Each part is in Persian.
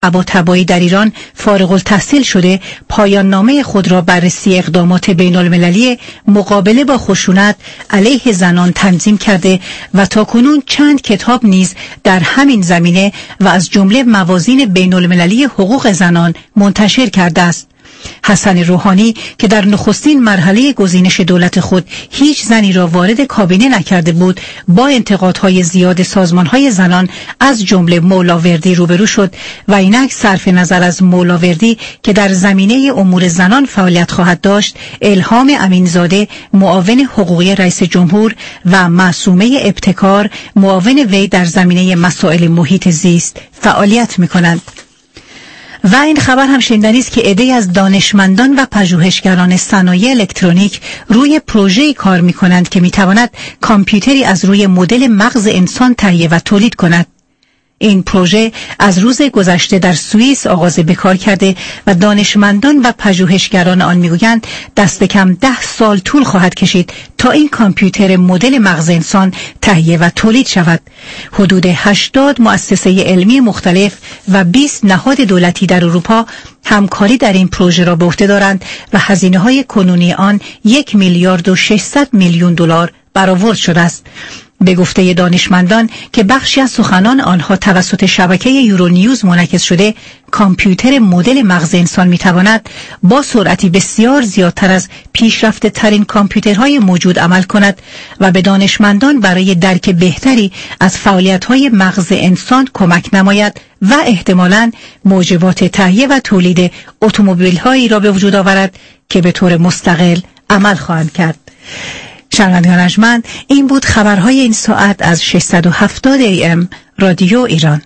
طباطبایی در ایران فارغ التحصیل شده پایان نامه خود را بررسی اقدامات بین المللی مقابله با خشونت علیه زنان تنظیم کرده و تاکنون چند کتاب نیز در همین زمینه و از جمله موازین بین المللی حقوق زنان منتشر کرده است. حسن روحانی که در نخستین مرحله گزینش دولت خود هیچ زنی را وارد کابینه نکرده بود، با انتقادهای زیاد سازمانهای زنان از جمله مولاوردی روبرو شد و اینک صرف نظر از مولاوردی که در زمینه امور زنان فعالیت خواهد داشت، الهام امینزاده معاون حقوقی رئیس جمهور و معصومه ابتکار معاون وی در زمینه مسائل محیط زیست فعالیت می‌کنند. و این خبر هم شنیدنی است که عده‌ای از دانشمندان و پژوهشگران صنایع الکترونیک روی پروژه‌ای کار می‌کنند که می‌تواند کامپیوتری از روی مدل مغز انسان تهیه و تولید کند. این پروژه از روز گذشته در سوئیس آغاز به کار کرده و دانشمندان و پژوهشگران آن میگویند دست کم 10 سال طول خواهد کشید تا این کامپیوتر مدل مغز انسان تهیه و تولید شود. حدود 80 مؤسسه علمی مختلف و 20 نهاد دولتی در اروپا همکاری در این پروژه را به عهده دارند و هزینه‌های کنونی آن 1 میلیارد و 600 میلیون دلار برآورد شده است. به گفته دانشمندان که بخشی از سخنان آنها توسط شبکه یورونیوز منعکس شده، کامپیوتر مدل مغز انسان میتواند با سرعتی بسیار زیادتر از پیشرفته ترین کامپیوترهای موجود عمل کند و به دانشمندان برای درک بهتری از فعالیت‌های مغز انسان کمک نماید و احتمالاً موجبات تهیه و تولید اتومبیل‌هایی را به وجود آورد که به طور مستقل عمل خواهند کرد. شنوندگان ارجمند، این بود خبرهای این ساعت از 670 AM رادیو ایران.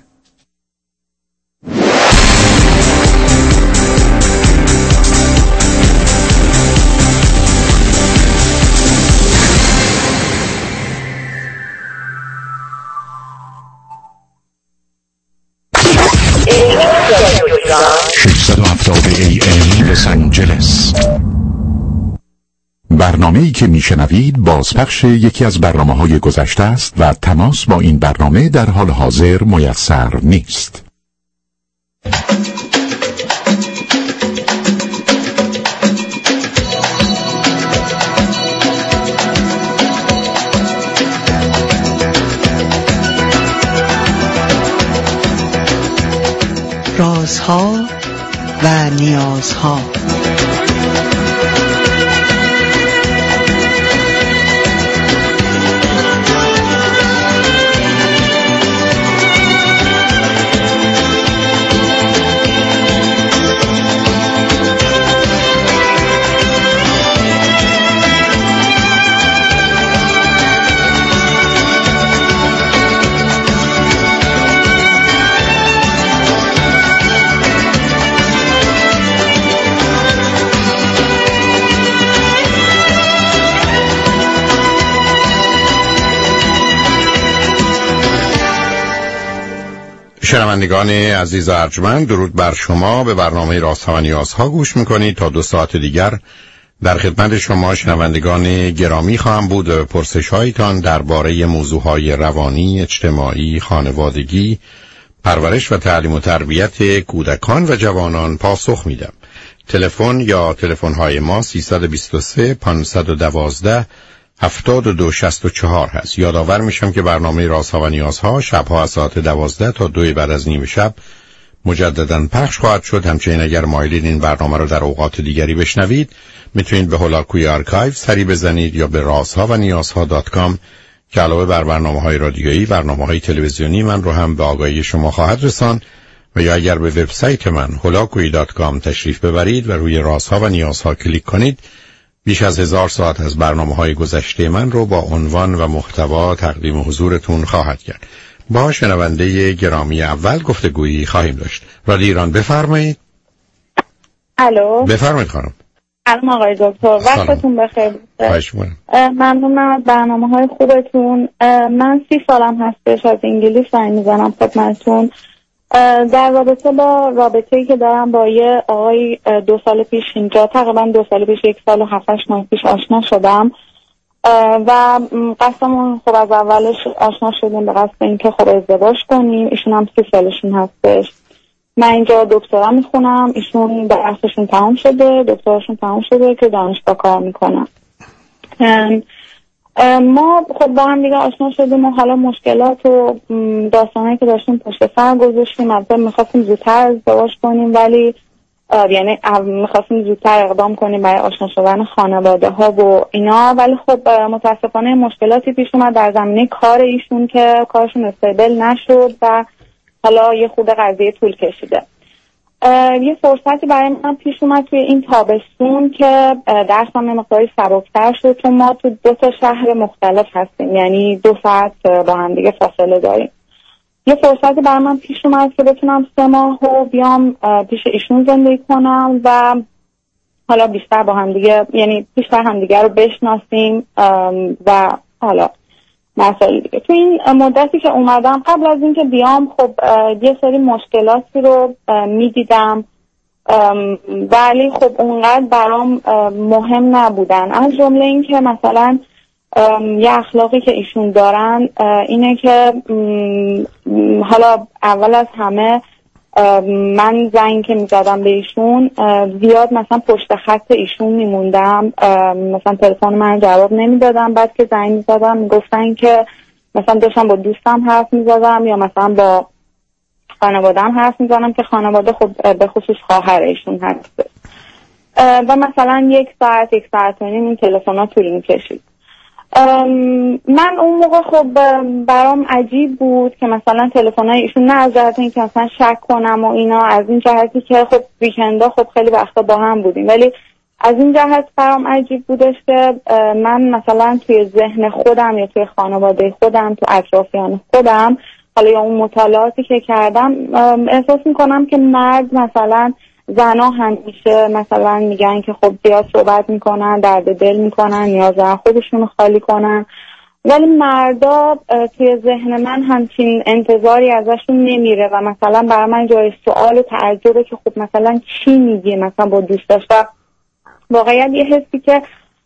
AM لس آنجلس. برنامه‌ای که میشنوید بازپخش یکی از برنامه‌های گذشته است و تماس با این برنامه در حال حاضر میسر نیست. رازها و نیازها. شنوندگان عزیز و ارجمند، درود بر شما. به برنامه رازها و نیازها گوش میکنید. تا 2 ساعت دیگر در خدمت شما شنوندگان گرامی خواهم بود. پرسش هایتان درباره موضوعهای روانی، اجتماعی، خانوادگی، پرورش و تعلیم و تربیت کودکان و جوانان پاسخ میدم. تلفن یا تلفن های ما 323 512 7264 هست. یادآور میشم که برنامه رازها و نیازها شبها از ساعت 12 تا 2 بعد از نیم شب مجددا پخش خواهد شد. همچنین اگر مایلین این برنامه رو در اوقات دیگری بشنوید، میتونید به هولاکوی آرکایو سری بزنید یا به رازها و نیازها.com که علاوه بر برنامه‌های رادیویی، برنامه‌های تلویزیونی من رو هم به آگاهی شما خواهد رساند. و یا اگر به وبسایت من holakoy.com تشریف ببرید و روی رازها و نیازها کلیک کنید، بیش از 1000 ساعت از برنامه‌های گذشته من رو با عنوان و محتوا تقدیم حضورتون خواهد کرد. با شنونده گرامی اول گفتگویی خواهیم داشت. رادیو ایران، بفرمایید. الو، بفرمایید خانم. سلام آقای دکتر، وقتتون بخیر. خواهش می‌کنم. ممنونم از برنامه‌های خوبتون. من 30 سالم هستش از انگلیس زنگ می‌زنم خدمتتون. در رابطه با رابطه‌ای که دارم با یه آقای 2 سال پیش اینجا، تقریبا 2 سال پیش، 1 سال و 7-8 ماه پیش آشنا شدم و قصدمون خب از اولش آشنا شدیم به قصد اینکه خب ازدواج کنیم. ایشون هم 30 سالشون هستش من اینجا دکترا میخونم، ایشون درسشون تمام شده، دکتراشون تمام شده که دانشگاه کار میکنم. ما خب با هم دیگه آشنا شدیم و حالا مشکلات و داستانهایی که داشتیم پشت سر گذاشتیم. البته میخواستیم زودتر ازدواج کنیم، ولی یعنی میخواستیم زودتر اقدام کنیم برای آشنا شدن خانواده ها و اینا، ولی خب متاسفانه مشکلاتی پیش اومد در زمینه کار ایشون که کارشون استیبل نشد و حالا یه خورده قضیه طول کشیده. یه فرصتی برای من پیش اومد توی این تابستون که درسم یه مقداری سبکتر شد، چون ما تو 2 شهر مختلف هستیم، یعنی 2 ساعت با هم دیگه فاصله داریم. یه فرصتی برای من پیش اومد که بتونم 3 ماه و بیام پیش ایشون زندگی کنم و حالا بیشتر با هم دیگه، یعنی بیشتر هم دیگه رو بشناسیم و حالا مسائل دیگه. تو این مدتی که اومدم قبل از اینکه بیام خب یه سری مشکلاتی رو میدیدم، ولی خب اونقدر برام مهم نبودن. از جمله این که مثلا یه اخلاقی که ایشون دارن اینه که حالا اول از همه من زنگ که میزدم به ایشون زیاد مثلا پشت خط ایشون میموندم، مثلا تلفن من جواب نمیدادم. بعد که زنگ میزدم میگفتن که مثلا داشتم با دوستم حرف میزدم یا مثلا با خانواده‌ام حرف میزدم که خانواده خب به خصوص خواهر ایشون هست و مثلا 1 ساعت 1 ساعت و نیم این تلفن‌ها طول می‌کشید. من اون موقع خب برام عجیب بود که مثلا تلفن‌های ایشون نه از جهت اینکه مثلا شک کنم و اینا، از این جهتی که خب ویکندا خب خیلی وقتا با هم بودیم، ولی از این جهت برام عجیب بودش که من مثلا توی ذهن خودم یا توی خانواده خودم، تو اطرافیان خودم، حالا یا اون مطالعاتی که کردم، احساس میکنم که مرد مثلا زنا همیشه مثلا میگن که خب زیاد صحبت میکنن، درد دل میکنن، نیاز خودشون رو خالی کنن، ولی مردا توی ذهن من همچین انتظاری ازشون نمیره و مثلا برای من جای سوال و تعجبه که خب مثلا چی میگه مثلا با دوست داشت. واقعا یه حسی که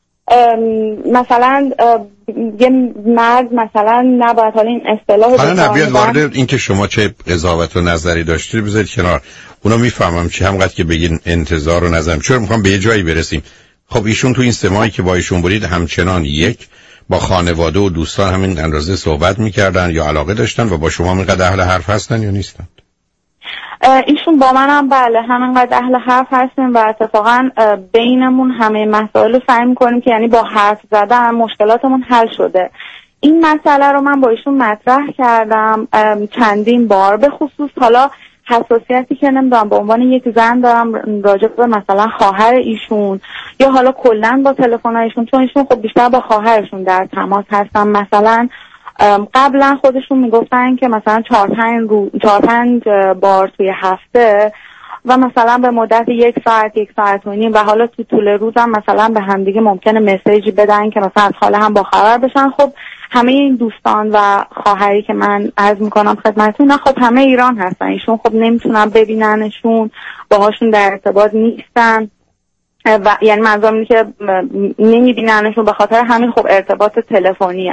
مثلا یه مرد مثلا نباید حالا این اصطلاح حالا نبیاد وارد این که شما چه قضاوت و نظری داشتید بذارید کنار، اونا میفهمم چی همقدر که بگین انتظار و نظرم، چون میخوام به یه جایی برسیم. خب ایشون تو این 3 ماهی که با ایشون بودید همچنان با خانواده و دوستان همین اندازه صحبت میکردن یا علاقه داشتن و با شما اینقدر اهل حرف هستن یا نیستن؟ ایشون با منم بله همینقدر اهل حرف هستیم و اتفاقا بینمون همه مسائل رو سعی میکنیم که یعنی با حرف زدن مشکلاتمون حل شده. این مسئله رو من با ایشون مطرح کردم چندین بار، به خصوص حالا حساسیتی که نمیدونم به عنوان یک زن دارم راجع به مثلا خواهر ایشون یا حالا کلا با تلفن‌هایشون، چون ایشون خب بیشتر با خواهرشون در تماس هستن. مثلا قبلا خودشون میگفتن که مثلا 4-5 بار توی هفته و مثلا به مدت 1 ساعت 1 ساعت و نیم و حالا تو طول روزم مثلا به همدیگه ممکنه مسیجی بدن که مثلا از حال هم با خبر بشن. خب همه این دوستان و خواهری که من عرض میکنم خدمتتون خب همه ایران هستن، ایشون خب نمیتونن ببیننشون، باهاشون در ارتباط نیستن و یعنی منظورم اینه که نمیبیننشون، به خاطر همین خب ارتباط تلفنیه.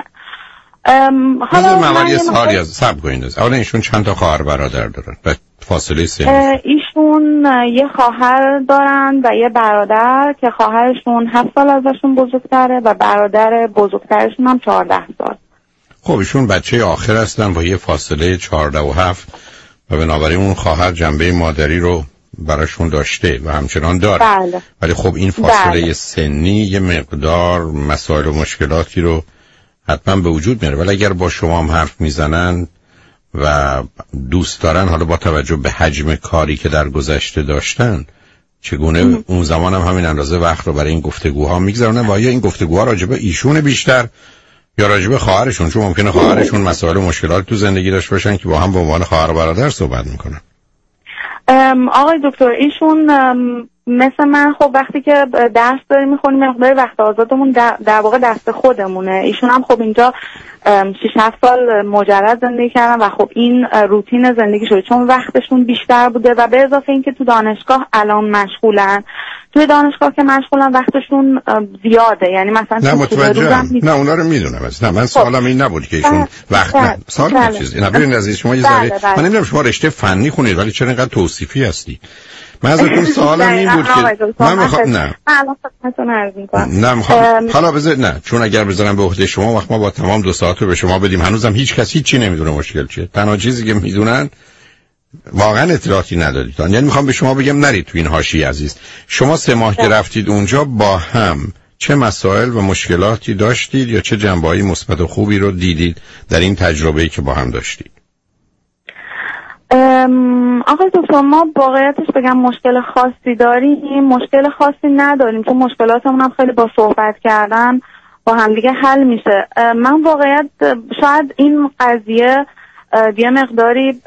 حالا من یه سوالی از صبر کنید. اولا ایشون چند تا خواهر برادر دارن و فاصله سنی؟ ایشون یه خواهر دارن و یه برادر که خواهرشون 7 سال ازشون بزرگتره و برادر بزرگترشون هم 14 سال. خب ایشون بچه آخر هستن با یه فاصله 14 و 7 و بنابراین اون خواهر جنبه مادری رو براشون داشته و همچنان داره. بله. ولی خب این فاصله بله. سنی یه مقدار مسائل و مشکلاتی رو حتما به وجود میاره. ولی اگر با شما هم حرف میزنن و دوست دارن، حالا با توجه به حجم کاری که در گذشته داشتن، چگونه اون زمان هم همین اندازه وقت رو برای این گفتگوها میگذارن و آیا این گفتگوها راجبه ایشون بیشتر یا راجبه خواهرشون؟ چون ممکنه خواهرشون مسائل و مشکلات تو زندگی داشته باشن که با هم به عنوان خواهر و برادر صحبت میکنن. آقای دکتر ایشون مثل من خب وقتی که درس داریم میخونیم مقدار وقت آزادمون در واقع دست خودمونه. ایشون هم خب اینجا 6-7 سال مجرد زندگی کردن و خب این روتین زندگی شده چون وقتشون بیشتر بوده و به اضافه اینکه تو دانشگاه الان مشغولن. توی دانشگاه که مشغولن وقتشون زیاده، یعنی مثلا نه متوجهم، نه اونا رو میدونم. نه من سوالم این نبود که ایشون وقت نه سوال چیزی نه. ببین عزیز شما یه ذره من نمیدونم شما رشته فنی خونید ولی چرا اینقدر توصیفی هستی؟ من ازتون سوالم این بود که من میخوام نه حالا بذار نه چون اگر بذارم به عهده شما وقت ما با تمام 2 ساعت رو به شما بدیم هنوزم هیچ کسی چی نمیدونه مشکل چیه. تنها چیزی که میدونن واقعا اطلاعاتی ندارید. یعنی میخوام به شما بگم نرید تو این حاشیه عزیز. شما 3 ماه که رفتید اونجا با هم چه مسائل و مشکلاتی داشتید یا چه جنبه‌های مثبت و خوبی رو دیدید در این تجربه‌ای که با هم داشتید؟ آقای دکتر ما واقعیتش بگم مشکل خاصی داریم، مشکل خاصی نداریم چون مشکلاتمون هم خیلی با صحبت کردن با هم دیگه حل میشه. من واقعیت شاید این قضیه یه مقداری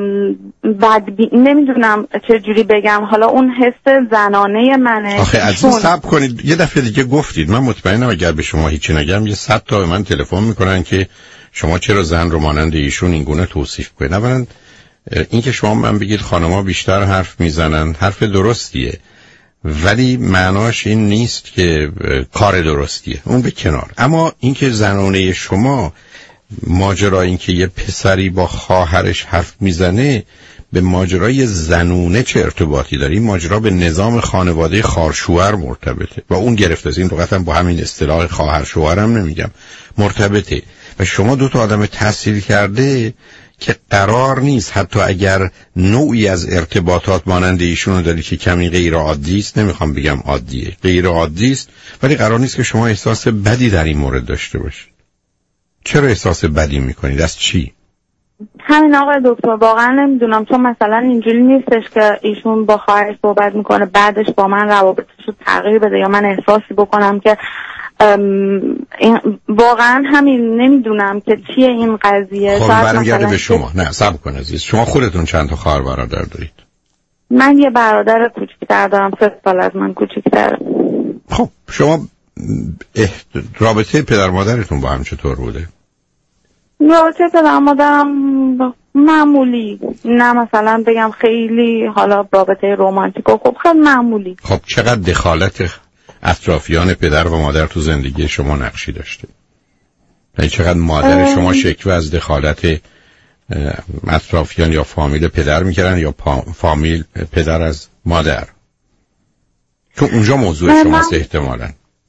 نمیدونم چجوری بگم، حالا اون حس زنانه منه. آخه عزیز صبر کنید یه دفعه دیگه گفتید، من مطمئنم اگر به شما هیچی نگم یه 100 تا به من تلفن میکنن که شما چرا زن رو مانند ایشون این گونه توصیف کنید. اولا این که شما من بگید خانم‌ها بیشتر حرف میزنن حرف درستیه ولی معناش این نیست که کار درستیه، اون به کنار. اما این که زنانه شما ماجرا این که یه پسری با خواهرش حرف میزنه به ماجرای زنونه چه ارتباطی داره؟ این ماجرا به نظام خانواده خواهر مرتبطه و اون گرفته از این لغت هم با همین اصطلاح خواهر شوهرم نمیگم مرتبطه و شما 2 تا آدم تحصیل کرده که قرار نیست حتی اگر نوعی از ارتباطات مانند ایشون رو داری که کمی غیر عادی است، نمیخوام بگم عادیه، غیر عادی است، ولی قرار نیست که شما احساس بدی در این مورد داشته باشید. چرا احساس بدی میکنید؟ از چی؟ همین آقای دکتر واقعا نمیدونم چون مثلا اینجوری نیستش که ایشون با خواهرش صحبت میکنه بعدش با من روابطش رو تغییر بده یا من احساسی بکنم که واقعا همین نمیدونم که چیه این قضیه. خب برمیگرده به شما. نه صبر کن عزیز، شما خودتون چند تا خواهر برادر دارید؟ من یه برادر کوچیک‌تر دارم، 3 سال از من کوچیک‌تره. خب شما رابطه پدر مادرتون با هم چطور بوده؟ رابطه پدر مادرم معمولی، نه مثلا بگم خیلی حالا رابطه رمانتیک و خب خیلی معمولی. خب چقدر دخالت اطرافیان پدر و مادر تو زندگی شما نقشی داشته؟ یعنی چقدر مادر شما شکوه از دخالت اطرافیان یا فامیل پدر میکردن یا فامیل پدر از مادر؟ چون اونجا موضوع شماست احتمالاً.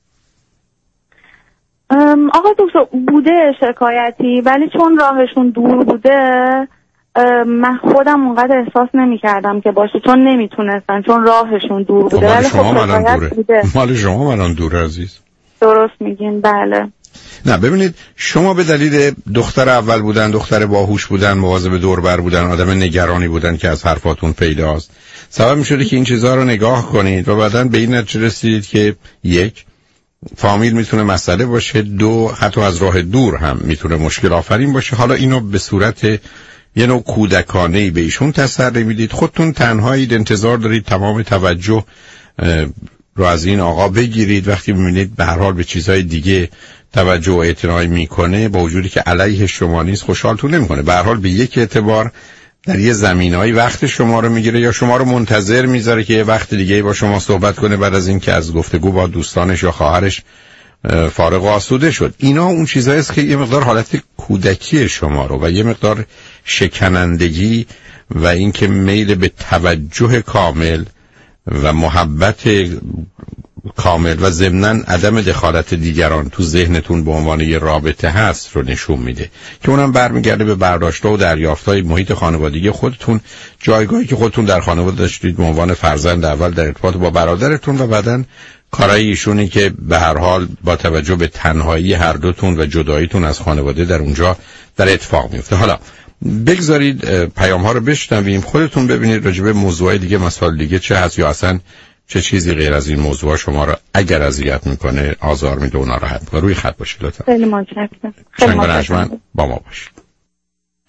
آقا دکتر بوده شکایتی ولی چون راهشون دور بوده من خودم اونقدر احساس نمی کردم که باشه چون نمیتونستن چون راهشون دور بوده. مال شما الان دوره. مال شما الان دوره عزیز. درست میگین بله. نه ببینید شما به دلیل دختر اول بودن، دختر باهوش بودن، مواظب دور بر بودن، آدم نگرانی بودن که از حرفاتون پیداست سبب میشده که این چیزها رو نگاه کنید و بعداً به این نتیجه رسیدید که 1 فامیل میتونه مسئله باشه، 2 حتی از راه دور هم میتونه مشکل آفرین باشه. حالا اینو به صورت یه نوع کودکانه‌ای به ایشون تسری میدید، خودتون تنهایید، انتظار دارید تمام توجه رو از این آقا بگیرید. وقتی میبینید به هر حال به چیزهای دیگه توجه و اعتنایی میکنه با وجودی که علیه شما نیست خوشحالتون نمیکنه. به هر حال به یک اعتبار در یه زمینه‌ای وقت شما رو میگیره یا شما رو منتظر میذاره که یه وقت دیگه با شما صحبت کنه بعد از اینکه از گفتگو با دوستانش یا خواهرش فارغ و آسوده شد. اینا اون چیزایی است که یه مقدار حالت کودکی شما رو و یه مقدار شکنندگی و اینکه میل به توجه کامل و محبت کامل و ضمناً عدم دخالت دیگران تو ذهنتون به عنوان یه رابطه هست رو نشون میده که اونم برمیگرده به برداشت‌ها و دریافت‌های محیط خانوادگی خودتون، جایگاهی که خودتون در خانواده داشتید به عنوان فرزند اول در ارتباط با برادرتون و بعداً کارهای ایشونی که به هر حال با توجه به تنهایی هر دوتون و جداییتون از خانواده در اونجا در اتفاق میفته. حالا بگذارید پیام ها رو بشنویم، خودتون ببینید راجع به موضوعای دیگه مسائل دیگه چه هست یا اصلا چه چیزی غیر از این موضوع شما رو اگر اذیت میکنه آزار میده و ناراحت میکنه. روی خط باشید لطفا. خیلی متشکرم. شنگ و نجمن با ما باشید.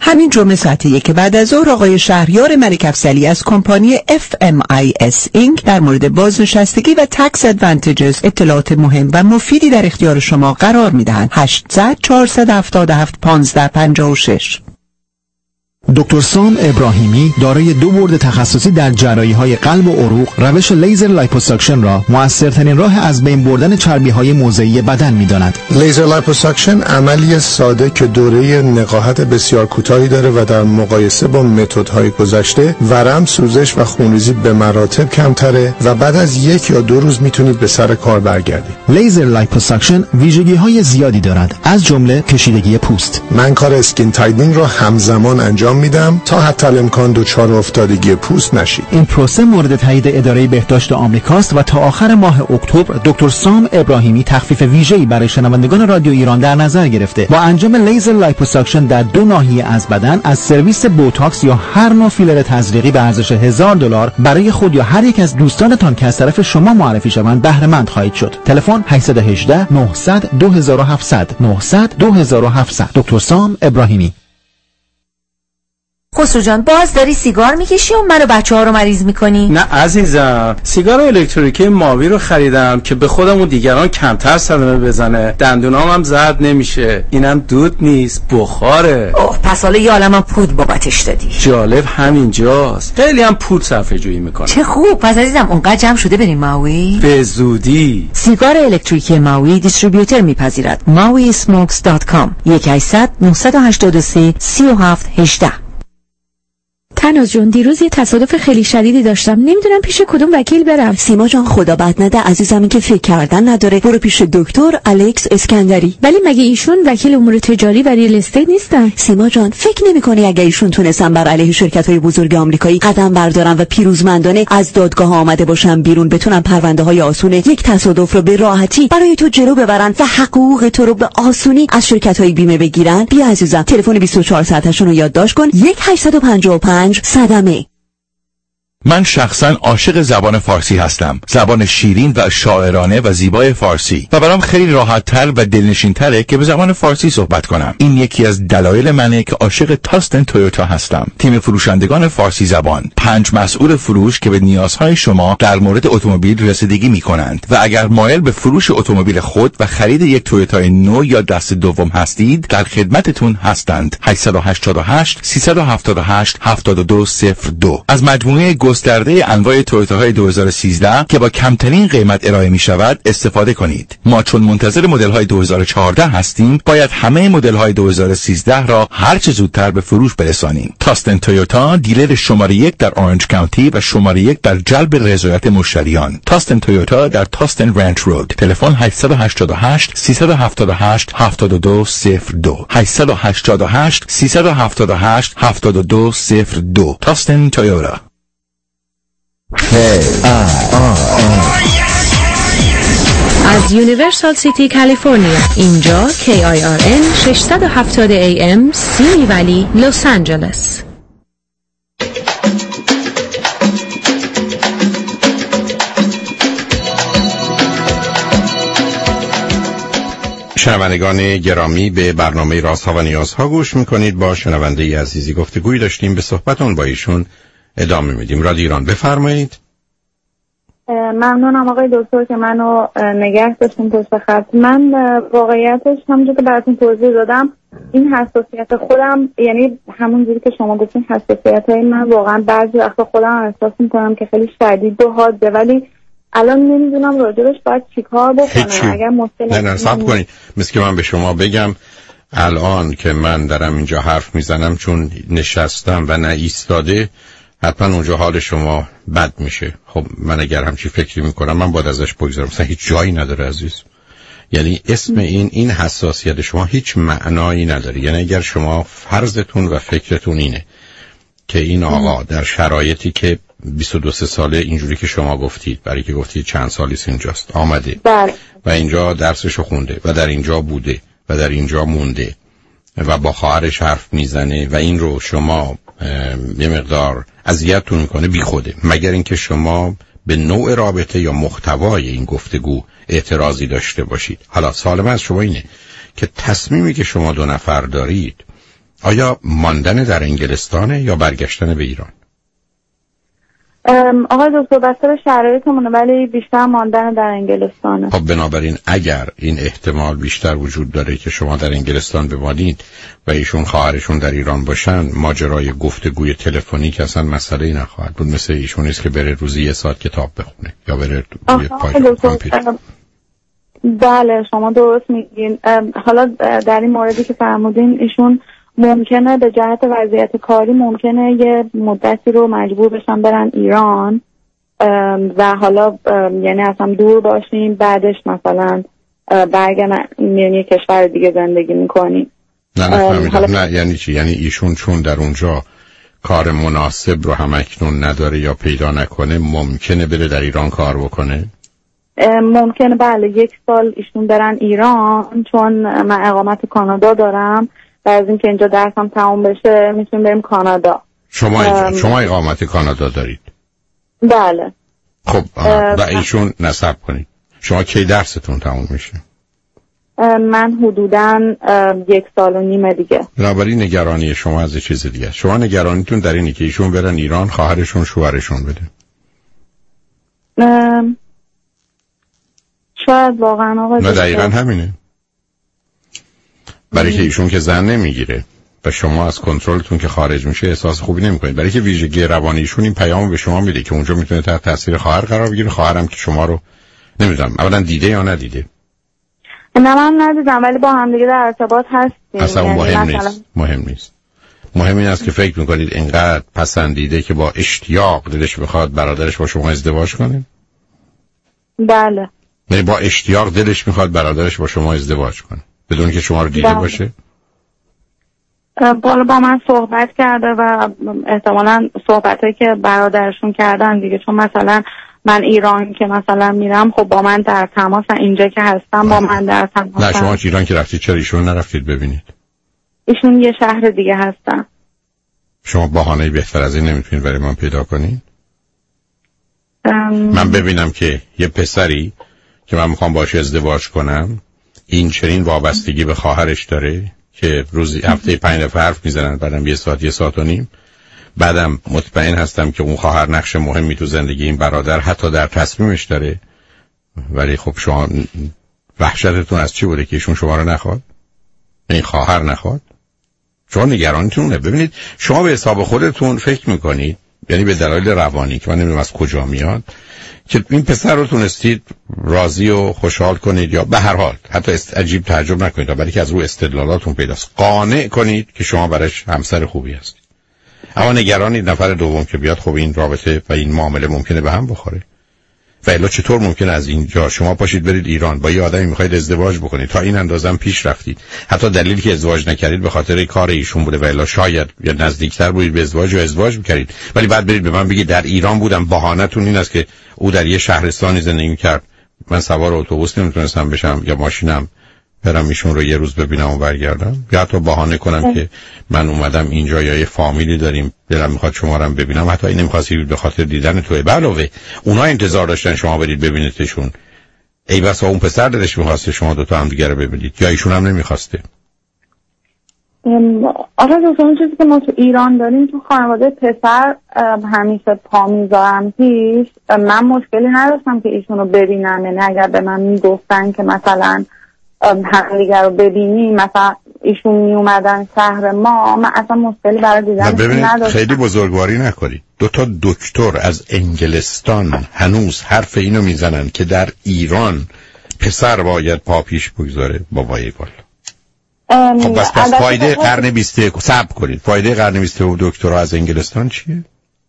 همین جمعه ساعت 1 بعد از ظهر آقای شهریار ملک افضلی از کمپانی FMIS Inc. در مورد بازنشستگی و تکس ادوانتیجز اطلاعات مهم و مفیدی در اختیار شما قرار میدهند. 800 477 1556. دکتر سام ابراهیمی دارای 2 بورد تخصصی در جراحی‌های قلب و عروق، روش لیزر لایپوساکشن را مؤثرترین راه از بین بردن چربی‌های موضعی بدن می‌داند. لیزر لایپوساکشن عملی ساده که دوره نقاهت بسیار کوتاهی داره و در مقایسه با متدهای گذشته ورم، سوزش و خونریزی به مراتب کمتره و بعد از 1 یا 2 روز میتونید به سر کار برگردید. لیزر لایپوساکشن ویژگی‌های زیادی دارد، از جمله کشیدگی پوست. من کار اسکین تایدینگ را همزمان انجام میدم تا حتی الامکان دچار افتادگی پوست نشید. این پروسه مورد تایید اداره بهداشت آمریکاست و تا آخر ماه اکتبر دکتر سام ابراهیمی تخفیف ویژه‌ای برای شنوندگان رادیو ایران در نظر گرفته. با انجام لیزر لایپوساکشن در 2 ناحیه از بدن از سرویس بوتاکس یا هر نوع فیلر تزریقی به ارزش $1000 برای خود یا هر یک از دوستانتان که از طرف شما معرفی شوند بهره مند خواهید شد. تلفن 818 900 2700 900 2700. دکتر سام ابراهیمی. خسرو جان، باز داری سیگار میکشی و منو بچه‌ها رو مریض میکنی؟ نه عزیزم، سیگار الکتریکی ماوی رو خریدم که به خودم و دیگران کمتر صدمه بزنه. دندونام هم زرد نمیشه. اینم دود نیست، بخاره. اوه، پس حالا یه عالمم پود بابتش دادی. جالب همینجاست، خیلی هم پود صرفه جویی میکنه. چه خوب. پس عزیزم اونقدر جمع شده بریم ماوی؟ به زودی. سیگار الکتریکی ماوی دیستریبیوتور میپذیرد. mawismokes.com 1-800 983 3718. تناز جون، دیروز یه تصادف خیلی شدیدی داشتم، نمیدونم پیش کدوم وکیل برم. سیما جان خدا بد نده عزیزم، این که فکر کردن نداره، برو پیش دکتر الکس اسکندری. ولی مگه ایشون وکیل امور تجاری و ریل استیت نیستن؟ سیما جان فکر نمی‌کنی اگه ایشون تونستن بر علیه شرکت‌های بزرگ آمریکایی قدم بردارن و پیروزمندانه از دادگاه آمده باشن بیرون، بتونن پرونده‌های آسون یک تصادف رو به راحتی برای تو جلو ببرن و حقوق تو رو به آسونی از شرکت‌های بیمه بگیرن؟ بیا عزیزم تلفن 24 ساعتشون رو یادداشت کن، 1-855 صدمه. من شخصا عاشق زبان فارسی هستم، زبان شیرین و شاعرانه و زیبای فارسی، و برام خیلی راحت تر و دلنشین تره که به زبان فارسی صحبت کنم. این یکی از دلایل منه که عاشق تاستن تویوتا هستم. تیم فروشندگان فارسی زبان، 5 مسئول فروش که به نیازهای شما در مورد اتومبیل رسیدگی می‌کنند و اگر مایل به فروش اتومبیل خود و خرید یک تویوتای نو یا دست دوم هستید، در خدمتتون هستند. 888 378 7202. از مجموعه گسترده انواع تویوتاهای 2013 که با کمترین قیمت ارائه می شود استفاده کنید. ما چون منتظر مدل های 2014 هستیم، باید همه مدل های 2013 را هر چه زودتر به فروش برسانیم. تاستن تویوتا، دیلر شماره 1 در اورنج کانتی و شماره 1 در جلب رضایت مشتریان. تاستن تویوتا در تاستن رانچ رود. تلفن 888 378 7202. 888 378 7202. تاستن تویوتا. از یونیورسال سیتی کالیفرنیا، اینجا KIRN 670 AM سیمی ولی لس آنجلس. شنوندگان گرامی، به برنامه رازها و نیازها گوش میکنید. با شنونده عزیزی گفتگوی داشتیم، به صحبتون با ایشون ادامه میدیم. رادیو ایران، بفرمایید. ممنونم آقای دکتر که منو نگه داشتین پشت خط. من واقعیتش همونجور که براتون توضیح دادم، این حساسیت خودم، یعنی همونجوری که شما گفتین حساسیت‌های من واقعا بعضی وقتا خودم احساس می‌کنم که خیلی شدید و حاده، ولی الان نمیدونم راجبش باید چیکار بکنم. اگر مشکل نه صبر کنید، مثل که من به شما بگم الان که من دارم اینجا حرف میزنم، چون نشستم و نه ایستاده، حتما اونجا حال شما بد میشه. خب من اگر همچی فکری میکنم، من باید ازش بگذارم. مثلا هیچ جایی نداره عزیز. یعنی اسم این حساسیت شما هیچ معنایی نداره. یعنی اگر شما فرضتون و فکرتون اینه که این آقا در شرایطی که 22 ساله اینجوری که شما گفتید، برای که گفتید چند سالیست اینجاست آمده و اینجا درسشو خونده و در اینجا بوده و در اینجا مونده و با خواهرش حرف میزنه و این رو شما یه مقدار اذیتتون میکنه، بی خوده. مگر اینکه شما به نوع رابطه یا محتوای این گفتگو اعتراضی داشته باشید. حالا سوال من از شما اینه که تصمیمی که شما 2 نفر دارید آیا ماندن در انگلستانه یا برگشتن به ایران؟ آقای دکتر بسته به شرایطمونه، ولی بیشتر ماندن در انگلستانه. خب بنابراین اگر این احتمال بیشتر وجود داره که شما در انگلستان بمانید و ایشون خواهرشون در ایران باشن، ماجرای گفتگوی تلفنی که اصلا مسئله نخواهد بود. مثل ایشون نیست که بره روزی 1 ساعت کتاب بخونه یا بره روی کامپیوتر. بله شما درست میگین. حالا در این موردی که فرمودین، ایشون ممکنه به جهت وضعیت کاری ممکنه یه مدتی رو مجبور بشن برن ایران و حالا یعنی اصلا دور باشیم، بعدش مثلا برگردن یعنی کشور دیگه زندگی میکنیم. نه یعنی چی؟ یعنی ایشون چون در اونجا کار مناسب رو همکنون نداره یا پیدا نکنه ممکنه بره در ایران کار بکنه؟ ممکنه بله 1 سال ایشون برن ایران، چون من اقامت کانادا دارم و از اینکه اینجا درسم تموم بشه میتونیم بریم کانادا. شما اقامت کانادا دارید؟ بله. خب و ایشون نصب کنید. شما کی درستون تموم میشه؟ من حدوداً 1.5 سال دیگه. بنابراین نگرانی شما از چیز دیگه. شما نگرانیتون در اینه که ایشون برن ایران، خواهرشون شوهرشون بده. شاید واقعا آقا نه دقیقاً همینه. برای که ایشون که زن نمیگیره و شما از کنترلتون که خارج میشه احساس خوبی نمیکنید. برای که ویژگی روانی ایشون این پیامو به شما میده که اونجا میتونه تحت تاثیر خواهر قرار بگیره. خواهرم که شما رو نمیدونم اولا دیده یا ندیده؟ نه من ندیدم، ولی با هم دیگه در ارتباط هستیم. اصلا مهم نیست. مهم این است که فکر میکنید اینقدر پسندیده که با اشتیاق دلش بخواد برادرش با شما ازدواج کنه؟ بله. یعنی با اشتیاق دلش میخواد برادرش با شما ازدواج کنه بدون که شما رو دیده باشه؟ بالا با من صحبت کرده و احتمالاً صحبتایی که برادرشون کردن دیگه، چون مثلا من ایران که مثلا میرم خب با من در تماس، اینجا که هستم با من در تماس. نه شما ایران که رفتید چرا ایشون نرفتید ببینید؟ ایشون یه شهر دیگه هستن. شما بهانه‌ای بهتر از این نمیتونید برای من پیدا کنید؟ من ببینم که یه پسری که من میخوام باشه ازدواج کنم این چنین وابستگی به خواهرش داره که روزی هفته 5 دفعه حرف میزنن، بعدم 1 ساعت 1.5 ساعت، بعدم مطمئن هستم که اون خواهر نقش مهمی تو زندگی این برادر حتی در تصمیمش داره. ولی خب شما وحشتتون از چی بوده که ایشون شما رو نخواد؟ این خواهر نخواد؟ شما نگرانتونه. ببینید شما به حساب خودتون فکر میکنید، یعنی به دلایل روانی که من نمیدونم از کجا میاد، که این پسر رو تونستید راضی و خوشحال کنید یا به هر حال حتی عجیب تعجب نکنید، ولی که از روی استدلالاتون پیداست قانع کنید که شما براش همسر خوبی هستید. اما نگرانید نفر دوم که بیاد خب این رابطه و این معامله ممکنه به هم بخوره. و الا چطور ممکنه از اینجا شما پاشید برید ایران با یه آدمی میخواید ازدواج بکنید، تا این اندازه پیش رفتید، حتی دلیلی که ازدواج نکردید به خاطر کار ایشون بوده و الا شاید یا نزدیکتر بودید به ازدواج یا ازدواج میکردید، ولی بعد برید به من بگید در ایران بودم. بهانه‌تون این است که او در یه شهرستانی زندگی میکرد، من سوار اتوبوس نمیتونستم بشم یا ماشینم برم ایشون رو یه روز ببینم و برگردم، یا حتی بهانه کنم که من اومدم اینجا یا یه فامیلی داریم دلم میخواد شما رو ببینم، حتی این نمیخواستی به خاطر دیدن توئه. علاوه اونا انتظار داشتن شما برید ببینیدشون، ای بسا اون پسر دلش میخواسته شما دوتا هم دیگه رو ببینید یا ایشون هم نمیخواسته. آقا دوستان اون چیزی که ما تو ایران داریم تو خانواده پسر همیشه پا میذارم پیش. من مشکلی نداشتم که ایشون رو ببینم، یعنی اگر به من میگفتن که مثلا همدیگر رو ببینیم، مثلا ایشون می اومدن شهر ما، من اصلا مشکلی برای دیدن نداشتم. خیلی بزرگواری نکنید. 2 تا دکتر از انگلستان هنوز حرف اینو میزنن که در ایران پسر باید پا پیش بگذاره. بابای گل خب بس فایده قرن 20 صبر کنید. فایده قرن 20 و دکترها از انگلستان چیه؟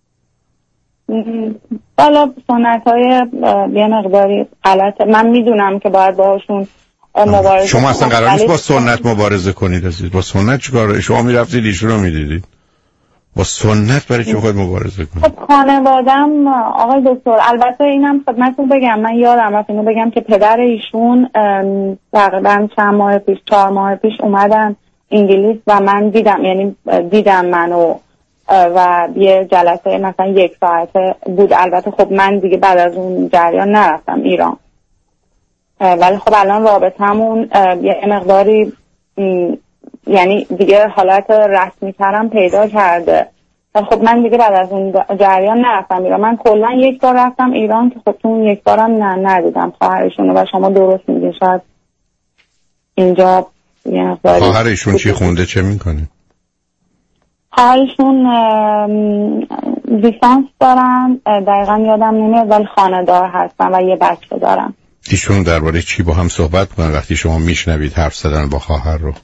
حالا سنت‌های یه مقداری غلطه. من میدونم که باید باهاشون مبارزه. شما اصلا قرار نیست با سنت مبارزه کنید عزیز. با سنت چیکار؟ شما میرفتید ایشون رو میدیدید. با سنت برای چی خود مبارزه کنید؟ خب خانواده‌ام آقای دکتر، البته اینم خدمتتون بگم، من یادم رفت اینو بگم که پدر ایشون تقریبا چند ماه پیش 4 ماه پیش اومدن انگلیس و من دیدم، یعنی دیدم منو و یه جلسه مثلا 1 ساعته بود. البته خب من دیگه بعد از اون جریان نرفتم ایران، ولی خب الان رابطمون یه مقداری یعنی دیگه حالت رسمی ترم پیدا کرده. خب من دیگه بعد از اون جریان نرفتم ایران. من کلا یک بار رفتم ایران که خب تو اون یک بارم ندیدم خواهرشون و شما درست میگین شاید اینجا خواهرشون چی خونده چه میکنه؟ خواهرشون لیسانس دارن، دقیقا یادم نمیاد، ولی خانه‌دار هستن و یه بچه دارن. ایشون درباره چی با هم صحبت میکنن وقتی شما میشنوید حرف زدن با خواهر رو؟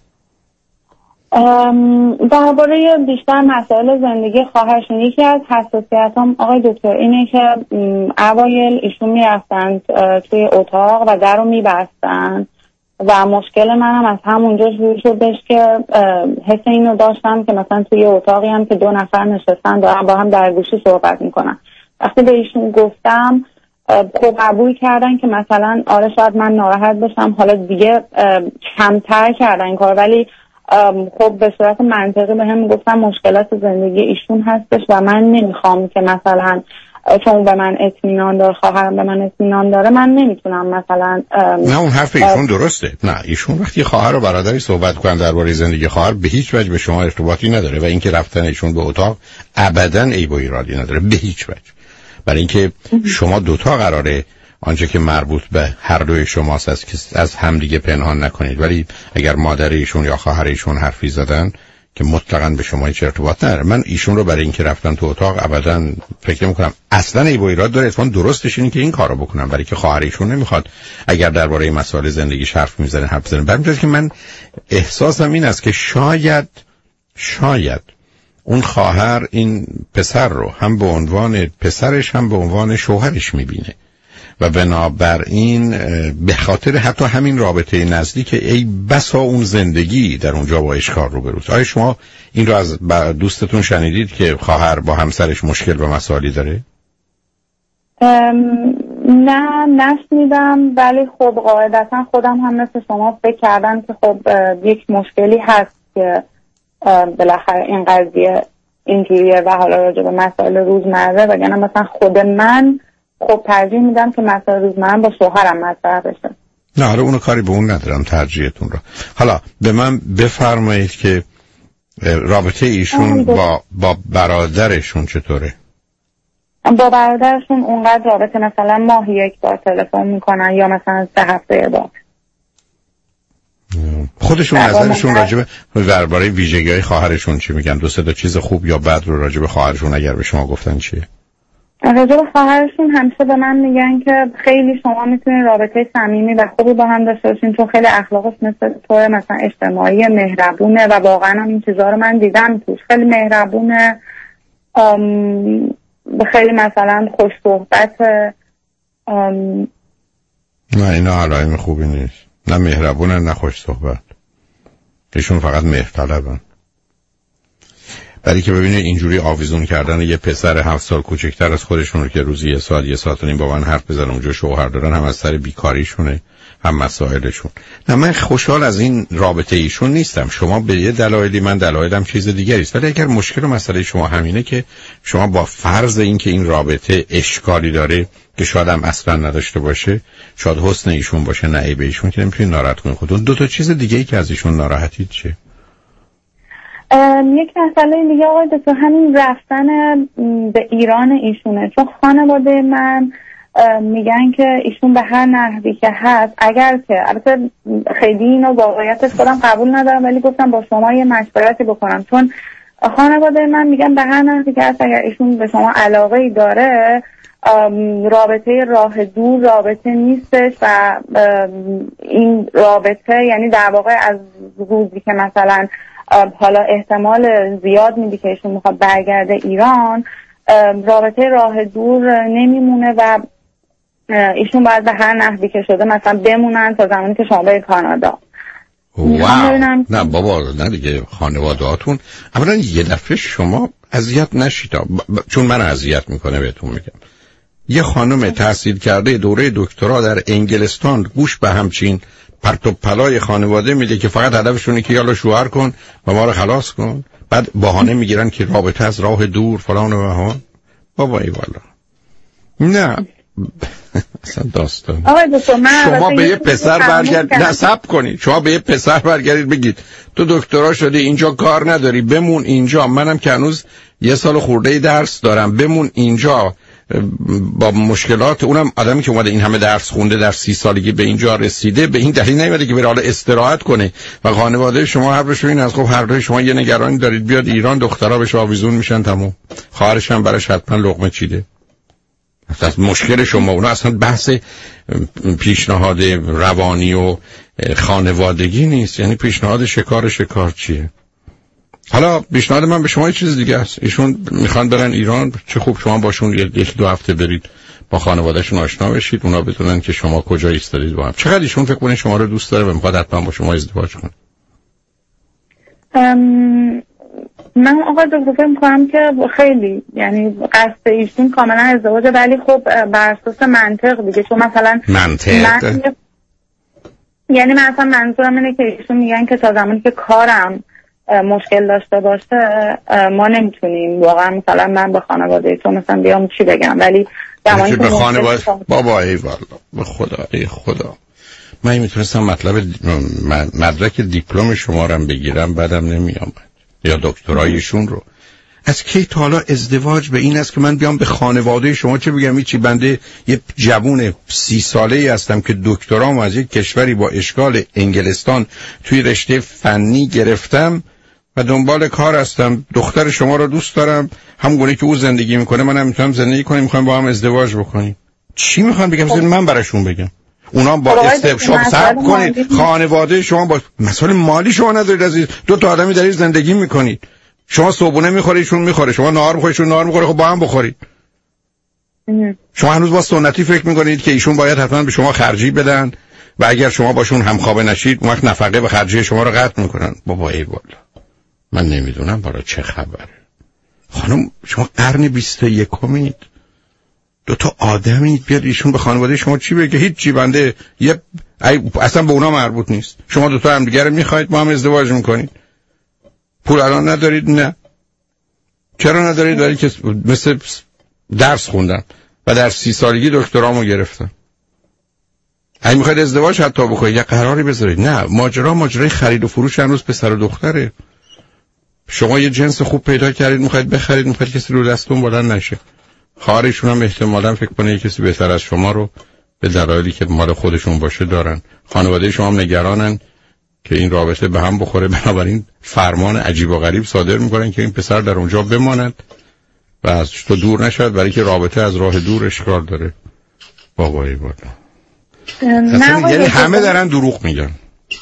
درباره بیشتر مسائل زندگی خواهرشون. یکی از حساسیتام آقای دکتر اینه که اوایل ایشون میرفتن توی اتاق و در رو میبستن و مشکل منم از همونجا شروع شدش که حس اینو داشتم که مثلا توی اتاقی هم که 2 نفر نشستن دارن با هم در گوشی صحبت میکنن. وقتی به ایشون گفتم خب قبول کردن که مثلا آره شاید من ناراحت بشم، حالا دیگه کمتر کردن این کار، ولی خب به صورت منطقی به هم گفتن مشکلات زندگی ایشون هستش و من نمیخوام که مثلا چون به من اطمینان داره، خواهرم به من اطمینان داره، من نمیتونم مثلا نه اون حرف ایشون درسته. نه ایشون وقتی خواهر و برادری صحبت کنن درباره زندگی خواهر به هیچ وجه به شما ارتباطی نداره و اینکه رفتن ایشون به اتاق ابدا عیب و ایرادی نداره به هیچ وجه. برای اینکه شما دوتا قراره آنچه که مربوط به هر دوی شماست از همدیگه پنهان نکنید، ولی اگر مادر ایشون یا خواهر ایشون حرفی زدن که مطلقاً به شما هیچ ارتباط نداره، من ایشون رو برای اینکه رفتن تو اتاق ابداً فکر نمی‌کنم اصلاً عیب و ایراد داره. اتفاقاً درستش اینه که این کارو بکنن، برای که خواهر ایشون نمیخواد اگر درباره مسائل زندگیش حرف میزنه حرف بزنه. برای که من احساسم این است که شاید اون خواهر این پسر رو هم به عنوان پسرش هم به عنوان شوهرش میبینه و بنابراین به خاطر حتی همین رابطه نزدیک ای بسا اون زندگی در اونجا با اشکال روبروست. آیا شما این رو از دوستتون شنیدید که خواهر با همسرش مشکل و مسائلی داره؟ نه نشنیدم، ولی خب قاعدتا خودم هم مثل شما فکر کردم که خب یک مشکلی هست که بالاخره این قضیه اینجوریه و حالا راجع به مسائل روزمره وگرنه مثلا خود من خب ترجیح میدم که مسائل روزمره با شوهرم مطرح بشه. نه حالا اونو کاری به اون ندارم، ترجیحتون رو. حالا به من بفرمایید که رابطه ایشون با برادرشون چطوره؟ با برادرشون اونقدر رابطه مثلا ماهی یک بار تلفن میکنن یا مثلا 3 هفته بار. خودشون نظرشون راجبه درباره ویژگی‌های خواهرشون چی میگن؟ 2-3 چیز خوب یا بد رو راجبه خواهرشون اگر به شما گفتن چیه؟ راجبه خواهرشون همیشه به من میگن که خیلی شما میتونید رابطه صمیمی و خوبی با هم داشته باشین چون خیلی اخلاقش مثل طور مثلا اجتماعی مهربونه و واقعا هم این چیزا رو من دیدم توش. خیلی مهربونه، خیلی مثلا خوش صحبت. نه اینا علائم خوبی نیست. نه مهربونن نه خوش صحبت. ایشون فقط مهرطلبن. برای که ببینید اینجوری آویزون کردن یه پسر 7 سال کوچکتر از خودشون رو که روزی 1 ساعت و نیم با من حرف بزنن اونجا شوهر دارن، هم از سر بیکاریشونه هم مسائلشون. نه من خوشحال از این رابطه ایشون نیستم. شما به یه دلایلی، من دلایلم چیز دیگری است. ولی اگر مشکل و مسئله شما همینه که شما با فرض اینکه این رابطه اشکالی داره که شاید هم اصلا نداشته باشه، شاید حسن ایشون باشه نه عیب ایشون، که نمیتونید ناراحت کنید خودتون. 2 چیز دیگه ای که از ایشون ناراحتید چیه؟ یک مسئله دیگه آقای دکتر همین رفتن به ایران ایشونه، چون خانواده من میگن که ایشون به هر نحوی که هست، اگر که البته خیلی اینو واقعیتش خودم قبول ندارم ولی گفتم با شما یه مشورتی بکنم، چون خانواده من میگن به هر نحوی که هست اگر ایشون به شما علاقه‌ای داره، رابطه راه دور رابطه نیستش و این رابطه یعنی در واقع از روزی که مثلا حالا احتمال زیاد میدی که ایشون میخواد برگرده ایران، رابطه راه دور نمیمونه و ایشون باید به هر نحوی که شده مثلا بمونن تا زمانی که شما به کانادا. نه بابا نه دیگه، خانواده‌هاتون اولا یه دفعه شما اذیت نشید، چون من اذیت میکنه بهتون میگم. یه خانم تحصیل کرده دوره دکترا در انگلستان گوش به همچین پرت و پلای خانواده میده که فقط هدفشونه که یالا شوهر کن و ما رو خلاص کن، بعد بهانه میگیرن که رابطه از راه دور فلان و بهان. بابا ای والا نه اصلا داستان. آقای دکتر شما به یه پسر برگردید، نه صبر کنید، شما به یه پسر برگردید بگید تو دکترا شدی اینجا کار نداری بمون اینجا، منم که هنوز 1 سال خورده درس دارم بمون اینجا با مشکلات، اونم آدمی که اومده این همه درس خونده در 30 سالگی به اینجا رسیده، به این دلیل نیومده که بره حالا استراحت کنه و خانواده شما حرفش این از خب هر دوی شما یه نگرانی دارید بیاد ایران، دخترها بهش آویزون میشن تموم، خواهرش هم براش حتما لقمه چیده. اصلا مشکل شما اونا اصلا بحث پیشنهاد روانی و خانوادگی نیست، یعنی پیشنهاد شکار چیه؟ حالا پیشنهاد من به شما یه چیز دیگه است، ایشون میخوان برن ایران، چه خوب شما باشون 1-2 هفته برید با خانوادهشون آشنا بشید، اونا بدونن که شما کجا ایستادید با هم. چقدر ایشون فکر کنید شما رو دوست داره و میخواد حتما با شما ازدواج کنه؟ من آقا دکتر فکر می‌کنم که خیلی، یعنی قصد ایشون کاملا ازدواجه، ولی خب بر اساس منطق دیگه، چون مثلا یعنی من اصلا منظورم اینه که ایشون میگن که تا زمانی که کارم مشکل داشته باشه ما نمیتونیم واقعا، مثلا من به خانواده تو مثلا بیام چی بگم، ولی زمانی که به خانواده بابا ای والا به خدا من میتونستم مدرک دیپلم شما رو بگیرم بعدم نمیام یا دکترایشون رو. از کی تا حالا ازدواج به این است که من بیام به خانواده شما چه بگم؟ هیچی، بنده یه جوون 30 ساله‌ای هستم که دکترام از یک کشوری با اشغال انگلستان توی رشته فنی گرفتم و دنبال کار هستم. دختر شما رو دوست دارم، همونگونه که او زندگی میکنه منم میتونم زندگی کنیم، میخوایم با هم ازدواج بکنیم. چی میخوان بگم؟ من براشون بگم اونا با شما صبر کنید، خانواده شما با مسائل مالی شما ندارید عزیز، 2 تا آدمی در زندگی میکنید، شما صبحونه میخورید ایشون میخوره، شما نهار میخورید ایشون نهار میخوره، خب با هم بخورید. شما هنوز با سنتی فکر میکنید که ایشون باید حتما به شما خرجی بدن و اگر شما باشون همخوابه نشید اون وقت نفقه و خرجی شما رو قطع میکنن. بابا ای والا من نمیدونم برای چه خبره. خانم شما قرن 21مید، 2 تا آدمید، بیاد ایشون به خانواده شما چی بگه؟ هیچ، بنده اصلا به اونا مربوط نیست. شما 2 تا هم دیگه رو میخواید، با هم ازدواج میکنید، پول الان ندارید؟ نه. چرا ندارید؟ دارید که مثل درس خوندم و در 30 سالگی دکترامو گرفتم. اگه میخواید ازدواج حتی بکنید یه قراری بذارید. نه، ماجرای خرید و فروش هنوز پسر و دختره. شما یه جنس خوب پیدا کردید میخواید بخرید، میخواید کسی رو دستون بلند نشه. خواهرشون هم احتمالاً فکر کنه کسی بهتر از شما رو به دلایلی که مال خودشون باشه دارن. خانواده شما هم نگرانن که این رابطه به هم بخوره، بنابراین فرمان عجیب و غریب صادر میکنن که این پسر در اونجا بماند و از تو دور نشد، برای که رابطه از راه دور اشکال داره. بابایی بالا یعنی همه دارن دروغ میگن.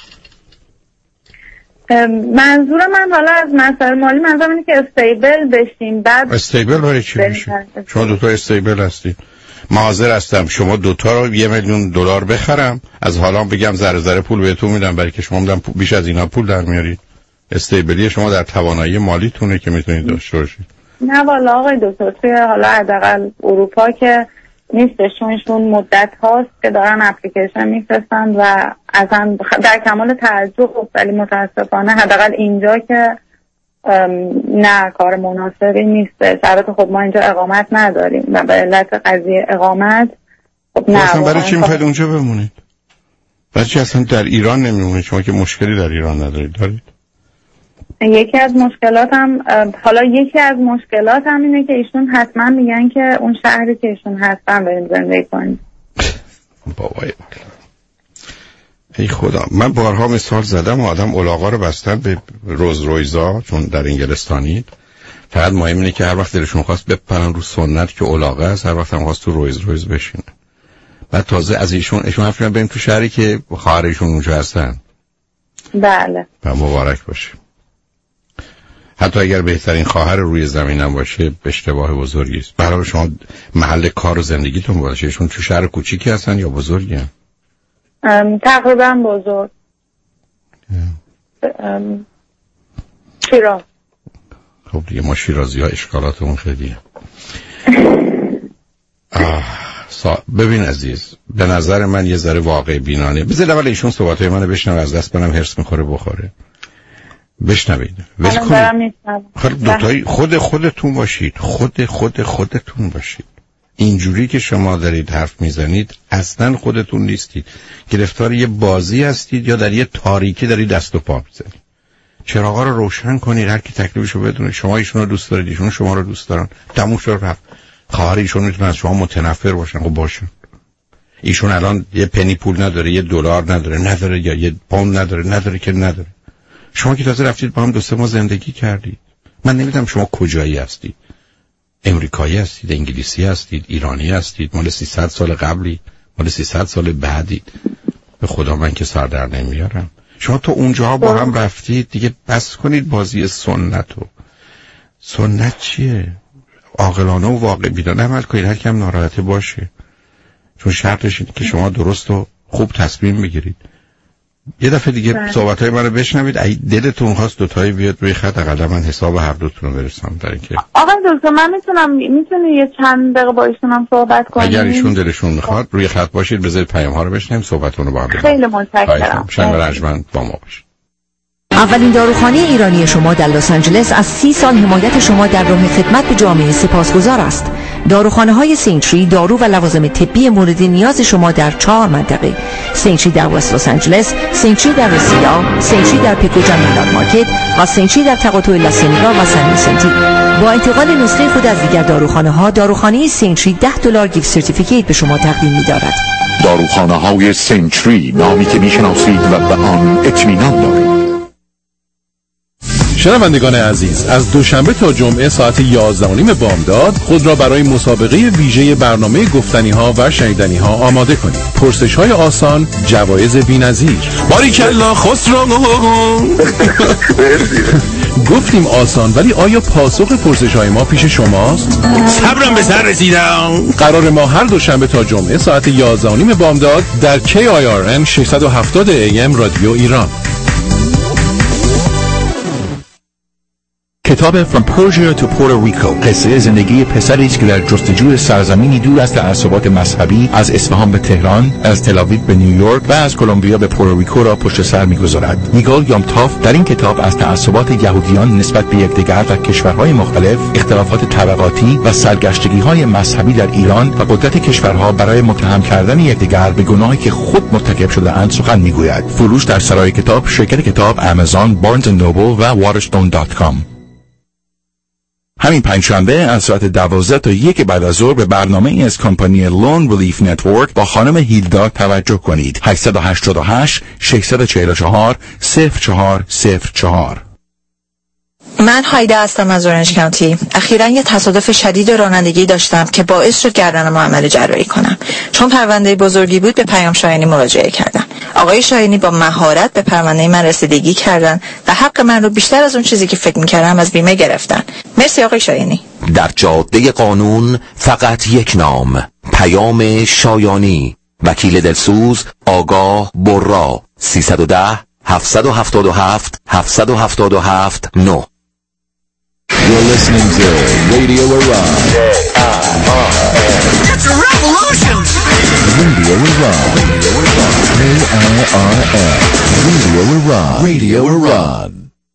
منظور من حالا از مسائل مالی منظورم اینه که استیبل بشیم. بعد استیبل برای چی بشیم؟ شما 2 تا استیبل هستید. من حاضر هستم شما 2 تا رو $1 میلیون بخرم، از حالا بگم ذره پول بهتون میدم برای که شما میدم بیش از اینا پول در میارید. استیبلی شما در توانایی مالیتونه که میتونید داشته باشید. نه والا آقای دکتر، توی حالا حداقل اروپا که نیستشون مدت هاست که دارن اپلیکیشن میفرستن و اصلا در کمال تعجب، ولی متاسفانه حداقل اینجا که نه کار مناسبی نیست. البته خب ما اینجا اقامت نداریم و به علت قضیه اقامت خب نه. اصلا برای چی میخواید اونجا بمونید؟ برای چی اصلا در ایران نمیمونید؟ شما که مشکلی در ایران ندارید. دارید؟ یکی از مشکلاتم اینه که ایشون حتما میگن که اون شهری که ایشون هستن بریم زندگی کنیم. بابای ای خدا، من بارها مثال زدم آدم الاغا رو بستن به روزرویزا چون در انگلستانید. فقط مهم اینه که هر وقت دلشون خواست بپرن رو سنت که الاغه است، هر وقت هم خواست تو رویز بشینه. بعد تازه از ایشون حرف می‌زنن بریم تو شهری که خواهرشون اونجا هستن. بله. و مبارک باشه. حتی اگر بهترین خواهر روی زمینم باشه اشتباه بزرگی است. برای شما محل کار و زندگیتون باشه. ایشون تو شهر کوچیکی هستن یا بزرگی هستن؟ تقریبا بزرگ. شیراز. خب دیگه ما شیرازی ها اشکالاتمون خیلیه. ببین عزیز، به نظر من یه ذره واقع بینانه. بذار اول ایشون صحبتهای منو بشنوه، از دست منم هرس میخوره بخوره. بشنوید. دوتایی خودتون باشید. خودتون باشید. اینجوری که شما دارید حرف میزنید اصلا خودتون نیستید، گرفتار یه بازی هستید یا در یه تاریکی دارید دست و پا میزنید. چراغا رو روشن کنید، هر کی تکلیفشو بدونه. شما ایشون رو دوست دارید، ایشون شما رو دوست دارن، تموم شد رفت. خواهر ایشون میتونه از شما متنفر باشن، خب باشن. ایشون الان یه پنی پول نداره، یه دلار نداره یا یه پوند نداره که نداره. شما که تازه رفتید با هم 2-3 ماه زندگی کردید. من نمیدونم شما کجایی هستید. امریکایی هستید، انگلیسی هستید، ایرانی هستید، مال 300 سال قبلی، مال 300 سال بعدی. به خدا من که سر در نمیارم. شما تو اونجاها با هم رفتید دیگه، بس کنید بازی سنتو. سنت چیه؟ عاقلانه و واقع بینانه عمل کنید، هر کم ناراحته باشه. چون شرطش اینه که شما درست و خوب تصمیم بگیرید. یه دفعه دیگه صحبت‌های منو بشنوید، اگه دلتون خواست دوتایی بیاد روی خط اقلا من حساب هر دوتون رو برسم در اینکه آقا دکتر من میتونی یه چند دقیقه با ایشونم صحبت کنیم؟ اگر ایشون دلشون میخواد روی خط باشید، بذارید پیام‌ها رو بشنویم، صحبتون رو با هم. خیلی متشکرم. شنگ رجمند با ما باشید. اولین داروخانه ایرانی شما در لس آنجلس از 30 سال حمایت شما در راه خدمت به جامعه سپاسگزار است. داروخانه‌های سینتری دارو و لوازم طبی مورد نیاز شما در 4 منطقه: سینتری در وست لس آنجلس، سینتری در رسیدا، سینتری در پیکوجا میلان مارکت و سینتری در تقاطع لاسنیگا و سن ویسنتی. با انتقال نسخه خود از دیگر داروخانه‌ها، داروخانه سینتری $10 گیفت سرتیفیکیت به شما تقدیم می‌دارد. داروخانه‌های سینتری، نامی که می‌شناسید و به آن اطمینان دارید. شنوندگان عزیز، از دوشنبه تا جمعه ساعت 11:30 بامداد خود را برای مسابقه ویژه برنامه گفتنی‌ها و شنیدنی‌ها آماده کنید. پرسش‌های آسان، جوایز بی‌نظیر. باریکلا خسرو. گفتیم آسان، ولی آیا پاسخ پرسش‌های ما پیش شماست؟ صبرم به سر رسیدم. قرار ما هر دوشنبه تا جمعه ساعت 11:30 بامداد در KIRN 670 AM رادیو ایران. کتاب From Persia to Puerto Rico، قصه زندگی پسری است که در جستجوی سرزمینی دور از تعصبات مذهبی از اصفهان به تهران، از تل‌آویو به نیویورک و از کلمبیا به پورتوریکو را پشت سر می‌گذارد. نیگال یامتاف در این کتاب از تعصبات یهودیان نسبت به یکدیگر در کشورهای مختلف، اختلافات طبقاتی و سرگشتگی‌های مذهبی در ایران و قدرت کشورها برای متهم کردن یکدیگر به گناهی که خود مرتکب شده‌اند سخن می‌گوید. فروش در سرای کتاب، شرکت کتاب، آمازون، بارنز اند نوبل و waterstone.com. همین پنجشنبه از ساعت 12 تا 1 بعد از ظهر به برنامه این از کمپانی لون ریلیف نتورک با خانم هیلدا توجه کنید. 888 644 0404. من هایده هستم از اورنج کانتی. اخیراً یه تصادف شدید رانندگی داشتم که باعث شد گردنم عمل جراحی کنم. چون پرونده بزرگی بود به پیام شاهینی مراجعه کردم. آقای شاهینی با مهارت به پرونده من رسیدگی کردن و حق من رو بیشتر از اون چیزی که فکر می‌کردم از بیمه گرفتن. مرسی آقای شاهینی. در جاده قانون فقط یک نام: پیام شایانی. وکیل دلسوز آگاه برا. 310 777 777 9. You're listening to Radio Iran. It's a revolution! Radio Iran. AIRN. Radio Iran. Radio Iran.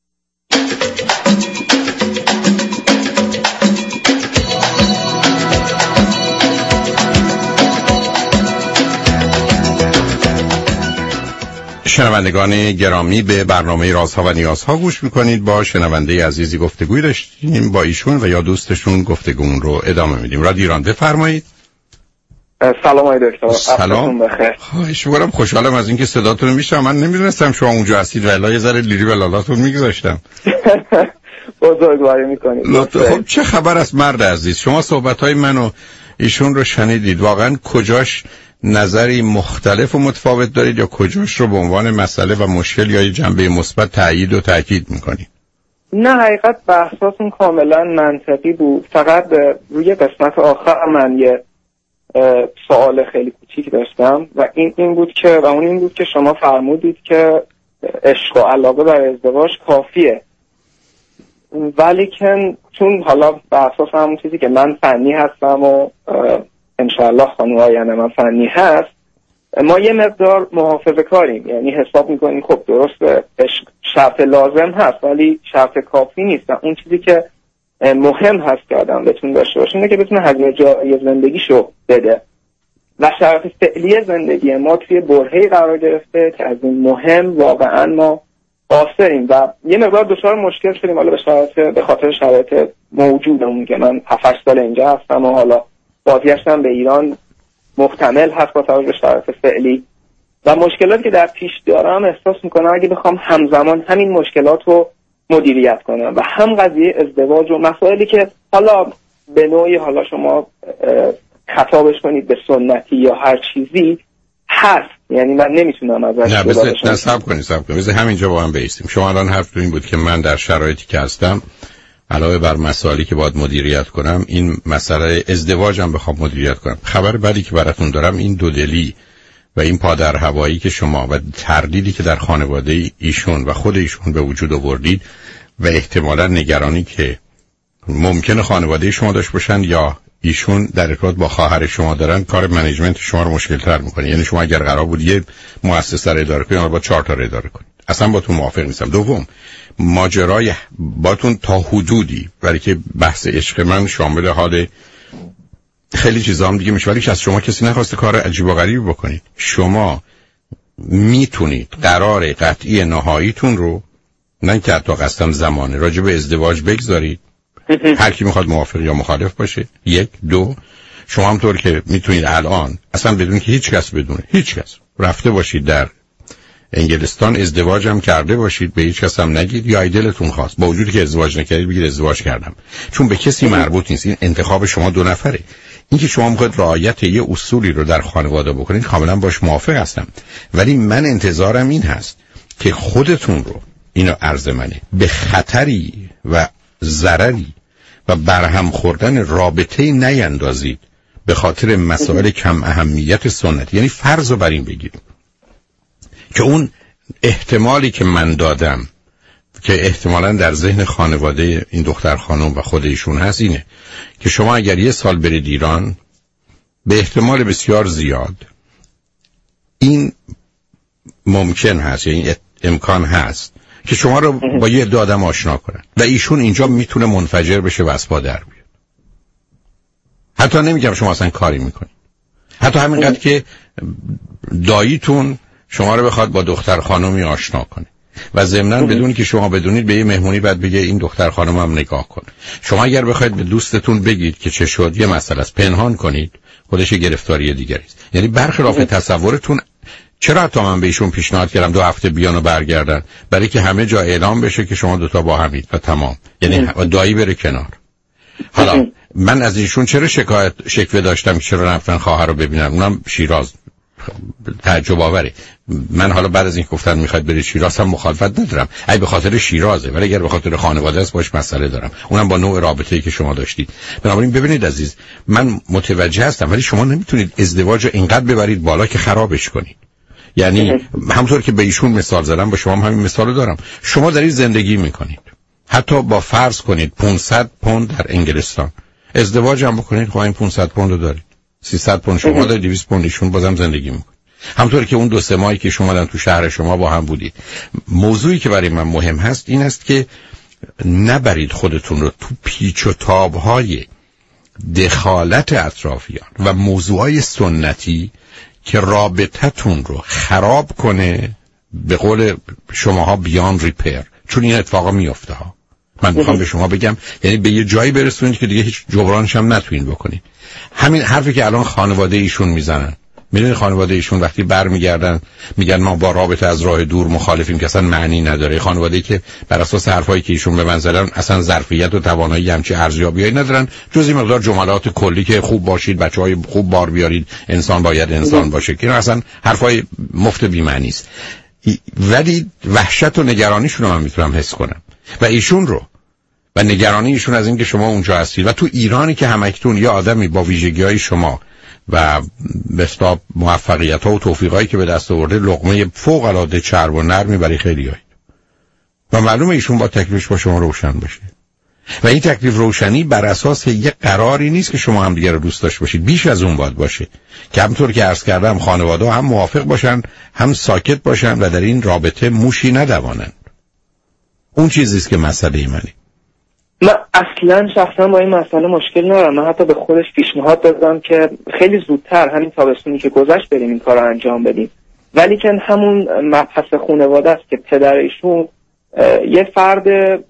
شنوندگان گرامی، به برنامه رازها و نیازها گوش میکنید. با شنونده عزیزی گفتگوی داشتیم، با ایشون و یا دوستشون گفتگومون رو ادامه میدیم. رادیو ایران، بفرمایید. سلام آقای دکتر. سلام. خواهش می‌کنم، خوشحالم از اینکه صداتون رو میشنوم. من نمیدونستم شما اونجا هستید، والله یه ذره لیری به لالاتون میگذاشتم. بزرگواری میکنید. خب چه خبر است مرد عزیز؟ شما صحبت‌های من و ایشون رو شنیدید. واقعا کجاش نظری مختلف و متفاوت دارید یا کجاش رو به عنوان مسئله و مشکل یا جنبه مثبت تأیید و تاکید میکنید؟ نه، حقیقت بحثاتون کاملا منطقی بود. فقط روی قسمت آخر من یه سوال خیلی کوچیک داشتم و این بود که شما فرمودید که عشق و علاقه برای ازدواج کافیه، ولی که چون حالا بحثات همون چیزی که من فنی هستم و انشاءالله خانم آینده من فنی هست، ما یه مقدار محافظه کاریم، یعنی حساب میکنیم خب درسته شرط لازم هست ولی شرط کافی نیست. اون چیزی که مهم هست که آدم بتونه داشته باشه اینه که بتونه هزینه جاری زندگیشو بده و شرایط فعلی زندگی ما توی برهه‌ای قرار گرفته که از این مهم واقعا ما قاصریم و یه مقدار دچار مشکل شدیم حالا به خاطر شرایط موجودمون که من 7-8 سال اینجا هستم و حالا بازگشتم به ایران محتمل هست با توجه به شرایط فعلی و مشکلاتی که در پیش دارم احساس میکنم اگه بخوام همزمان همین مشکلات رو مدیریت کنم و هم قضیه ازدواج و مسائلی که حالا به نوعی حالا شما خطابش کنید به سنتی یا هر چیزی هست، یعنی من نمیتونم ازش نه بذار صبر کنید بذار همینجا با هم بایستیم. شما الان حرف این بود که من در شرایطی که هستم علاوه بر مسائلی که باید مدیریت کنم این مسئله ازدواجم بخوام مدیریت کنم. خبر بدی که براتون دارم این دودلی و این پادر هوایی که شما و تردیدی که در خانواده ایشون و خود ایشون به وجود آوردید و احتمالاً نگرانی که ممکنه خانواده شما داشت باشن یا ایشون در ارتباط با خواهر شما دارن کار منیجمنت شما رو مشکل‌تر می‌کنه. یعنی شما اگر قرار بود یه مؤسسه رو اداره کنید با 4 تا رو اداره کنید اصلا باتون موافق نیستم. دوم ماجرای باتون تا حدودی برای که بحث عشق من شامل حال خیلی چیزا هم دیگه میشه ولی که از شما کسی نخواسته کار عجیب و غریبی بکنید. شما میتونید قرار قطعی نهاییتون رو نه که حتی قسم زمانه راجع به ازدواج بگذارید هر کی میخواد موافق یا مخالف باشه. 1 2 شما همطور که میتونید الان اصلا بدون که هیچ کس رفته باشید در انگلستان ازدواج هم کرده باشید به هیچ کس هم نگید یا دلتون خواست با وجودی که ازدواج نکردید بگید ازدواج کردم چون به کسی مربوط نیست. این انتخاب شما 2 نفره. اینکه شما میخواید رعایت یه اصولی رو در خانواده بکنید کاملا باش موافق هستم ولی من انتظارم این هست که خودتون رو اینو عرض منه به خطری و ضرری و برهم خوردن رابطه‌ای نیندازید به خاطر مسائل کم اهمیت سنتی. یعنی فرض رو بر این بگیریم که اون احتمالی که من دادم که احتمالاً در ذهن خانواده این دختر خانم و خود ایشون هست اینه که شما اگر 1 سال برید ایران به احتمال بسیار زیاد این ممکن هست یعنی امکان هست که شما رو با یه عده آدم آشنا کنن و ایشون اینجا میتونه منفجر بشه و از پا در بیاد. حتی نمیگم شما اصلا کاری میکنید حتی همینقدر که داییتون شما رو بخواد با دختر خانمی آشنا کنه و ضمناً بدون که شما بدونید به یه مهمونی بعد بگه این دختر خانم هم نگاه کن. شما اگر بخواید به دوستتون بگید که چه شد یه مسئله است پنهان کنید خودش گرفتاری دیگری است. یعنی برخلاف تصورتون. چرا تا من به ایشون پیشنهاد کردم 2 هفته بیان و برگردن برای که همه جا اعلام بشه که شما 2 تا با همید و تمام یعنی دایی بره کنار. حالا من از ایشون چرا شکوه داشتم که چرا رفتن خواهر رو ببینن اونم شیراز تعجب آوره. من حالا بعد از این گفتن میخواید برید شیراز هم مخالفت ندارم ای به خاطر شیرازه ولی اگر به خاطر خانواده است باش مسئله دارم اونم با نوع رابطه‌ای که شما داشتید. بنابراین ببینید عزیز من متوجه هستم ولی شما نمیتونید ازدواج رو اینقدر ببرید بالا که خرابش کنید. یعنی همونطور که به ایشون مثال زدم با شما هم همین مثال دارم. شما دارید زندگی میکنید حتی با فرض کنید 500 پوند در انگلستان ازدواج هم بکنید خب این 500 پوند رو دارید 300 پوند شما دارید 200 پوند ایشون بازم زندگی میکنید. همونطور که اون 2-3 ماهی که شما در تو شهر شما با هم بودید. موضوعی که برای من مهم هست این است که نبرید خودتون رو تو پیچ و تاب‌های دخالت اطرافیان و موضوعای سنتی که رابطتون رو خراب کنه به قول شماها بیان ریپر چون این اتفاقا میفته ها. من میخوام به شما بگم یعنی به یه جایی برسونید که دیگه هیچ جبرانش هم نتونید بکنید. همین حرفی که الان خانواده ایشون میزنن میدونید خانواده ایشون وقتی برمیگردن میگن ما با رابطه از راه دور مخالفیم که اصلا معنی نداره. خانواده‌ای که بر اساس حرفایی که ایشون به من زدن اصلا ظرفیت و توانایی همچی ارزیابیایی ندارن جز این مقدار جملات کلی که خوب باشید بچهای خوب بار بیارید انسان باید انسان باشه که اصلا حرفای مفت بی معنی است. ولی وحشت و نگرانیشون رو من میتونم حس کنم و ایشون رو و نگرانیشون از اینکه شما اونجا هستید و تو ایرانی که همکنون یه آدمی با ویژگی‌های شما و بسیار موفقیت‌ها و توفیقایی که به دست آورده لقمه فوق‌العاده چرب و نرمی برای خیلی‌ها و معلومه ایشون با تکلیفش با شما روشن باشه و این تکلیف روشنی بر اساس یک قراری نیست که شما هم دیگه رو دوست داشته باشید بیش از اون باید باشه که همونطور که عرض کردم خانواده هم موافق باشن هم ساکت باشن و در این رابطه موشی ندوانند. اون چیزیست که مسئله منه. من اصلا شخصا با این مسئله مشکل ندارم. من حتی به خودش پیشنهاد دادم که خیلی زودتر همین تابستونی که گذشت بریم این کار رو انجام بدیم، ولی که همون مبحث خانواده است که پدر ایشون یه فرد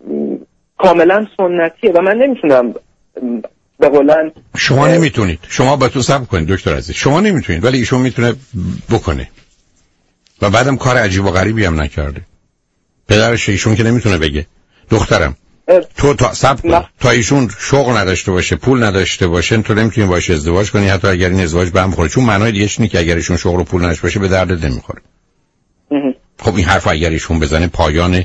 کاملا سنتیه و من نمیتونم به قولن شما نمیتونید، شما با تو صبر کنید دکتر عزیز، شما نمیتونید ولی ایشون میتونه بکنه و بعدم کار عجیب و غریبی هم نکرده. پدرش ایشون که نمیتونه بگه دخترم تو تا صبر کن تا ایشون شغل نداشته باشه، پول نداشته باشه، تو نمیتونی باهاش ازدواج کنی، حتی اگر این ازدواج به هم بخوره، چون معنای دیگه اینه که اگر ایشون شغل و پول نداشته باشه به دردت نمیخوره. خب این حرف اگر ایشون بزنه پایان،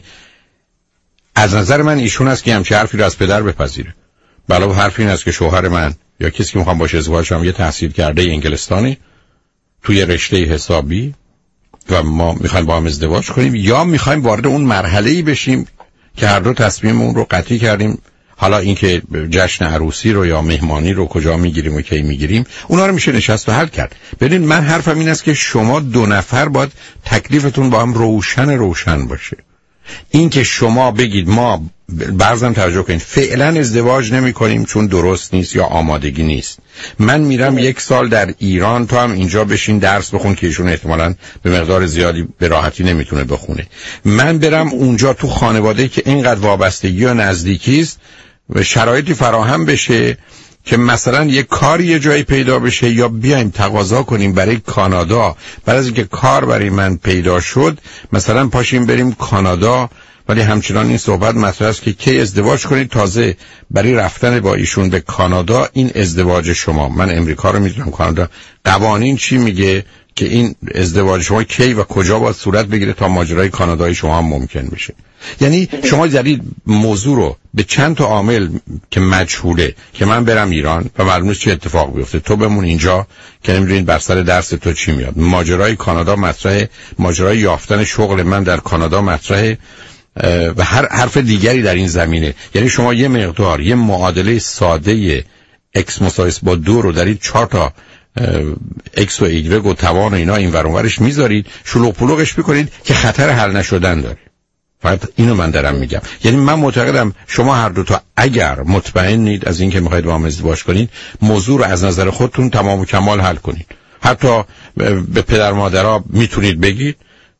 از نظر من ایشون است که همچین حرفی رو از پدر بپذیره. علاوه حرف این است که شوهر من یا کسی که میخوام باش ازدواج کنم یه تحصیل کرده انگلستانی توی رشته حسابی و ما میخوایم با هم ازدواج کنیم، یا میخوایم وارد اون مرحله‌ای بشیم که هر دو تصمیممون رو قطعی کردیم. حالا اینکه جشن عروسی رو یا مهمانی رو کجا میگیریم و کی میگیریم اونا رو میشه نشست و حل کرد. ببین من حرفم این است که شما دو نفر باید تکلیفتون با هم روشن باشه. این که شما بگید ما بعضم توجه کنید فعلا ازدواج نمی کنیم چون درست نیست یا آمادگی نیست، من میرم 1 سال در ایران، تو هم اینجا بشین درس بخون که ایشون احتمالاً به مقدار زیادی به راحتی نمیتونه بخونه، من برم اونجا تو خانواده که اینقدر وابستگی و نزدیکی است و شرایطی فراهم بشه که مثلا یه کاری یه جایی پیدا بشه، یا بیایم تقاضا کنیم برای کانادا، بعد از اینکه کار برای من پیدا شد مثلا پاشیم بریم کانادا، ولی همچنان این صحبت مطرح است که کی ازدواج کنید. تازه برای رفتن با ایشون به کانادا این ازدواج شما، من امریکا رو میدونم، کانادا قوانین چی میگه که این ازدواج شما کی و کجا باید صورت بگیره تا ماجرای کانادایی شما هم ممکن بشه. یعنی شما دارید موضوع رو به چند تا عامل که مجهوله که من برم ایران و معلوم نیست چه اتفاق بیفته، تو بمون اینجا که نمیدونید بر سر درس تو چی میاد، ماجرای کانادا مطرحه، ماجرای یافتن شغل من در کانادا مطرحه و هر حرف دیگری در این زمینه. یعنی شما یه مقدار یه معادله ساده x مساوی با 2 رو دارید 4 تا x و y و توان و اینا این ور اونورش میذارید، شلوغ پلوغش میکنید که خطر حل نشدن داره. فقط اینو من دارم میگم. یعنی من معتقدم شما هر دو تا اگر مطمئنید از اینکه میخواید با هم ازدواج کنید، موضوع رو از نظر خودتون تمام و کمال حل کنید. حتی به پدر مادرها میتونید بگید،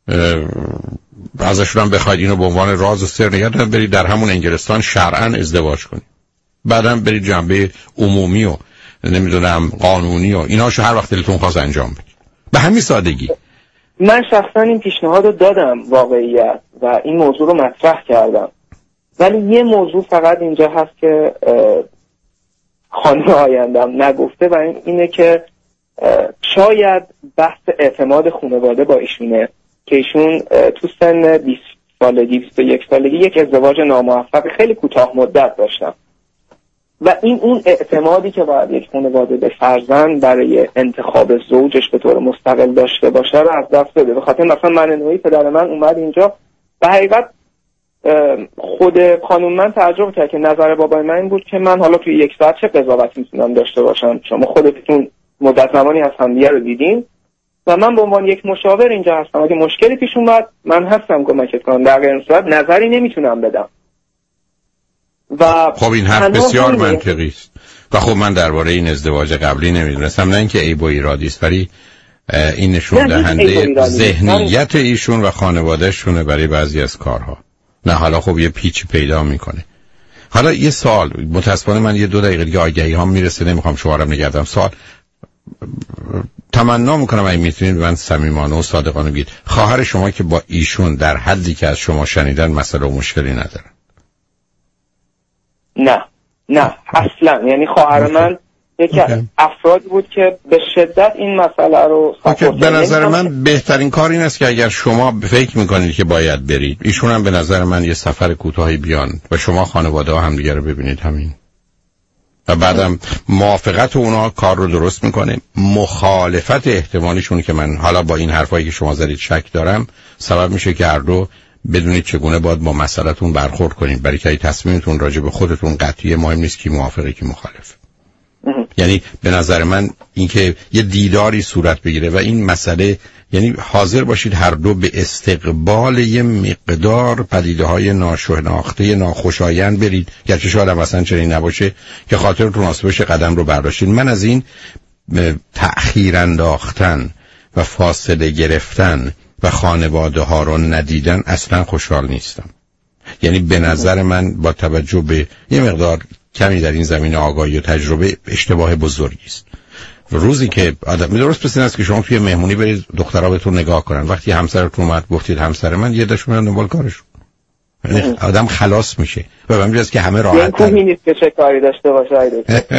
ازشون هم بخواید اینو به عنوان راز و سر نگه دارن، برید در همون انگلستان شرعاً ازدواج کنید، بعدم برید جنبه عمومی و نمیدونم قانونی و ایناشو هر وقت دلتون خواست انجام بدید. به همین سادگی. من شخصا این پیشنهاد رو دادم واقعیت و این موضوع رو مطرح کردم، ولی یه موضوع فقط اینجا هست که خانم آیندم نگفته و اینه که شاید بحث اعتماد خانواده با ایشونه که ایشون تو سن 20 سالگی 21 سالگی یک ازدواج ناموفق خیلی کوتاه مدت داشتم و این اون اعتمادی که باید یک خانواده به فرزند برای انتخاب زوجش به طور مستقل داشته باشه رو از دست بده. به خاطر مثلا من نوعی پدر من اومد اینجا به حقیقت خود خانم من تعجب کرد که نظر بابای من این بود که من حالا توی 1 ساعت چه قضاوتی میتونم داشته باشم، شما خودتون مدت زمانی از همدیگه رو دیدین و من به عنوان یک مشاور اینجا هستم، اگه مشکلی پیش اومد من هستم کمکت کنم، در غیر این صورت نظری نمیتونم بدم. و خب این حرف بسیار منطقی است و خب من درباره این ازدواج قبلی نمیدونستم، نه اینکه عیب و ایرادی است، ولی این نشون دهنده ذهنیت ایشون و خانواده‌شونه برای بعضی از کارها. نه حالا خب یه پیچ پیدا میکنه. حالا یه سوال، متاسفانه من یه 2 دقیقه دیگه آگهی ها میرسه، نمیخوام شوهرم نگردم. سوال تمنا میکنم اگه میتونید من صمیمانه و صادقانه بگید، خواهر شما که با ایشون در حدی که از شما شنیدن مسئله و مشکلی ندارن؟ نه اصلا. یعنی خواهر من یکی از افرادی بود که به شدت این مسئله رو به نظر من بهترین کار این است که اگر شما فکر میکنید که باید برید، ایشون هم به نظر من یه سفر کوتاهی بیان و شما خانواده ها هم دیگه رو ببینید، همین. و بعدم موافقت اونا کار رو درست میکنه، مخالفت احتمالیشون که من حالا با این حرفایی که شما زدید شک دارم سبب میشه که هر دو بدونید چگونه باید با مسئله‌تون برخورد کنید، برای که تصمیمتون راجع به خودتون قطعی، مهم نیست کی موافقه کی مخالف. یعنی به نظر من اینکه یه دیداری صورت بگیره و این مسئله، یعنی حاضر باشید هر دو به استقبال یه مقدار پدیده‌های ناشناخته ناخوشایند برید، گرچه شاید هم اصلا چنین نباشه، که خاطرتون مناسب بشه قدم رو برداشتین. من از این تأخیر انداختن و فاصله گرفتن و خانواده ها رو ندیدن اصلا خوشحال نیستم. یعنی به نظر من با توجه به یه مقدار کمی در این زمینه آگاهی و تجربه اشتباه بزرگی است. روزی که آدم درست پس این است که شما توی مهمونی برید دخترها بهتون نگاه کنن، وقتی همسرتون اومد گفتید همسر من، یه دشون میرن دنبال کارشون. آدم خلاص میشه و همین است که همه راحت تر. این نیست که چه کاری داشته باشه.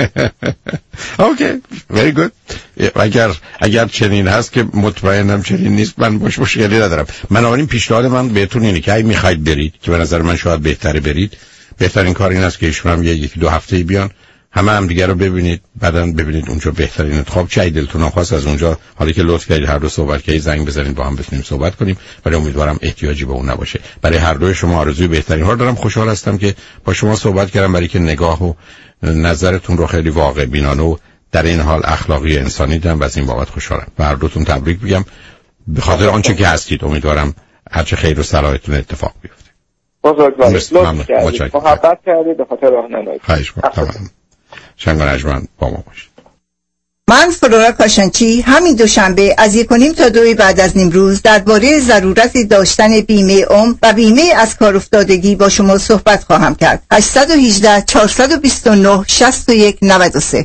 اوکی very good. اگر چنین هست که مطمئنم چنین نیست، من باش مشکلی ندارم. من اولین پیشنهاد من بهتون اینه که اگه میخواید برید، که به نظر من شاید بهتره برید، بهترین کار این است که ایشون هم یکی دو هفته بیان، همه دیگه رو ببینید، بعداً ببینید اونجا بهترین انتخاب چه دلتون خواست از اونجا، حالا که لطف کردید هر دو صحبت کردید زنگ بزنید با هم بتونیم صحبت کنیم، ولی امیدوارم احتیاجی به اون نباشه. برای هر دوی شما آرزوی بهترین ها دارم. خوشحال هستم که با شما صحبت کردم، برای که نگاه و نظرتون رو خیلی واقع بینانه و در این حال اخلاقی انسانی دیدم و از این بابت خوشحالم. و هر دوتون تبریک میگم به خاطر آنچه که هستید. امیدوارم هر چه خیر و صلاحتون اتفاق بیفته. بزرگواری لطف محبت کردید به خاطر راهنمایی. خواهش می‌کنم. شنگ و نجمن با ما باشید. من فلورا کاشانچی همین دوشنبه از 1:30 تا 2 بعد از نیمروز درباره ضرورت داشتن بیمه عمر و بیمه از کار افتادگی با شما صحبت خواهم کرد. 818 429 61 93.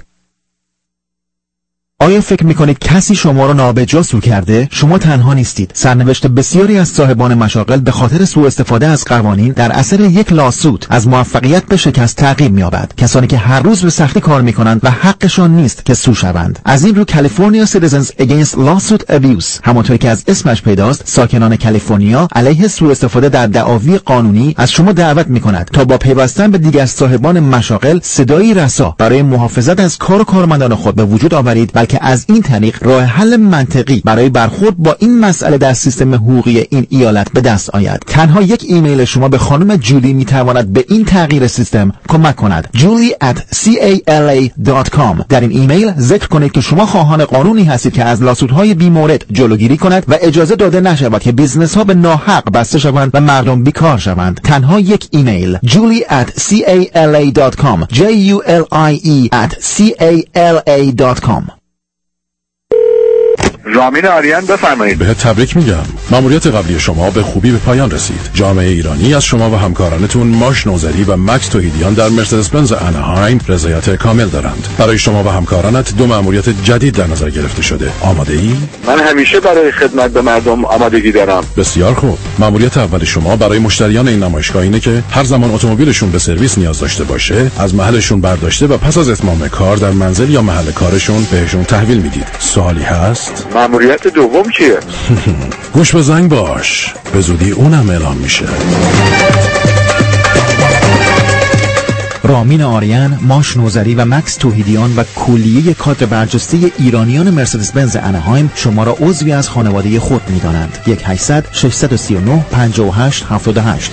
آیا فکر میکنید کسی شما را نابجا سو کرده؟ شما تنها نیستید. سرنوشت بسیاری از صاحبان مشاغل به خاطر سوء استفاده از قوانین در اثر یک لاسوت از موفقیت به شکست تعقیب می‌یابد. کسانی که هر روز به سختی کار میکنند و حقشان نیست که سو شوند. از این رو کالیفرنیا Citizens Against Lawsuit Abuse، همونطور که از اسمش پیداست، ساکنان کالیفرنیا علیه سوء استفاده در دعاوی قانونی از شما دعوت میکند تا با پیوستن به دیگر صاحبان مشاغل صدایی رسا برای محافظت از کار و کارمندان خود به وجود آورید، بلکه از این طریق راه حل منطقی برای برخورد با این مسئله در سیستم حقوقی این ایالت به دست آید. تنها یک ایمیل شما به خانم جولی میتواند به این تغییر سیستم کمک کند. julie@cala.com. در این ایمیل ذکر کنید که شما خواهان قانونی هستید که از لاسودهای بیمورد جلوگیری کند و اجازه داده نشود که بیزنس ها به ناحق بسته شوند و مردم بیکار شوند. تنها یک ایمیل julie@cala.com julie@cala.com. رامین آریان بفرمایید. به تبریک میگم. مأموریت قبلی شما به خوبی به پایان رسید. جامعه ایرانی از شما و همکارانتون ماش نوذری و مکس توحیدیان در مرسدس بنز اناهایم رضایت کامل دارند. برای شما و همکارانت 2 مأموریت جدید در نظر گرفته شده. آماده ای؟ من همیشه برای خدمت به مردم آمادگی دارم. بسیار خوب. مأموریت اول شما برای مشتریان این نمایشگاه اینه که هر زمان اتومبیلشون به سرویس نیاز داشته باشه، از محلشون برداشته و پس از اتمام کار در منزل یا محل کارشون بهشون تحویل میدید. سوالی هست؟ مأموریت دوم چیه؟ گوش به زنگ باش، به زودی اونم اعلام میشه. رامین آریان، ماش نوذری و مکس توحیدیان و کلیه کادر برجسته ایرانیان مرسدس بنز اناهایم شما را عضوی از خانواده خود می‌دانند. 1-800-639-5878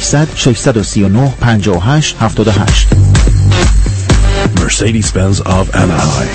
1-800-639-5878. Mercedes-Benz of Anaheim.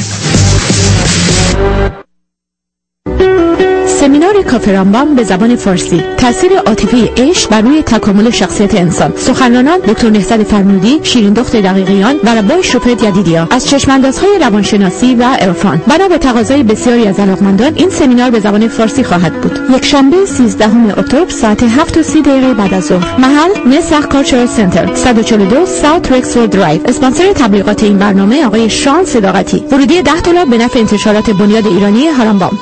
سمینار کافه رامبام به زبان فارسی، تاثیر عاطفی عشق بر روی تکامل شخصیت انسان. سخنرانان دکتر نهضت فرمودی، شیرین دخت دقیقیان و ربای شوپرد یدیدیا از چشماندازهای روانشناسی و عرفان. بنا به تقاضای بسیاری از علاقمندان این سمینار به زبان فارسی خواهد بود. یکشنبه 13 اکتبر ساعت 7:30 بعد از ظهر. محل نسخ کالچرال سنتر 142 ساوت رکسفورد درایو. اسپانسر تبلیغات این برنامه آقای شان صداقتی. ورودی $10 به نفع انتشارات بنیاد ایرانی هارامبام.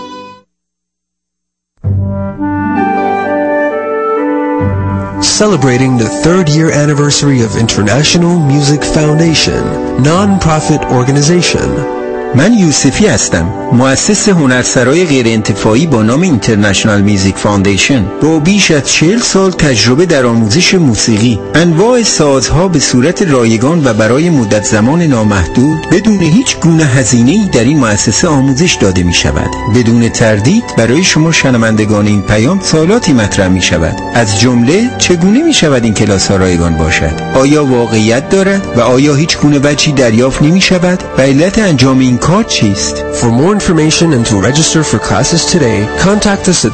Celebrating the 3rd year anniversary of International Music Foundation, non-profit organization. من یوسفی هستم. مؤسس هنرسرای غیرانتفاعی با نام اینترنشنال میوزیک فاندیشن با بیش از 40 سال تجربه در آموزش موسیقی، انواع سازها به صورت رایگان و برای مدت زمان نامحدود بدون هیچ گونه هزینه‌ای در این مؤسسه آموزش داده می شود. بدون تردید برای شما شنوندگان این پیام سوالاتی مطرح می شود، از جمله چگونه می شود این کلاس ها رایگان باشد؟ آیا واقعیت دارد و آیا هیچ گونه وجهی دریافت نمی شود و علت انجام این کار چیست؟ For more information and to register for classes today, contact us at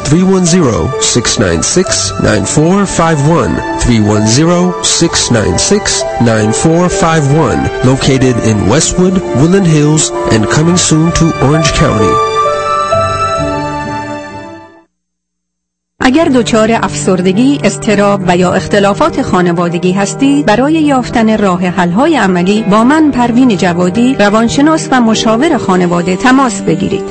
310-696-9451, 310-696-9451, located in Westwood, Woodland Hills, and coming soon to Orange County. اگر دچار افسردگی، اضطراب و یا اختلافات خانوادگی هستید، برای یافتن راه حل‌های عملی با من پروین جوادی، روانشناس و مشاور خانواده تماس بگیرید.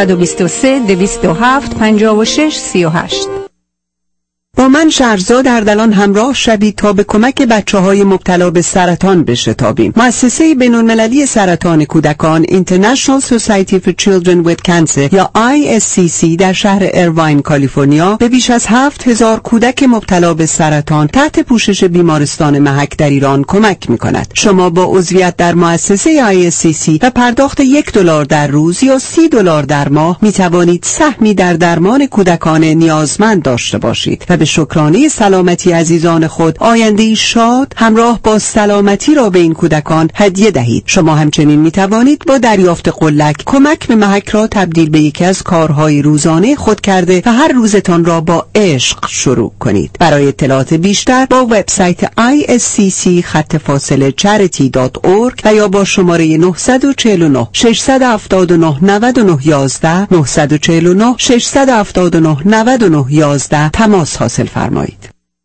323-207-5638. با من شهرزاد اردلان همراه شوید تا به کمک بچه‌های مبتلا به سرطان بشتابیم. مؤسسه بین‌المللی سرطان کودکان International Society for Children with Cancer یا ISCC در شهر ایرواین کالیفرنیا به بیش از 7000 کودک مبتلا به سرطان تحت پوشش بیمارستان محک در ایران کمک می‌کند. شما با عضویت در مؤسسه ISCC و پرداخت $1 در روز یا $30 در ماه می‌توانید سهمی در درمان کودکان نیازمند داشته باشید و به شکرانه سلامتی عزیزان خود آینده‌ای شاد همراه با سلامتی را به این کودکان هدیه دهید. شما همچنین می توانید با دریافت قلک کمک به محک را تبدیل به یکی از کارهای روزانه خود کرده و هر روزتان را با عشق شروع کنید. برای اطلاعات بیشتر با وبسایت iscc-charity.org و یا با شماره 949 679 99 11 949 679 99 11 تماس حاصل فرمایید.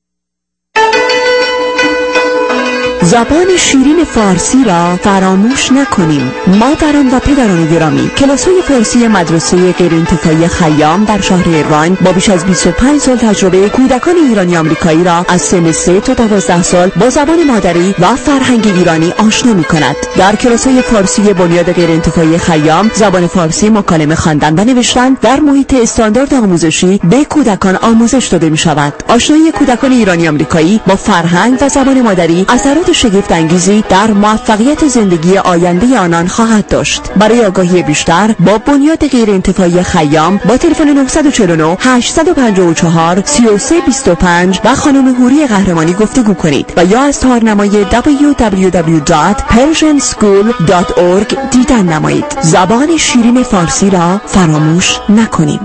زبان شیرین فارسی را فراموش نکنیم. مادران و پدران گرامی، کلاس‌های فارسی مدرسه غیرانتفاعی خیام در شهر ایران با بیش از 25 سال تجربه کودکان ایرانی آمریکایی را از سن 3 تا 12 سال با زبان مادری و فرهنگ ایرانی آشنا می‌کند. در کلاس‌های فارسی بنیاد غیرانتفاعی خیام، زبان فارسی مکالمه خواندن و نوشتن در محیط استاندارد آموزشی به کودکان آموزش داده می‌شود. آشنایی کودکان ایرانی آمریکایی با فرهنگ و زبان مادری اثرات شگفت انگیزی در موفقیت زندگی آینده آنان خواهد داشت. برای آگاهی بیشتر با بنیاد غیرانتفاعی خیام با تلفن 949 854 3325 و خانم هوری قهرمانی گفتگو کنید و یا از تارنمای www.persianschool.org دیدن نمایید. زبان شیرین فارسی را فراموش نکنیم.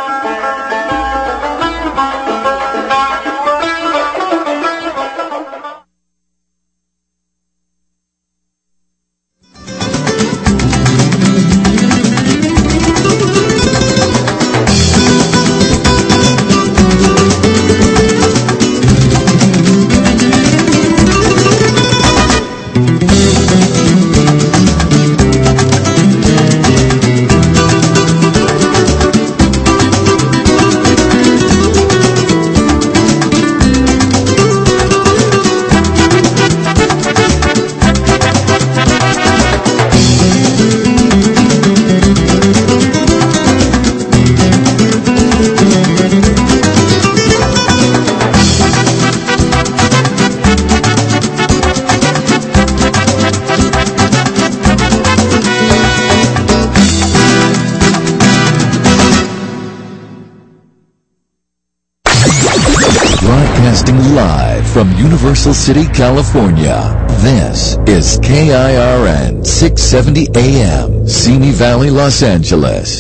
Broadcasting live from Universal City, California. This is KIRN 670 AM, Simi Valley, Los Angeles.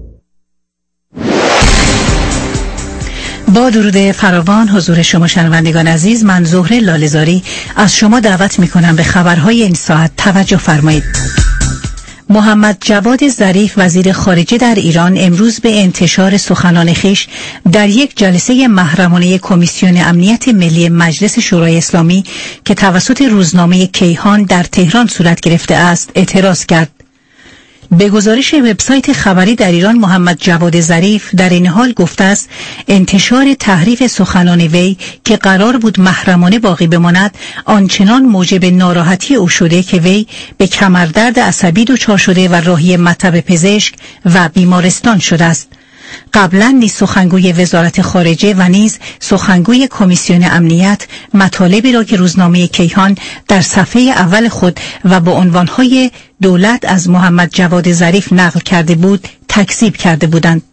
با درود فراوان حضور شما شنوندگان عزیز، من زهره لاله‌زاری از شما دعوت می‌کنم به خبرهای این ساعت توجه فرمایید. محمد جواد ظریف وزیر خارجه در ایران امروز به انتشار سخنان خویش در یک جلسه محرمانه کمیسیون امنیت ملی مجلس شورای اسلامی که توسط روزنامه کیهان در تهران صورت گرفته است اعتراض کرد. به گزارش وبسایت خبری در ایران، محمد جواد ظریف در این حال گفته است انتشار تحریف سخنان وی که قرار بود محرمانه باقی بماند آنچنان موجب ناراحتی او شده که وی به کمردرد عصبی دچار شده و راهی مطب پزشک و بیمارستان شده است. قبلا نیز سخنگوی وزارت خارجه و نیز سخنگوی کمیسیون امنیت مطالبی را که روزنامه کیهان در صفحه اول خود و با عنوانهای دولت از محمد جواد ظریف نقل کرده بود تکذیب کرده بودند.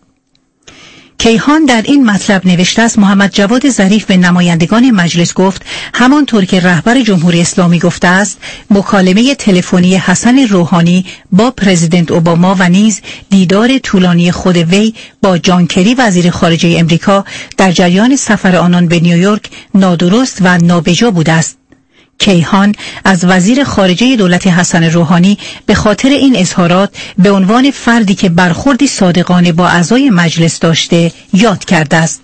کیهان در این مطلب نوشته است محمد جواد ظریف به نمایندگان مجلس گفت همانطور که رهبر جمهوری اسلامی گفته است مکالمه تلفنی حسن روحانی با پرزیدنت اوباما و نیز دیدار طولانی خود وی با جان کری وزیر خارجه امریکا در جریان سفر آنان به نیویورک نادرست و نابجا بوده است. کیهان از وزیر خارجه دولت حسن روحانی به خاطر این اظهارات به عنوان فردی که برخوردی صادقانه با اعضای مجلس داشته یاد کرده است.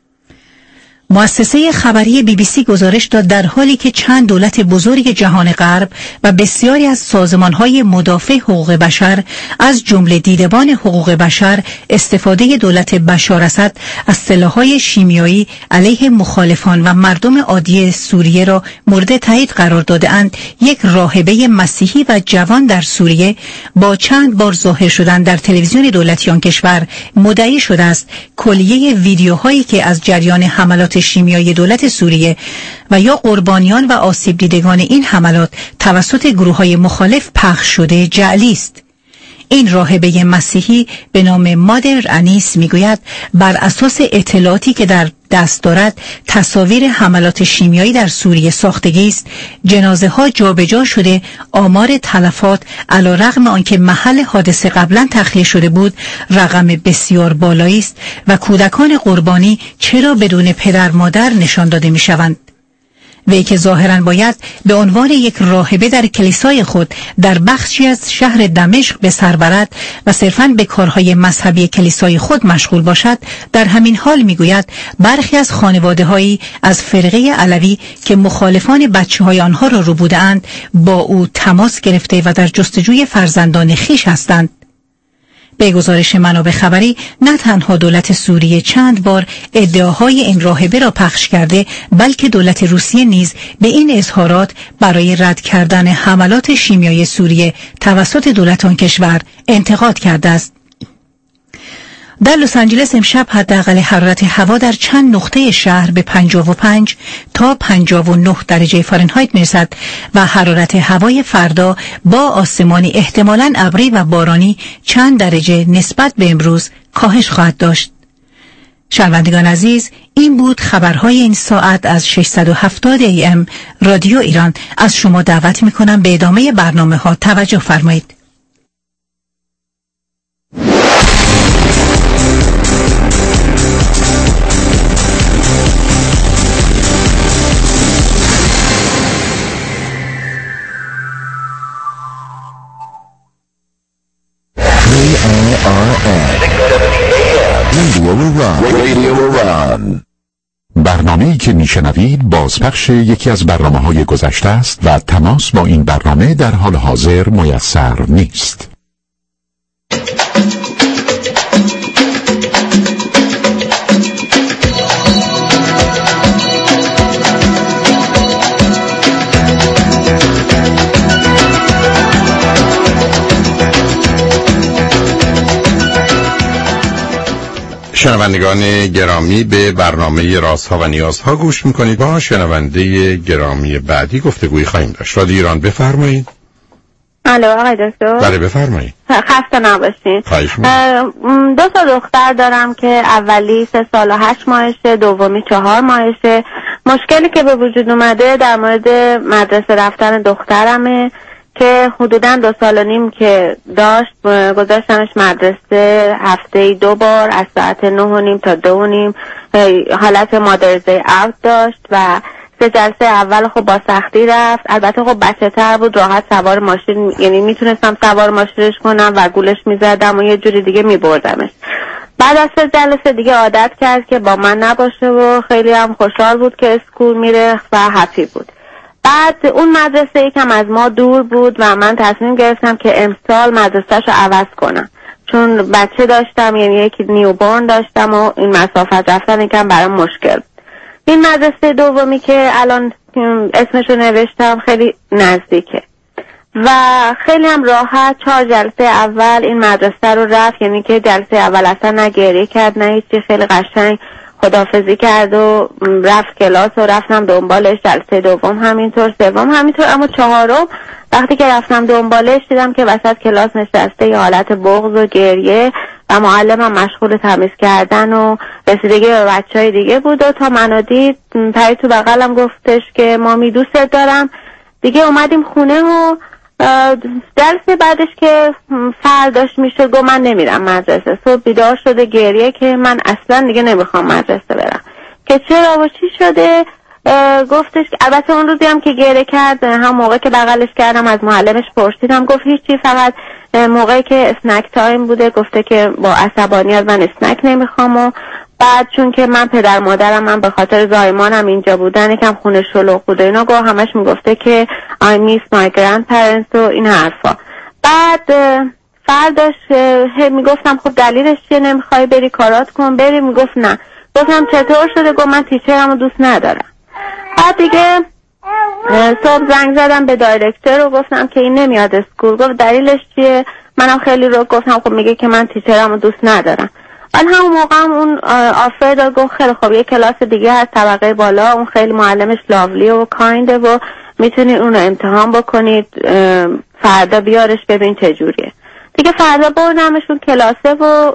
مؤسسه خبری BBC گزارش داد در حالی که چند دولت بزرگ جهان غرب و بسیاری از سازمان‌های مدافع حقوق بشر از جمله دیدبان حقوق بشر استفاده دولت بشار اسد از سلاح‌های شیمیایی علیه مخالفان و مردم عادی سوریه را مورد تایید قرار داده‌اند، یک راهبه مسیحی و جوان در سوریه با چند بار ظاهر شدن در تلویزیون دولتی آن کشور مدعی شده است کلیه ویدیوهایی که از جریان حملات شیمیایی دولت سوریه و یا قربانیان و آسیب دیدگان این حملات توسط گروه‌های مخالف پخش شده جعلی است. این راهبه مسیحی به نام مادر انیس میگوید بر اساس اطلاعاتی که در دست دارد تصاویر حملات شیمیایی در سوریه ساختگی است، جنازه ها جابجا شده، آمار تلفات علیرغم آنکه محل حادثه قبلا تخلیه شده بود رقم بسیار بالایی است و کودکان قربانی چرا بدون پدر مادر نشان داده میشوند. وی که ظاهراً باید به عنوان یک راهبه در کلیسای خود در بخشی از شهر دمشق به سر برد و صرفاً به کارهای مذهبی کلیسای خود مشغول باشد، در همین حال میگوید برخی از خانواده‌هایی از فرقه علوی که مخالفان بچه‌های آنها را ربوده‌اند با او تماس گرفته و در جستجوی فرزندان خویش هستند. به گزارش منابع خبری نه تنها دولت سوریه چند بار ادعاهای این راهبه را پخش کرده، بلکه دولت روسیه نیز به این اظهارات برای رد کردن حملات شیمیایی سوریه توسط دولت آن کشور انتقاد کرده است. در لس آنجلس امشب حداقل حرارت هوا در چند نقطه شهر به 55 تا 59 درجه فارنهایت میرسد و حرارت هوای فردا با آسمانی احتمالاً ابری و بارانی چند درجه نسبت به امروز کاهش خواهد داشت. شنوندگان عزیز، این بود خبرهای این ساعت از 670 AM رادیو ایران. از شما دعوت می‌کنم به ادامه برنامه ها توجه فرمایید. برنامه‌ای که میشنوید بازپخش یکی از برنامه‌های گذشته است و تماس با این برنامه در حال حاضر میسر نیست. شنوندگان گرامی، به برنامه رازها و نیازها گوش میکنید. با شنونده گرامی بعدی گفتگویی خواهیم داشت. رادیو ایران بفرمایید. الو آقای دکتر. بله بفرمایید. خسته نباشین. خواهش می‌کنم. 2 تا دختر دارم که اولی 3 سال و 8 ماهشه، دومی 4 ماهشه. مشکلی که به وجود اومده در مورد مدرسه رفتن دخترمه که حدوداً 2 سال و نیم که داشت گذاشتمش مدرسه هفته 2 بار از ساعت 9:30 تا 2:30 حالت مادرزه اوت داشت و 3 جلسه اول خب با سختی رفت. البته خب بچه تر بود، راحت سوار ماشین، یعنی میتونستم سوار ماشینش کنم و گولش میزدم و یه جوری دیگه میبردمش. بعد از 3 جلسه دیگه عادت کرد که با من نباشه و خیلی هم خوشحال بود که اسکول میره و هپی بود. بعد اون مدرسه یکم از ما دور بود و من تصمیم گرفتم که امسال مدرسه‌شو عوض کنم، چون بچه داشتم، یعنی یکی نیوبورن داشتم و این مسافت رفتن یکم برام مشکل. این مدرسه دومی که الان اسمشو نوشتم خیلی نزدیکه و خیلی هم راحت 4 جلسه اول این مدرسه رو رفت، یعنی که جلسه اول اصلا نه گریه کرد نه هیچی، خیلی قشنگ خداحافظی کرد و رفت کلاس و رفتم دنبالش. جلسه دوم همینطور، سوم همینطور، اما 4م وقتی که رفتم دنبالش دیدم که وسط کلاس نشسته یه حالت بغض و گریه و معلمم مشغول تمیز کردن و رسیدگی به بچهای دیگه بود و تا منو دید پرید تو بغلم گفتش که مامی دوستت دارم. دیگه اومدیم خونه و درس بعدش که فرداش میشه گفت من نمیرم مدرسه. صبح بیدار شده گریه که من اصلا دیگه نمیخوام مدرسه برم. که چرا و چی شده؟ گفتش البته اون روزی هم که گریه کرد هم موقع که بغلش کردم از معلمش پرسیدم، گفت هیچی، فقط موقعی که اسنک تایم بوده گفته که با عصبانیت من اسنک نمیخوام و بعد چون که من پدر مادرم من به خاطر زایمانم اینجا بودن یکم خونه شلوغ بود اینا، گفت همش میگفته که I miss my grandparents و این حرفا. بعد فرداش میگفتم خب دلیلش چیه، نمیخوای بری کارات کن بری؟ میگفت نه. گفتم چطور شده؟ گفت من تیچرمو دوست ندارم. بعد دیگه صبح زنگ زدم به دایرکتور و گفتم که این نمیاد اسکول. گفت دلیلش چیه؟ منم خیلی رو گفتم خب میگه که من تیچرمو دوست ندارم. من همون موقع اون آفر داد، گفت خیلی خب یه کلاس دیگه از طبقه بالا، اون خیلی معلمش لاولی و کاینده و میتونید اون رو امتحان بکنید، فردا بیارش ببین چجوریه. دیگه فردا بردمش اون کلاسه و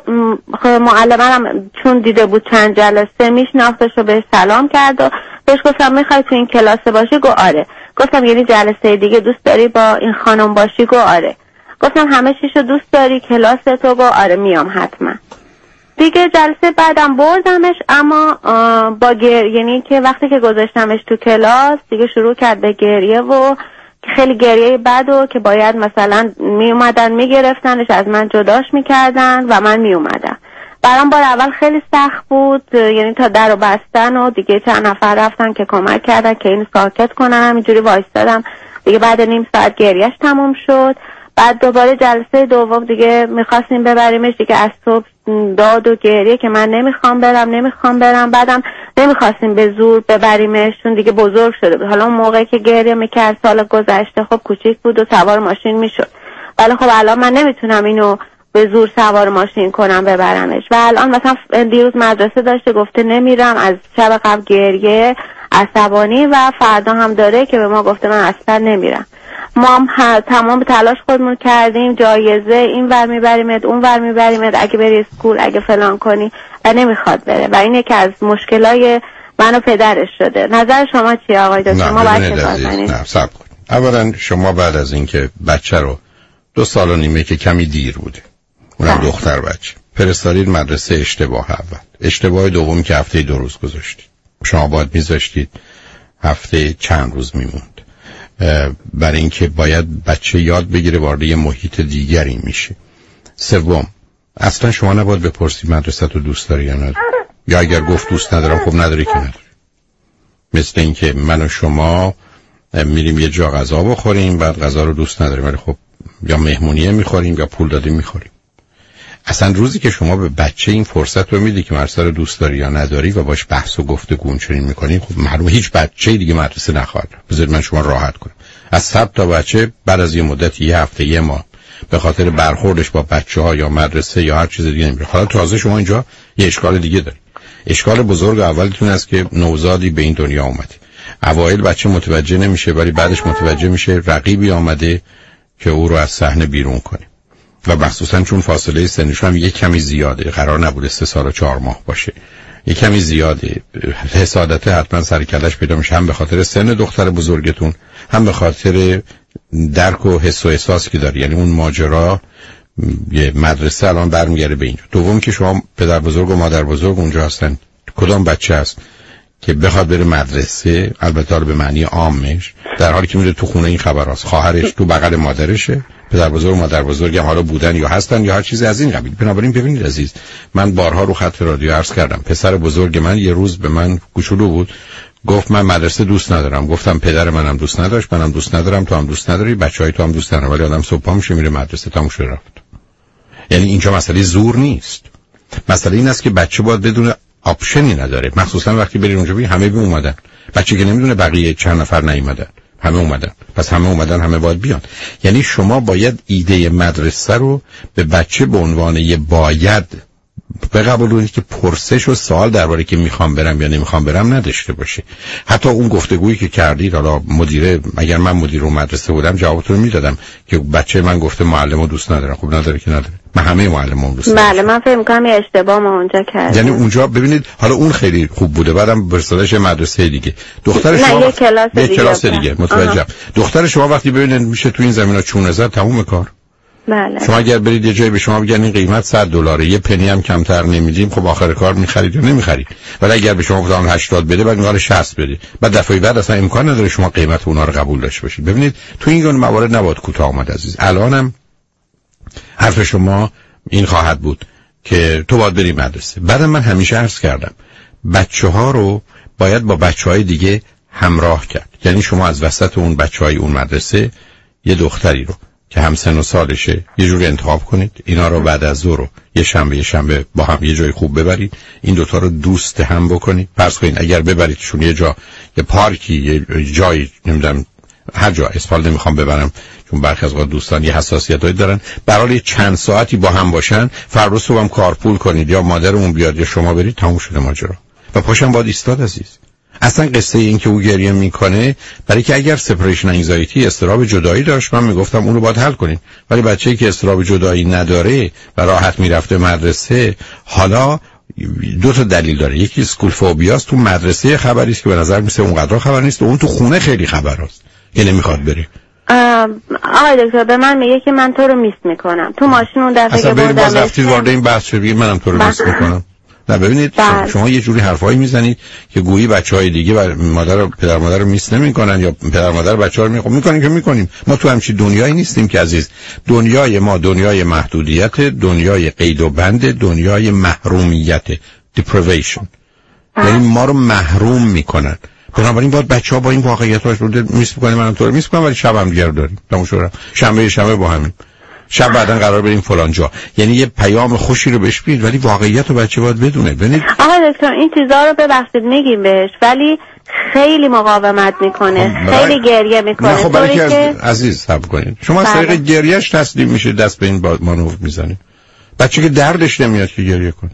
معلمم چون دیده بود چند جلسه میشناختش و بهش سلام کرد و بهش گفتم میخوای تو این کلاسه باشی؟ گفت آره. گفتم یعنی جلسه دیگه دوست داری با این خانم باشی؟ گفت آره. گفتم همه چیشو دوست داری کلاسه تو؟ گفت آره میام حتما. دیگه جلسه بعدم بردمش، اما با یعنی که وقتی که گذاشتمش تو کلاس دیگه شروع کرد به گریه و خیلی گریه بد و که باید مثلا می اومدن میگرفتنش از من جداش میکردن و من می اومدم. برام بار اول خیلی سخت بود، یعنی تا در رو بستن و دیگه چند نفر رفتن که کمک کردن که اینو ساکت کنن، همینجوری وایستادم. دیگه بعد نیم ساعت گریهش تموم شد. بعد دوباره جلسه دوم دیگه میخواستیم ببریمش، دیگه از صبح داد و گریه که من نمیخوام برم. بعدم نمیخواستیم به زور ببریمش چون دیگه بزرگ شده بود. حالا اون موقعی که گریه میکرد سال گذشته خب کوچیک بود و سوار ماشین میشد، ولی خب الان من نمیتونم اینو به زور سوار ماشین کنم ببرمش. و الان مثلا دیروز مدرسه داشته گفته نمیرم، از شب قبل گریه عصبانی و فردا هم داره که به ما گفته من اصلا نمیرم. ما هم تمام تلاش خودمون کردیم، جایزه این ور میبریمت اون ور میبریمت، اگه بری اسکول اگه فلان کنی، و نمیخواد بره و این یکی از مشکلای من و پدرش شده. نظر شما چیه آقای دکتر؟ شما باید چه کنید؟ نه صبر کنید. اولا شما بعد از اینکه بچه رو 2 سال و نیمه که کمی دیر بوده، اونم دختر بچه، فرستادید مدرسه اشتباه اول، اشتباه دوم که هفته 2 روز گذاشتید. شما باید میذاشتید هفته چند روز میموند، برای اینکه باید بچه یاد بگیره وارد یه محیط دیگری میشه. سوم، اصلا شما نباید بپرسید مدرسه تو دوست داری یا نداری، یا اگر گفت دوست ندارم خب نداری که نداری. مثل اینکه من و شما میریم یه جا غذا بخوریم بعد غذا رو دوست نداریم، ولی خب یا مهمونیه میخوریم یا پول دادیم میخوریم. اصلا روزی که شما به بچه این فرصت رو میدی که مدرسه رو دوست داری یا نداری و باش بحث و گفتگو چنین میکنیم، خب معلومه هیچ بچه‌ای دیگه مدرسه نخواهد. بذارید من شما راحت کنم، از 100 تا بچه بعد از یه مدت، یه هفته، یه ماه، به خاطر برخوردش با بچه‌ها یا مدرسه یا هر چیز دیگه نمیره. حالا تازه شما اینجا یه اشکال دیگه دارید. اشکال بزرگ اولتون است که نوزادی به این دنیا اومده. اوایل بچه متوجه نمیشه، ولی بعدش متوجه میشه رقیبی آمده که او رو از صحنه بیرون کنه. و مخصوصا چون فاصله سنش هم یک کمی زیاده، قرار نبوده 3 سال و 4 ماه باشه، یک کمی زیاده، حسادت حتما سر کلش پیدا میشه، هم به خاطر سن دختر بزرگتون، هم به خاطر درک و حس و احساس که داری. یعنی اون ماجرا یه مدرسه الان برمیگره به اینجا. دوم که شما پدر بزرگ و مادر بزرگ اونجا هستن، کدام بچه هست که بخواد بره مدرسه، البته به معنی عامش، در حالی که میره تو خونه این خبر هست، خواهرش تو بغل مادرشه، پدر بزرگ و مادر بزرگ هم حالا بودن یا هستن یا هر چیز از این قبیل. بنابراین ببینید عزیز، من بارها رو خط رادیو عرض کردم، پسر بزرگ من یه روز به من کوچولو بود گفت من مدرسه دوست ندارم. گفتم پدر منم دوست نداشت، منم دوست ندارم، تو هم دوست نداری، بچهای تو هم دوست ندارن، ولی آدم صبح پا میشه میره مدرسه، تموم شده رفت. یعنی اینجا مسئله زور نیست. مسئله این است که بچه باید بدون آپشنی نداره، مخصوصا وقتی بری اونجا ببین همه اومدن. بچه که نمیدونه بقیه چند نفر نیومدن، همه اومدن، پس همه اومدن، همه باید بیان. یعنی شما باید ایده مدرسه رو به بچه به عنوان یه باید بقبولونید که پرسش و سوال درباره که میخوام برم یا نمیخوام برم نداشته باشه. حتی اون گفتگویی که کردید، حالا مدیره، اگر من مدیر اون مدرسه بودم جوابتون رو میدادم که بچه من گفته معلمو دوست ندارم. خب نداره که نداره، من همه معلمام دوست دارم. بله، من فکر می‌کنم یه اشتباه ما اونجا کردیم. یعنی اونجا ببینید، حالا اون خیلی خوب بوده، بعدم برسادش مدرسه دیگه، دختر شما یه کلاس دیگه متوجهم. دختر شما وقتی ببینید میشه تو این زمینا چونه زد، تموم کار. بله. شما اگر برید یه جایی به شما بگن این قیمت $100، یه پنی هم کمتر نمیدیم، خب آخر کار میخرید یا نمیخرید. ولی اگر به شما گفتن 80 بده، بعد میگن 60 بده، بعد دفعه بعد اصلا امکان نداره شما قیمت اونا رو قبول داشته باشید. ببینید تو این گونه موارد نباید کوتاه آمد عزیز. الانم حرف شما این خواهد بود که تو باید بری مدرسه. بعد من همیشه عرض کردم بچه‌ها رو باید با بچه‌های دیگه همراه کرد. یعنی شما از وسط اون بچه‌های اون مدرسه یه دختری رو که هم سن و سالشه یه جوری انتخاب کنید، اینا رو بعد از ظهر یه شنبه با هم یه جای خوب ببرید، این دوتا رو دوست هم بکنید. فرض کنید اگر ببریدشون یه جا، یه پارکی، یه جایی، نمیدونم هر جا، اسفال نمیخوام ببرم چون برخی از دوستان یه حساسیتایی دارن، برای چند ساعتی با هم باشن، فردا صبح هم کارپول کنید، یا مادر اون بیاد یا شما برید، تموم شده ماجرا. و پاشم باید ایستاد عزیز. اصلا قصه این که او گریه میکنه برای که اگر سپریشن انگزایتی، اضطراب جدایی داشت، من میگفتم اون رو باید حل کنید. ولی بچه‌ای که اضطراب جدایی نداره و راحت میرفته مدرسه، حالا دو تا دلیل داره. یکی اسکول فوبیاست، تو مدرسه خبری است که به نظر میسه اونقدر خبر نیست، و اون تو خونه خیلی خبراست که نمیخواد بره. آقای دکتر به من میگه که من تو رو میس میکنم. تو ماشین اون دفعه که بردم باز رفتید وارد این بحث شد، بگید منم تو رو میس میکنم. نه ببینید شما یه جوری حرفایی میزنید که گویی بچهای دیگه و پدر مادر رو میس نمیکنن یا پدر مادر بچه‌ها رو میکنیم که میکنیم. ما تو همچین دنیایی نیستیم که عزیز. دنیای ما دنیای محدودیت، دنیای قید و بند، دنیای محرومیت، deprivation. یعنی ما رو محروم میکنن. بنابراین باید بچه‌ها با این واقعیت‌هاش رو میس میکنن، منم تو رو میس میکنم، ولی شب هم دیگه داریم. تموم شد. شنبه با همین. شب بعدن قرار بریم فلان جا. یعنی یه پیام خوشی رو بهش بدید، ولی واقعیت رو بچه باید بدونه. ببینید آقا دکتر این چیزا رو ببخشید میگیم بهش، ولی خیلی مقاومت میکنه، خیلی گریه میکنه. خب برای که عزیز صبر کنید. شما از طریق گریهش تسلیم میشه، دست به این مانور میزنید. بچه که دردش نمیاد که گریه کنه.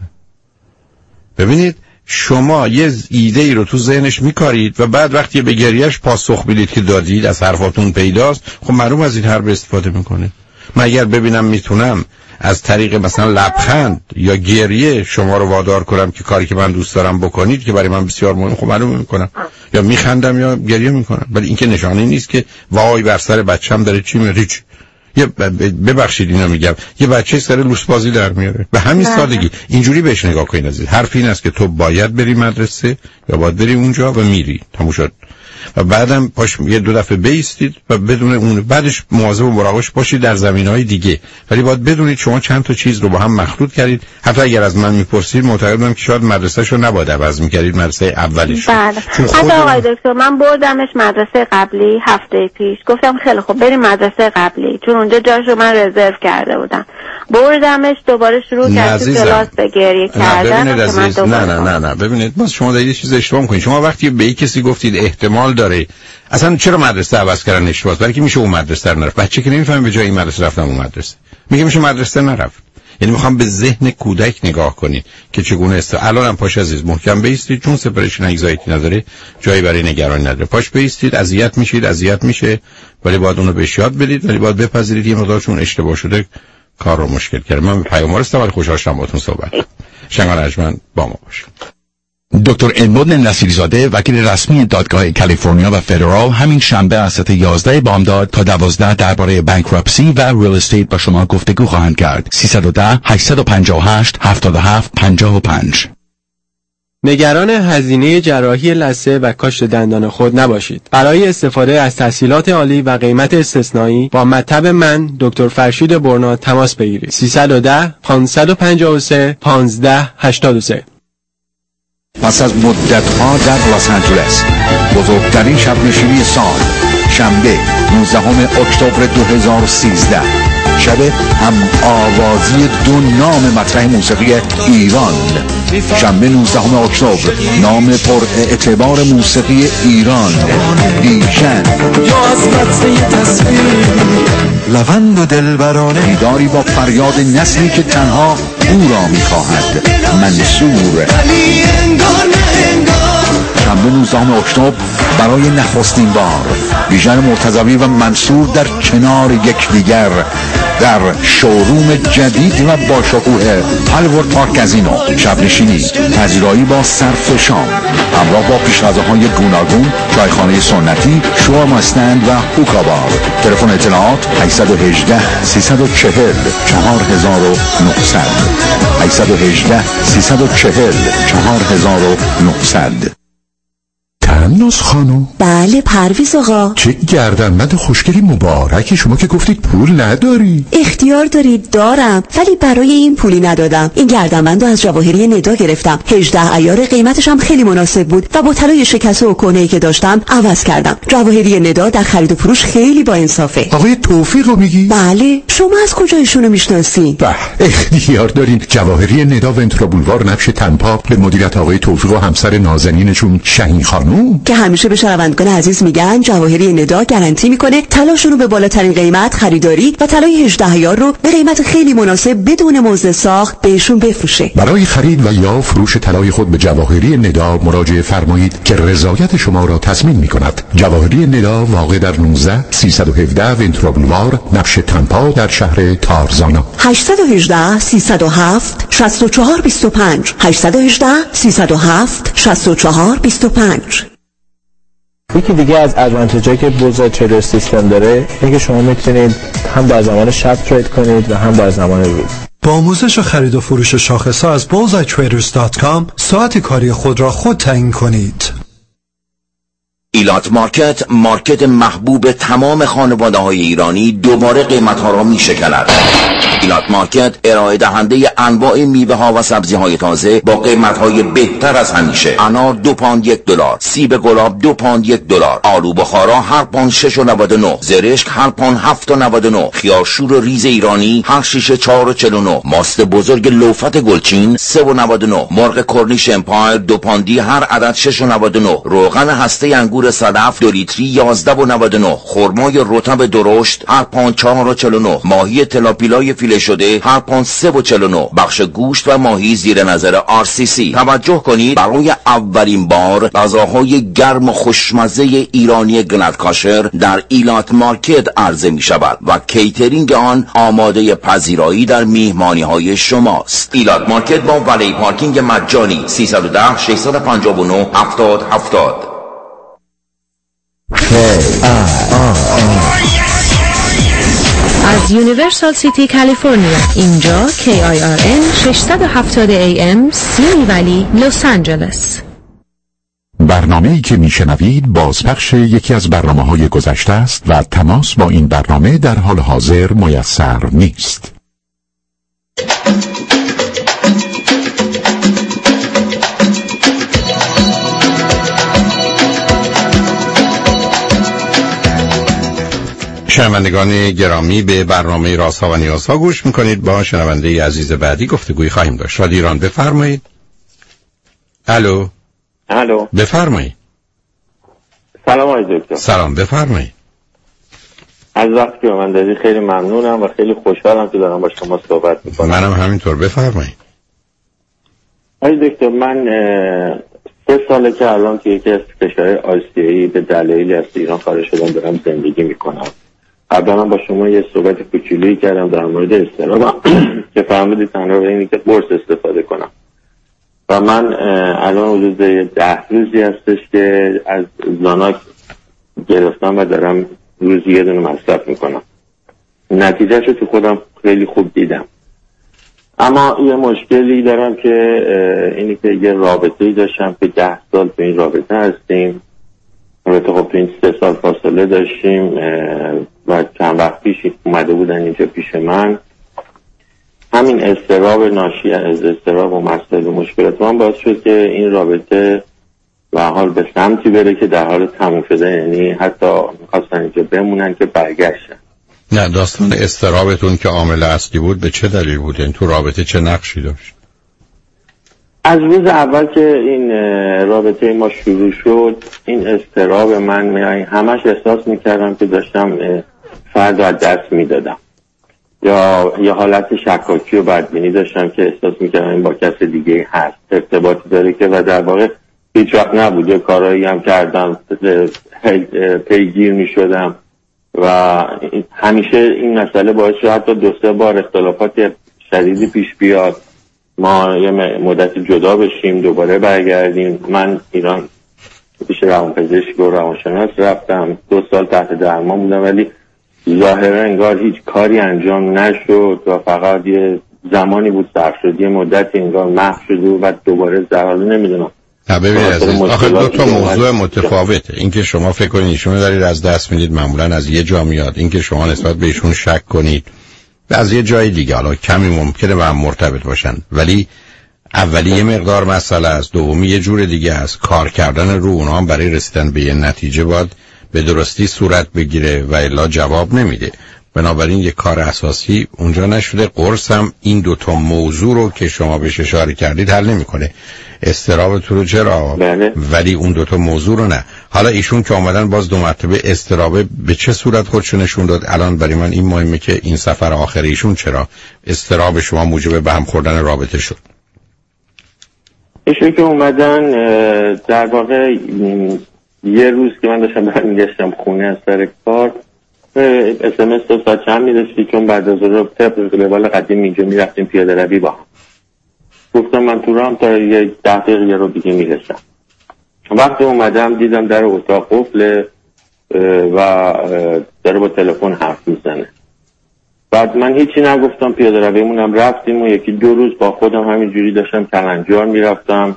ببینید شما یه ایده ای رو تو ذهنش میکارید و بعد وقتی به گریهش پاسخ میدید که دادید، از حرفاتون پیداست، خب معلوم از این حرف استفاده میکنه. من اگر ببینم میتونم از طریق مثلا لبخند یا گریه شما رو وادار کنم که کاری که من دوست دارم بکنید که برای من بسیار مهمه، خب معلومه میکنم، یا میخندم یا گریه میکنم. ولی این که نشانه نیست که وای بر سر بچه‌م داره چی میریچ. ببخشید اینو میگم، یه بچه سر لوس بازی در میاره به همین سادگی. اینجوری بهش نگاه کنید عزیز. حرف این است که تو باید بری مدرسه یا باید بری اونجا و میری، تموم شد. و بعدم پاش یه دو دفعه بیستید و بدون اون بعدش مواظب و مراقبش باشید در زمینهای دیگه. ولی باید بدونید شما چند تا چیز رو با هم مخلوط کردید. حتی اگر از من میپرسید معتقدم که شاید مدرسه‌شو نباید عوض می‌کردید، مدرسه اولش. بله. حتی آقای دکتر من بردمش مدرسه قبلی هفته پیش، گفتم خیلی خوب بریم مدرسه قبلی، چون اونجا جاشو من رزرو کرده بودم. بردمش دوباره شروع کرد تو کلاس به گریه کردن. نه ببینید باز شما دارید یه چیز اشتباه می‌کنید. شما وقتی به کسی گفتید احتمال داره، اصلا چرا مدرسه عوض کردن اشتباهه؟ برای که میشه اون مدرسه رو نرفت. بچه که نمیفهمه به جای این مدرسه رفتم اون مدرسه، میگه میشه مدرسه نرفت. یعنی میخوام به ذهن کودک نگاه کنید که چگونه الانم پاش عزیز محکم بیستید، چون سپریشن انگزایتی نداره، جایی برای نگرانی نداره. پاش بیستید، اذیت میشه، ولی باید اونو بهش یاد بدید، ولی باید بپذیرید یه مقدار چون اشتباه شده کار رو مشکل کرده. من پیام‌ها هستم ولی خوشحال شدم باهاتون صحبت کردم. شنگان ارجمند با ما باشید. دکتر ادموند نصیری‌زاده وکیل رسمی دادگاه کالیفرنیا و فدرال همین شنبه از ساعت 11 بامداد تا 12 درباره بانکراپسی و ریل استیت با شما گفتگو خواهند کرد. 310 858 7755. نگران هزینه جراحی لثه و کاشت دندان خود نباشید. برای استفاده از تسهیلات عالی و قیمت استثنایی با مطب من دکتر فرشید برنا تماس بگیرید. 310 553 1583. پس از مدت‌ها در لس آنجلس، بزرگترین شب نشینی سال، شنبه 19 اکتبر 2013، شب هم آوازی دو نام مطرح موسیقی ایران. شنبه 19 اکتبر، نام پر اعتبار موسیقی ایران، دیشن. لوند و دلبرانه، دیداری با فریاد نسلی که تنها او را می‌خواهد، منصور. شنبه 19 اکتبر، برای نخستین بار بیژن مرتضوی و منصور در کنار یکدیگر در شوروم جدید و با شکوه هالیوود پارک کازینو. شب نشینی، پذیرایی با صرف شام، همراه با پیشغذاهای گوناگون، چایخانه سنتی، شاورما استند و هوکا بار. تلفن اطلاعات 818 340 4900 818 340 4900. تناس خانم؟ بله پرویز آقا. چه گردنبند خوشگلی مبارکی. شما که گفتید پول نداری. اختیار دارید دارم، ولی برای این پولی ندادم. این گردنبند رو از جواهری ندا گرفتم، 18 عیار، قیمتش هم خیلی مناسب بود و با طلای شکسته و کهنه‌ای که داشتم عوض کردم. جواهری ندا در خرید و فروش خیلی با انصافه. آقای توفیق رو میگی؟ بله. شما از کجا ایشونو میشناسی؟ به اختیار دارین. جواهری ندا ونتورا بولوار نبش تنپا، به مدیریت آقای توفیق و همسر نازنینشون شهین خانم که همیشه به شنوندگان عزیز میگن جواهری ندا گارانتی میکنه طلاشون رو به بالاترین قیمت خریداری و طلای 18 عیار رو به قیمت خیلی مناسب بدون مزد ساخت بهشون بفروشه. برای خرید و یا فروش طلای خود به جواهری ندا مراجعه فرمایید که رضایت شما را تضمین میکند. جواهری ندا واقع در 19 317 ونتورا بولوار نبش تنپا در شهر تارزانا. 818 307 64 25 818 307 64 25. یکی دیگه از ادوانتیجایی که بوزا تریدر سیستم داره اینه که شما میتونید هم در زمان شب ترید کنید و هم در زمان روز. با آموزش خرید و فروش شاخص‌ها از bullseyetraders.com ساعت کاری خود را خود تعیین کنید. ایلات مارکت، مارکت محبوب تمام خانواده‌های ایرانی، دوباره قیمت‌ها را می‌شکند. ایلات مارکت ارائه دهنده انواع میوه‌ها و سبزی‌های تازه با قیمت‌های بهتر از همیشه. انار 2 پوند $1، سیب گلاب 2 پوند $1، آلو بخارا هر پوند 6.99، زرشک هر پوند 7.99، خیارشور و ریز ایرانی هر شیشه 4.49، ماست بزرگ لوفت گلچین 3.99، مرغ کرنیش امپایر 2 پوندی هر عدد 6.99، روغن هسته انگور صدف 2 لیتری 11.99، خرمای رطب درشت هر پوند 4.49، ماهی تلاپیلای فیله شده هر پوند 3.49. بخش گوشت و ماهی زیر نظر RCC. توجه کنید، برای اولین بار غذاهای گرم و خوشمزه ایرانی گرند کاشر در ایلات مارکت عرضه می شود و کیترینگ آن آماده پذیرایی در میهمانی های شماست. ایلات مارکت با ولی پارکینگ مجانی 310 659 70 70. از یونیورسال سیتی کالیفرنیا، اینجا KIRN 670 AM سیمی ولی لس آنجلس. برنامه‌ای که میشنوید بازپخش یکی از برنامه‌های گذشته است و تماس با این برنامه در حال حاضر میسر نیست. شنوندگان گرامی، به برنامه رازها و نیازها گوش میکنید. با شنونده عزیز بعدی گفتگوی خواهیم داشت. رادیو ایران، بفرمایید. الو. بفرمایید. سلام آقای دکتر. سلام، بفرمایید. از وقتی که من دادی خیلی ممنونم و خیلی خوشحالم که دارم با شما صحبت میکنم. منم همینطور، بفرمایید. آقای دکتر، من 3 ساله که الان که یکی از کشورهای آسیایی به دلایلی از ایران خارج شدم دارم زندگی میکنم. قبلا با شما یه صحبت کوچولویی کردم در مورد استرابم که فرمودید تنها به اینی که قرص استفاده کنم و من الان حدود 10 روزی هستش که از زاناک گرفتم و دارم روزی یه دونه مصرف میکنم. نتیجهشو تو خودم خیلی خوب دیدم، اما یه مشکلی دارم که اینی که یه رابطه‌ای داشتم که 10 سال تو این رابطه هستیم. البته خب تو این 3 سال فاصله داشتیم و چند وقت پیش اومده بودن اینجا پیش من. همین اضطراب ناشی از اضطراب و مسائل و مشکلات من باعث شد که این رابطه و حال به سمتی بره که در حال تموم شده، یعنی حتی میخواستن اینجا بمونن که برگشتن. نه، داستان اضطرابتون که عامل اصلی بود به چه دلیل بود؟ این تو رابطه چه نقشی داشت؟ از روز اول که این رابطه ما شروع شد این اضطراب من همش احساس میکردم که داشتم فرد از دست میدادم، یا یه حالت شکاکی و بدبینی داشتم که احساس میکردم این با کس دیگه هست، ارتباطی داره که و در واقع هیچ وقت نبود. یه کارایی هم کردم، پیگیر میشدم و همیشه این مسئله باعث شد حتی 2-3 بار اختلافات شدیدی پیش بیاد، ما یه مدت جدا بشیم دوباره برگردیم. من ایران پیش روانپزشک و روانشناس رفتم، 2 سال تحت درمان بودم ولی ظاهرا انگار هیچ کاری انجام نشد و فقط یه زمانی بود صرف شد، یه مدتی انگار محو شد و بعد دوباره زرالو نمیدونم. نه ببینید عزیز، آخه 2 تا موضوع متفاوته. این که شما فکر کنید ایشونو دارید از دست میدید معمولا از یه جا میاد، این که شما نسبت به ایشون شک کنید از یه جای دیگه، حالا کمی ممکنه با هم مرتبط باشن ولی اولی یه مقدار مسئله است، دومی یه جور دیگه است. کار کردن رو اونها هم برای رسیدن به یه نتیجه باید به درستی صورت بگیره و الا جواب نمیده. بنابراین یه کار اساسی اونجا نشده. قرص هم این 2 تا موضوع رو که شما بهش اشاره کردید حل نمیکنه. اضطرابتون رو چرا؟ بله. ولی اون 2 تا موضوع رو نه. حالا ایشون که اومدن باز 2 مرتبه اضطرابه به چه صورت خودشو نشون داد؟ الان برای من این مهمه که این سفر آخر ایشون چرا اضطراب شما موجب به هم خوردن رابطه شد؟ ایشون که اومدن در واقع یه روز که من داشتم برمیگشتم خونه از سر کار SMS داد ساعت چند میرسی، چون بعد از رو طبق روال قدیم اینجا میرفتیم پیاده روی با هم. گفتم من تو رام تا یه 10 دقیقه رو دیگه میرسم. وقتی اومدم دیدم در اتاق قفله و داره با تلفن حرف میزنه. بعد من هیچی نگفتم، پیاده رویمونم رفتیم و 1-2 روز با خودم همینجوری داشتم کلنجار میرفتم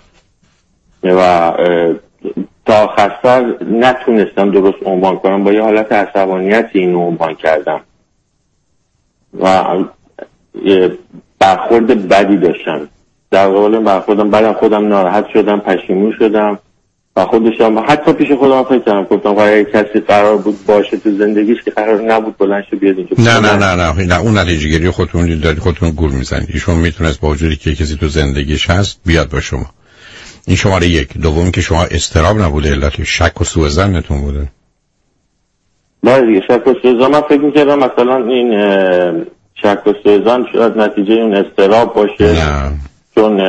و تا آخر سر نتونستم درست عنوان کنم، با یه حالت عصبانیتی اینو عنوان کردم و یه برخورد بدی داشتم. در قبال برخوردم بعدم خودم ناراحت شدم، پشیمون شدم و خودشم حتی پیش خودم فکر کردم، گفتم اگه کسی قرار بود باشه تو زندگیش که قرار نبود بلند شه بیاد اینجا. نه اون نتیجه گیری خودتون دارید، خودتون گول میزنید. ایشون میتونست با وجودی که کسی تو زندگیش هست بیاد با شما. این شماره 1. دوم که شما اضطراب نبوده، علت شک و سوء ظنتون بوده. بله دیگه، شک و سوء ظن. من فکر می‌کردم مثلا این شک و سوء ظن شاید نتیجه اون اضطراب باشه. نه چون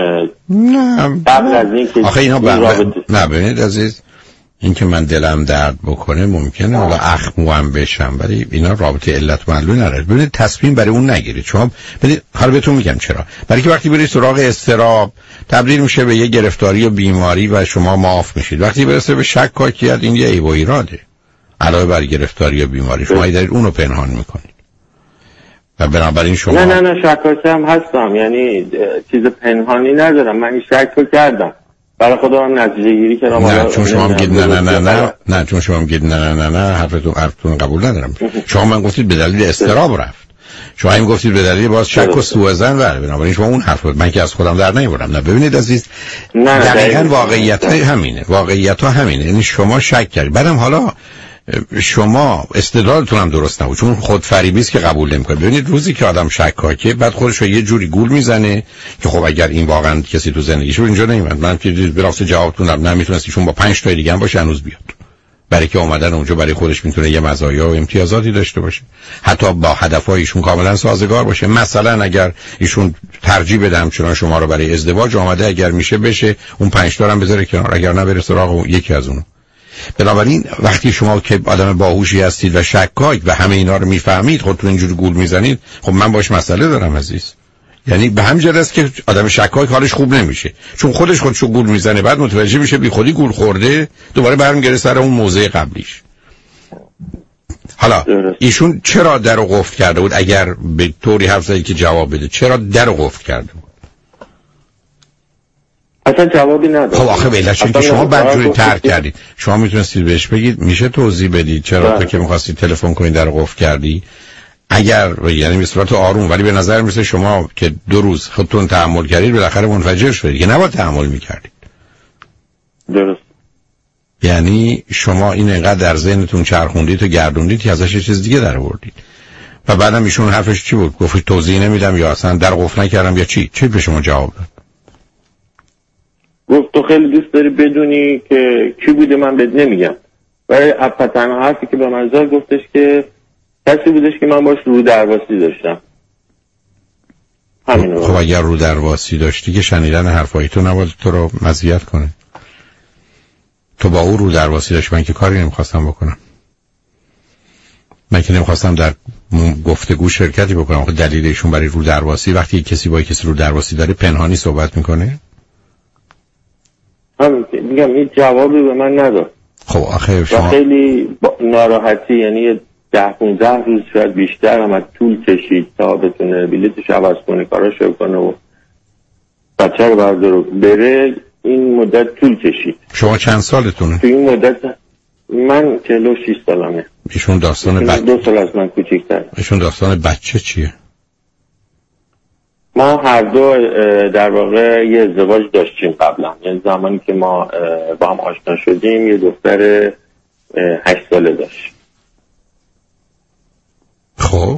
قبل از این که آخه اینا نه ببینید عزیز، این که من دلم درد بکنه ممکنه حالا اخموام بشم ولی اینا رابطه علت معلول نداره. ببینید تصمیم برای اون نگیرید. شما ببینید حالا بهتون میگم چرا. برای که وقتی برید سراغ اضطراب تبدیل میشه به یه گرفتاری و بیماری و شما معاف میشید. وقتی برسه به شکاکیت این یه عیب و ایراده. علاوه بر گرفتاری و بیماری شما دارید اونو پنهان میکنید. و بنابراین شما نه شکاکی هم هستم، یعنی چیز پنهانی ندارم. من این شک رو کردم برای خودم نتیجه گیری کردم. نه چون شما میگید نه چون شما میگید نه حرفتون قبول ندارم. شما من گفتید به دلیل اضطراب رفت، شما هم گفتید به دلیل باز شک و سوء ظن. بنابراین شما اون حرف من که از خودم در نمیبرم. نه ببینید عزیز، دقیقاً واقعیت ها همینه. یعنی شما شک کردید، بعدم حالا شما استدلالتون هم درست نبود چون خودفریبی است که قبول نمی‌کنه. ببینید روزی که آدم شکاکه بعد خودش رو یه جوری گول میزنه که خب اگر این واقعا کسی تو زندگیش رو اینجا نمیاد، من که برافت جوابتون نمیتونستی چون با 5 تا دیگه هم باشه هنوز بیاد، برای که اومدن اونجا برای خودش میتونه یه مزایا و امتیازاتی داشته باشه، حتی با هدف‌هایشون کاملا سازگار باشه. مثلا اگر ایشون ترجیح بدم چون شما رو برای ازدواج اومده، اگر میشه بشه اون 5 تا هم بذاره کنار، اگر نه بره سراغ یکی از اونها. بنابراین وقتی شما که آدم باهوشی هستید و شکاک و همه اینا رو میفهمید خودتون اینجوری گول میزنید، خب من باش مسئله دارم عزیز. یعنی به همین جهت است که آدم شکاک حالش خوب نمیشه چون خودشو گول میزنه، بعد متوجه میشه بی خودی گول خورده، دوباره برمیگره سر اون موضع قبلیش. حالا ایشون چرا درو قفل کرده بود؟ اگر به طوری حرف زدی که جواب بده، چرا درو قفل کرده بود؟ اصلا جوابی نداد. خب آخه علتش که شما بدجوری ترک کردید. شما میتونستید بهش بگید، میشه توضیح بدید چرا تو که می‌خواستی تلفن کنی در قفل کردی؟ اگر یعنی به صورت آروم، ولی به نظر میسه شما که 2 روز خودتون تحمل کردید بالاخره منفجر شدید که نباید تحمل میکردید. درست. یعنی شما این انقدر در ذهنتون چرخوندید و گردوندید که ازش یه چیز دیگه در آوردید و بعدم ایشون حرفش چی بود؟ گفت توضیح نمیدم یا اصلا در قفل نکردم یا چی به شما جواب داد؟ گفت تو خیلی دوست داری بدونی که کی بوده من بهت نمیگم. برای تنها حرفی که به من زد گفتش که کسی بودش که من باش رو درواسی داشتم. همین. خب اگر رو درواسی داشتی که شنیدن حرفای تو نباید تو رو مزیت کنه. تو با او رو درواسی داشت، من که کاری نمیخواستم بکنم. من که نمیخواستم در گفتگو شرکتی بکنم. خب دلیلشون برای رو درواسی وقتی کسی با کسی رو درواسی داره پنهانی صحبت میکنه؟ همین میگم این جوابی به من نداد. خب آخه شما خیلی ناراحتی، یعنی 10-15 روز شاید بیشتر هم طول کشید تا بتونه بلیتش عوض کنه، کاراشو کنه و بچه رو برداره بره. این مدت طول کشید. شما چند سالتونه؟ تو این مدت من 46 سالمه. ایشون داستان 2 سال از من کوچیک‌تر. ایشون داستان بچه چیه؟ ما هر دو در واقع یه ازدواج داشتیم قبلا. یعنی زمانی که ما با هم آشنا شدیم یه دختر 8 ساله داشت. خب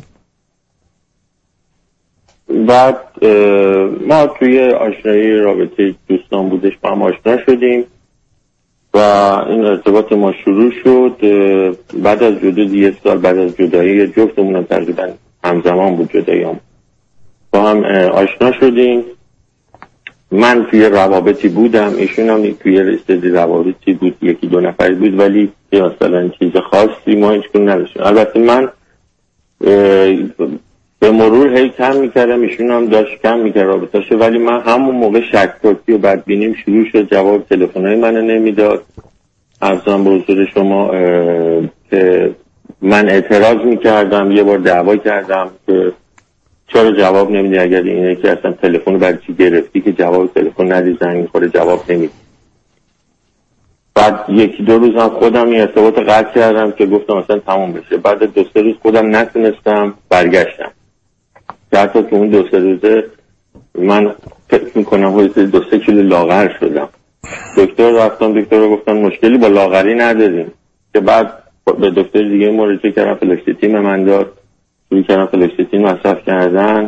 بعد ما توی آشنایی رابطه دوستان بودش با هم آشنا شدیم و این ارتباط ما شروع شد. بعد از جدایی 1 سال بعد از جدایی جفتمون تقریبا همزمان بود جدایی‌ام، با هم آشنا شدیم. من توی روابطی بودم، ایشون هم توی سری روابطی بود، 1-2 نفری بود، ولی مثلا چیز خاصی ما هیچکدوم نداشتیم. البته من به مرور هی کم میکردم، ایشون هم داشت کم میکرد رابطه‌شو، ولی من همون موقع شک‌پرسی و بدبینیم شروع شد. جواب تلفن‌های منو نمیداد. ارزم به حضور شما که من اعتراض میکردم، یه بار دعوا کردم که چرا جواب نمیدی، اگر اینه که اصلا تلفن برای چی گرفتی که جواب تلفن ندی، زنگ میخوره جواب نمیدی. بعد 1-2 روز هم خودم این ارتباط قطع کردم که گفتم اصلا تموم بشه. بعد 2-3 روز خودم نتونستم برگشتم. حتی که اون 2-3 روزه من فکر میکنم حدود 2-3 کیلو لاغر شدم. دکتر رفتم، دکتر رو گفتم مشکلی با لاغری نداریم، که بعد به دکتر دیگه مراجعه کردم، فلوکسیتین من داد، شروع کردم فلوکسیتین مصرف کردن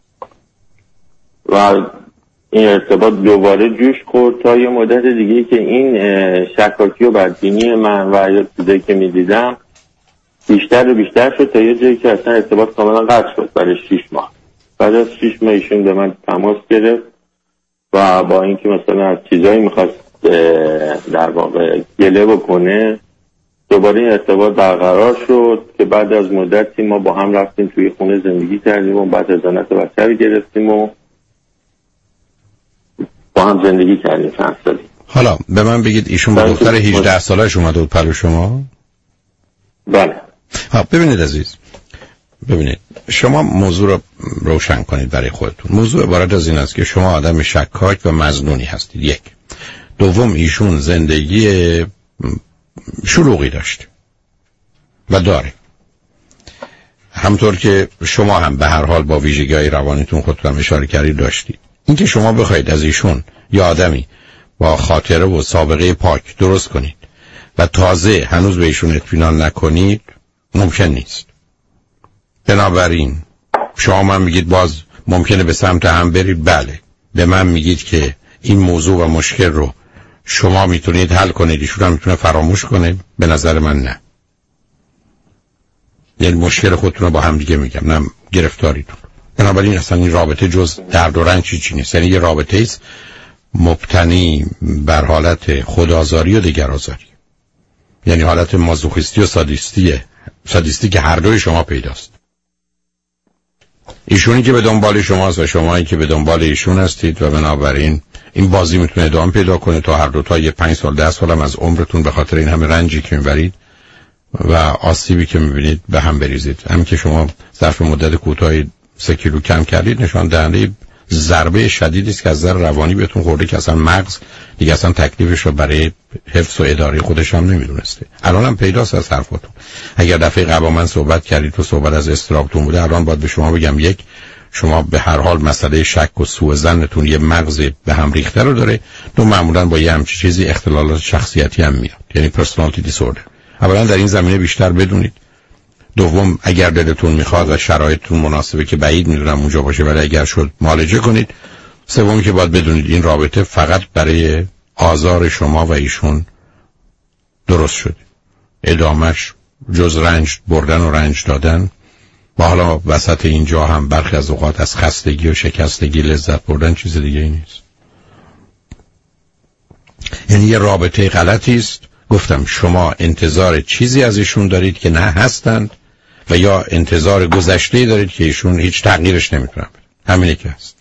و این ارتباط دوباره جوش خورد تا یه مدت دیگه که این شکاکی و بدبینی من و چیزایی که میدیدم بیشتر و بیشتر شد تا یه جایی که اصلا ارتباط کاملا قطع شد برای 6 ماه. بعد از 6 ماه ایشون به من تماس گرفت و با اینکه مثلا از چیزایی میخواست در واقع گله بکنه، دوباره این ارتباط برقرار شد که بعد از مدتی ما با هم رفتیم توی خونه زندگی کردیم و بعد ازدواج بچه رو گرفتیم و با هم زندگی کردیم چند سالی. حالا به من بگید ایشون با دختر 18 سالش اومده بود پلو شما؟ بله. ببینید عزیز، ببینید شما موضوع رو روشن کنید برای خودتون. موضوع عبارت از این است که شما آدم شکاک و مظنونی هستید. 1. دوم ایشون زندگی شلوغی داشت و داره، همطور که شما هم به هر حال با ویژگی‌های روانیتون خودتون اشاره کردید داشتید. اینکه شما بخواید از ایشون یا آدمی با خاطره و سابقه پاک درست کنید و تازه هنوز به ایشون اطمینان نکنید ممکن نیست. بنابراین شما من میگید باز ممکنه به سمت هم برید. بله، به من میگید که این موضوع و مشکل رو شما میتونید حل کنید، ایشون هم میتونه فراموش کنه. به نظر من نه. یعنی مشکل خودتون رو با هم دیگه میگم، نه گرفتاریتون. بنابراین اصلا این رابطه جز درد و رنج چیزی نیست. یعنی یه رابطه است مبتنی بر حالت خودآزاری و دگرآزاری، یعنی حالت مازوخیستی و سادیستی که هر دوی شما پیداست. ایشونی که به دنبال شماست و شمایی که به دنبال ایشون هستید و بنابراین این بازی میتونه ادامه پیدا کنه تا هر دوتا یه 5 سال 10 سال هم از عمرتون به خاطر این همه رنجی که میبرید و آسیبی که میبینید به هم بریزید. همین که شما ظرف مدت کوتاهی 3 کیلو کم کردید نشان دهنده ضربه شدیدی است که از نظر روانی بهتون خورده که اصلا مغز دیگه اصلا تکلیفش رو برای حفظ و اداره خودش هم نمیدونسته. الان هم پیداست از حرفاتون. اگر دفعه قبل من صحبت کردید و صحبت از استرابتون بوده، الان باید به شما بگم یک، شما به هر حال مسئله شک و سوء ظنتون یه مغز به هم ریخته رو داره. دو، معمولا با یه همچین چیزی اختلالات شخصیتی هم میاد، یعنی پرسونالیتی دیسوردر. اولا در این زمینه بیشتر بدونید. دوم، اگر دلتون میخواد و شرایطتون مناسبه که بعید میدونم اونجا باشه ولی اگر شد معالجه کنید. سومی که باید بدونید این رابطه فقط برای آزار شما و ایشون درست شده. ادامش جز رنج بردن و رنج دادن، با حالا وسط اینجا هم برخی از اوقات از خستگی و شکستگی لذت بردن چیز دیگه ای نیست. یعنی یه رابطه غلطی است. گفتم شما انتظار چیزی از ایشون دارید که نه هستند و یا انتظار گذشته‌ای دارید که ایشون هیچ تغییرش نمیتونن بدن. همینه که هست.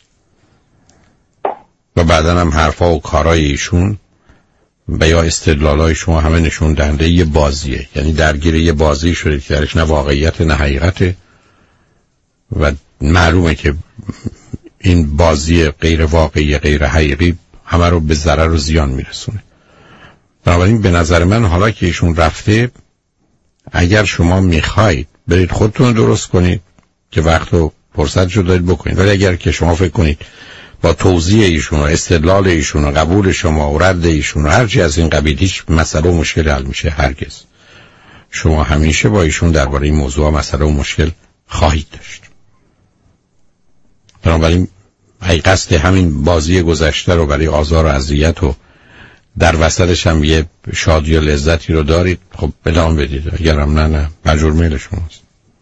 و بعدن هم حرفا و کارای ایشون و یا استدلالای شما همه نشون دهنده یه بازیه. یعنی درگیر یه بازی شدید که درش نه واقعیت نه حقیقته و معلومه که این بازی غیر واقعی غیر حقیقی همه رو به ضرر و زیان میرسونه. بنابراین به نظر من حالا که ایشون رفته، اگر شما میخواید برید خودتون درست کنید که وقت و فرصت شو دارید بکنید، ولی اگر که شما فکر کنید با توضیح ایشون و استدلال ایشون و قبول شما و رد ایشون و هرچی از این قبیل هیچ مسئله و مشکل حل میشه، هرگز. شما همیشه با ایشون درباره این موضوع مسئله و مشکل خواهید داشت. بنابراین اگه قصد همین بازی گذشته رو برای آزار و اذیت و در وسطش هم یه شادی و لذتی رو دارید، خب ادامه بدید. اگرم نه مجبور میل شماست.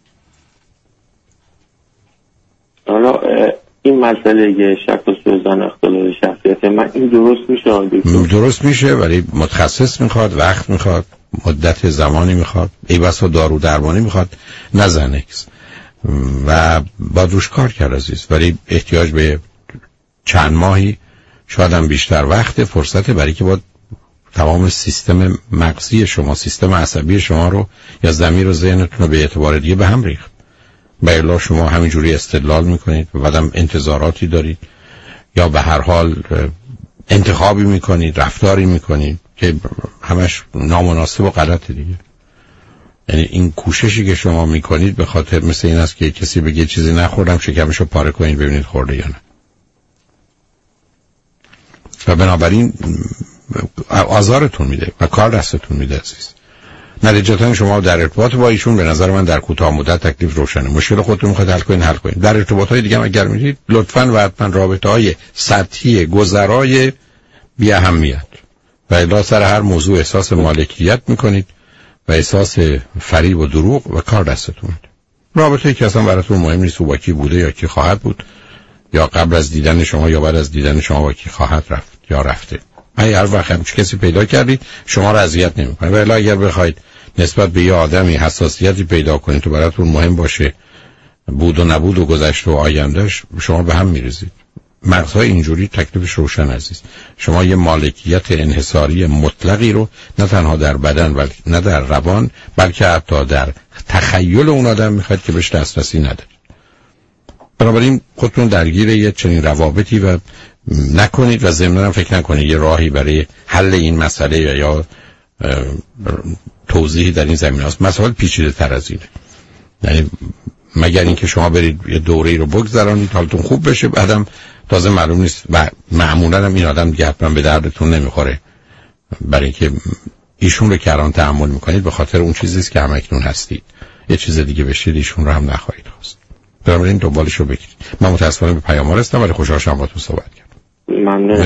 حالا این مسئله شک و سوءظن اختلال شخصیت من این درست میشه؟ درست میشه ولی متخصص میخواد، وقت میخواد، مدت زمانی میخواد، ای بسا دارو درمانی میخواد، نه زنکس و با روش کار کرد عزیز. ولی احتیاج به چند ماهی شاید هم بیشتر وقت فرصت برای که با تمام سیستم مغزی شما، سیستم عصبی شما رو یا ضمیر و ذهنتون رو به اعتبار دیگه به هم ریخت. به الا شما همینجوری استدلال میکنید و بعدم انتظاراتی دارید یا به هر حال انتخابی میکنید، رفتاری میکنید که همش نامناسب و غلطه دیگه. یعنی این کوششی که شما میکنید به خاطر مثل این است که کسی بگه چیزی نخوردم شکمشو پاره کنید ببینید خورده یا نه. و بنابراین آزارتون میده و کار دستتون میده عزیز. نتیجتا شما در ارتباط با ایشون به نظر من در کوتاه مدت تکلیف روشنه. مشکل خودتون میخواد حل کنید. در ارتباطات دیگه هم اگر میدید لطفاً و حتما رابطه‌های سطحی گذرای بی اهمیت و الا سر هر موضوع احساس مالکیت میکنید و احساس فریب و دروغ و کار دستتون میده. رابطه‌ای که اصلا براتون مهم نیست با کی بوده یا کی خواهد بود یا قبل از دیدن شما یا بعد از دیدن شما با کی خواهد رفت یا رفته. اگه هر وقت هم کسی پیدا کردید شما را اذیت نمی‌کنه. ولی اگر بخواید نسبت به یه آدمی حساسیتی پیدا کنید تو براتون مهم باشه بود و نبود و گذشته و آیندهش، شما به هم می‌ریزید. مغزهای اینجوری تکلیفش روشن عزیز. شما یه مالکیت انحصاری مطلقی رو نه تنها در بدن و نه در روان بلکه حتی در تخیل اون آدم می‌خواید که بهش دسترسی ندارید. بنابراین خودتون درگیر یه چنین روابطی و نکنید و ضمناً فکر نکنید یه راهی برای حل این مسئله یا توضیحی در این زمینه است. مسئله پیچیده تر از اینه. یعنی مگر اینکه شما برید یه دوره‌ای رو بگذرونید حالتون خوب بشه، بعدم تازه معلوم نیست و معمولاً هم این آدم دیگه حتما به دردتون نمیخوره، برای اینکه ایشون رو که الان تحمل میکنید به خاطر اون چیزیست که همکنون هستید. یه چیز دیگه بشید ایشون رو هم نخواهید خواست. بنابراین دنبالش رو بگیرید. من متاسفانه به پیام‌ها رسیدم ولی خوشحال شدم باهاتون صحبت کردم. ممنون.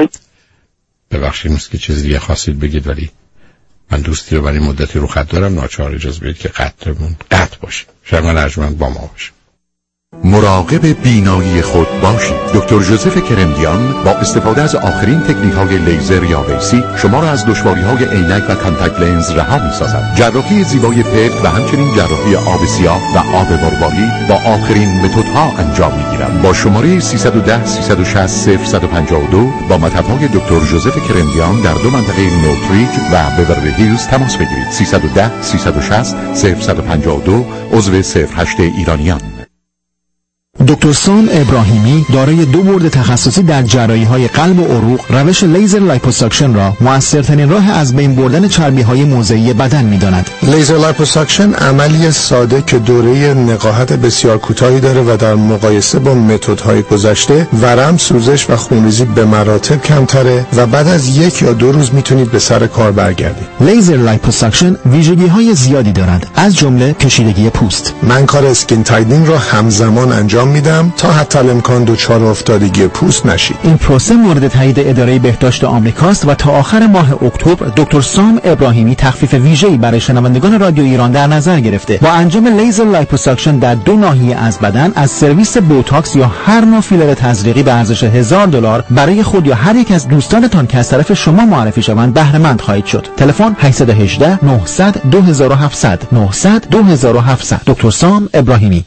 ببخشید نیست که چیز دیگه خواستید بگید ولی من دوستی رو برای مدتی رو خط دارم، ناچار اجازه بدید که قطع باشه. شما ارجمند با ما باشه. مراقب بینایی خود باشید. دکتر ژوزف کرمدیان با استفاده از آخرین تکنیک‌های لیزر یا لیسی شما را از دشواری‌های عینک و کانتاکت لنز رها می‌سازد. جراحی زیبای پلک و همچنین جراحی آب سیاه و آب مرواری با آخرین متدها انجام می‌گیرد. با شماره 310 360 0152 با مطب‌های دکتر ژوزف کرمدیان در دو منطقه نورتریج و بیورلی هیلز تماس بگیرید. 310 360 0152 عضو 08 ایرانیان. دکتر سام ابراهیمی دارای 2 بورد تخصصی در جراحی‌های قلب و عروق، روش لیزر لایپوساکشن را مؤثرترین راه از بین بردن چربی‌های موضعی بدن می‌داند. لیزر لایپوساکشن عملی ساده که دوره نقاهت بسیار کوتاهی داره و در مقایسه با متدهای گذشته ورم، سوزش و خونریزی به مراتب کمتره و بعد از 1 یا 2 روز میتونید به سر کار برگردید. لیزر لایپوساکشن ویژگی‌های زیادی دارد، از جمله کشیدگی پوست. من کار اسکین تایدینگ را همزمان انجام میدم تا حتی الامکان دچار افتادگی پوست نشید. این پروسه مورد تایید اداره بهداشت آمریکاست و تا آخر ماه اکتبر دکتر سام ابراهیمی تخفیف ویژه‌ای برای شنوندگان رادیو ایران در نظر گرفته. با انجام لیزر لایپوساکشن در 2 ناحیه از بدن از سرویس بوتاکس یا هر نوع فیلر تزریقی به ارزش $1000 برای خود یا هر یک از دوستانتان که از طرف شما معرفی شوند بهره مند خواهید شد. تلفن 818 900 2700 900 2700. دکتر سام ابراهیمی.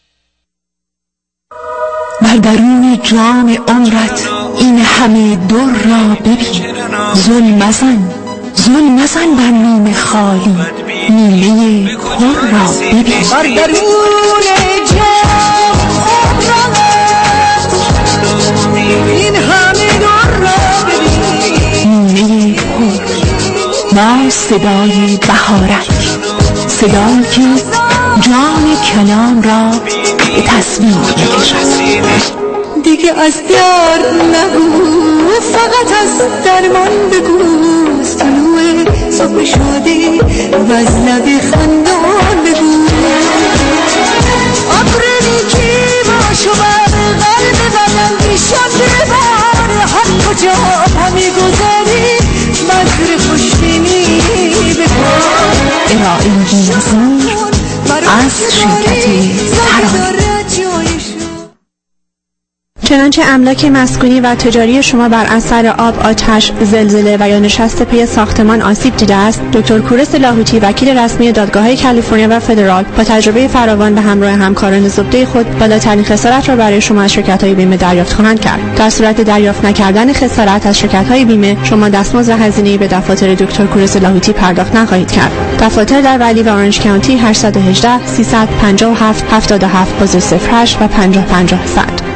بر درون جام عمرت این همه در را ببین، ظلم مزن بر نیم خالی، نیمه پر را ببین. بر درون جام عمرت این همه در را ببین، نیمه پر. ما صدای بهارک، صدایی که جان کلام را به تصویر میکشد. دیگه از درد نگو، فقط از درمان بگو، طلوع صبح شادی و از لب خندان بگو. ابری که باشو بر قلب بدن بیشت بار، هر کجا همی گذاری مجر خوشبینی بکن. ارائه موضوع از شرکت ترانه. چنانچه املاک مسکونی و تجاری شما بر اثر آب، آتش، زلزله و یا نشست پی ساختمان آسیب دیده است، دکتر کورس لاهوتی وکیل رسمی دادگاه‌های کالیفرنیا و فدرال با تجربه فراوان به همراه همکاران زبده خود بالاترین خسارت را برای شما از شرکت‌های بیمه دریافت خواهند کرد. در صورت دریافت نکردن خسارت از شرکت‌های بیمه، شما دستمزد و هزینه‌ای به دفاتر دکتر کورس لاهوتی پرداخت نخواهید کرد. دفاتر در ولی و اورنج کانتی 818 357 77 08 و 5050 100.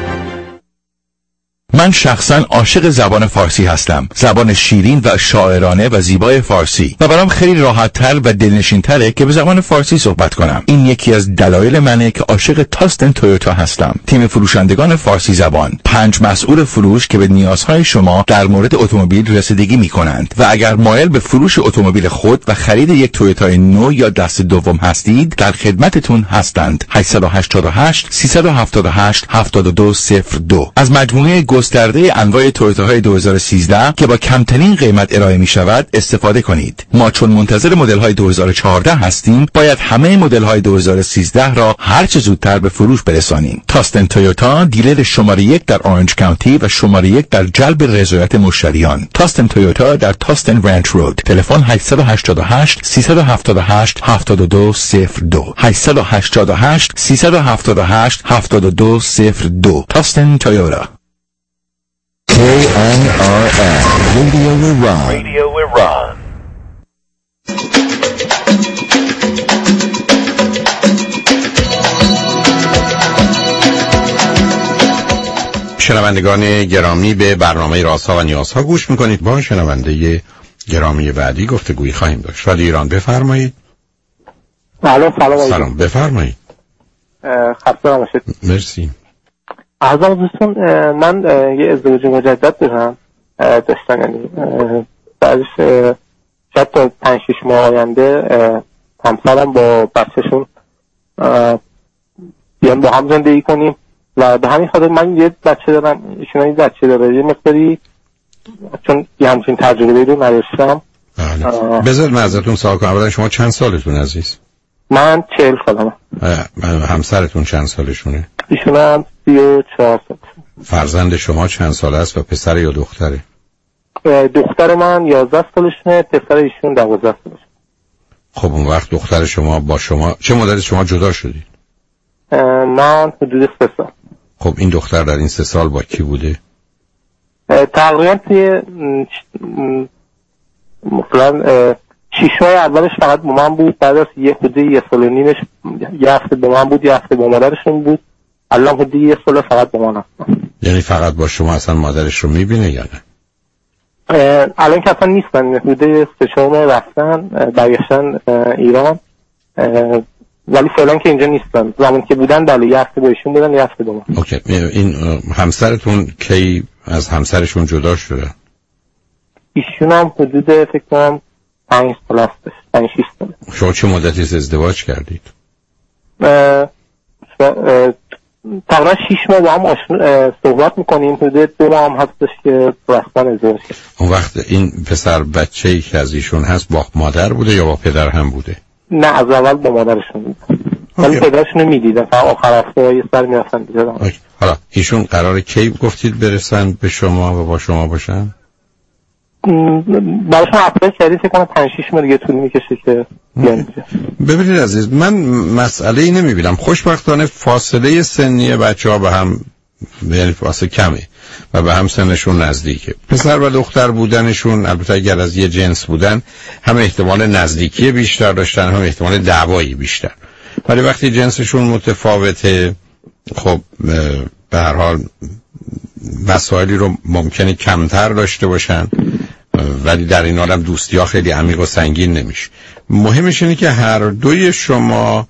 من شخصا عاشق زبان فارسی هستم. زبان شیرین و شاعرانه و زیبای فارسی و برام خیلی راحت تر و دلنشین تره که به زبان فارسی صحبت کنم. این یکی از دلایل منه که عاشق تاستن تویوتا هستم. تیم فروشندگان فارسی زبان، 5 مسئول فروش که به نیازهای شما در مورد اتومبیل رسیدگی می‌کنند و اگر مایل به فروش اتومبیل خود و خرید یک تویوتای نو یا دست دوم هستید، در خدمتتون هستند. 888 378 7202. از مجموعه گسترده انواع تویوتاهای 2013 که با کمترین قیمت ارائه می شود استفاده کنید. ما چون منتظر مدل های 2014 هستیم، باید همه مدل های 2013 را هر چه زودتر به فروش برسانیم. تاستن تویوتا دیلر شماره 1 در اورنج کانتی و شماره 1 در جلب رضایت مشتریان. تاستن تویوتا در تاستن رانچ رود. تلفن 888 378 7202 888 378 7202. تاستن تویوتا. KIRN Radio Iran. شنوندگان گرامی، به برنامه رازها و نیازها گوش میکنید. با شنونده گرامی بعدی گفتگویی خواهیم داشت. رادیو ایران، بفرمایید. سلام. بفرمایید. خسته نباشید. مرسی. عزیزان دوستان، من یه ازدواج مجدد داشتم، یعنی بعدش شاید تا 5-6 ماه آینده همسرم با بچه‌شون بیان با هم زندگی کنیم و به همین خاطر من یه بچه دارم، ایشون یه بچه داره. یه مقداری چون یه همچین تجربه رو نداشتم. بذارید من ازتون سوال کنم، اولا شما چند سالتون عزیز؟ من 40 سالمه. همسرتون چند سالشونه؟ ایشون هم 34 سال. فرزند شما چند ساله است و پسر یا دختره؟ دختر من 11 سالشه، پسر ایشون 12 سالشه. خب اون وقت دختر شما با شما چه مدت شما جدا شدید؟ من حدود 3 سال. خب این دختر در این 3 سال با کی بوده؟ تقریبا توی مثلا 6 ماه اولش فقط با من بود، بعد از یه سال و نیمش یه هفته با من بود، یه هفته با مادرشون بود، الان حدود یه سال فقط با ما هستن. یعنی فقط با شما؟ اصلا مادرش رو میبینه یا نه؟ الان که اصلا نیستن، حدود 3-4 ماه رفتن برگشتن ایران، ولی فعلا که اینجا نیستن. زمانی که بودن بله یه هفته با ایشون بودن، یه هفته با ما. اوکی. این همسرتون کی از همسرشون جدا شده؟ ایشون هم حدود فکر کنم 5 سال هستش، 5-6 سال. شما چه مدتی ازدواج کردید؟ تقریبا 6 ماه با هم صحبت میکنیم، حدود 2 ماه هم هستش که رسما ازدواج کردیم. اون وقت این پسر بچه‌ای که از ایشون هست با مادر بوده یا با پدر هم بوده؟ نه، از اول با مادرشون بوده، ولی پدرشون رو میدیدن، فقط آخر هفته یه سر میرفتن دیدن. حالا ایشون قراره کی گفتید برسن به شما و با شما باشن؟ براشون اپلای کردید فکر کنم 5-6 ماه دیگه طول میکشه که بیان. ببینید عزیز، من مسئله ای نمیبینم. خوشبختانه فاصله سنی بچه‌ها به هم یعنی فاصله کمه و به هم سنشون نزدیکه. پسر و دختر بودنشون البته اگر از یه جنس بودن هم احتمال نزدیکی بیشتر داشتن، هم احتمال دعوایی بیشتر. ولی وقتی جنسشون متفاوته، خب به هر حال مسائلی رو ممکنه کمتر داشته باشن، ولی در این حال هم دوستی ها خیلی عمیق و سنگین نمیشه. مهمش اینه که هر دوی شما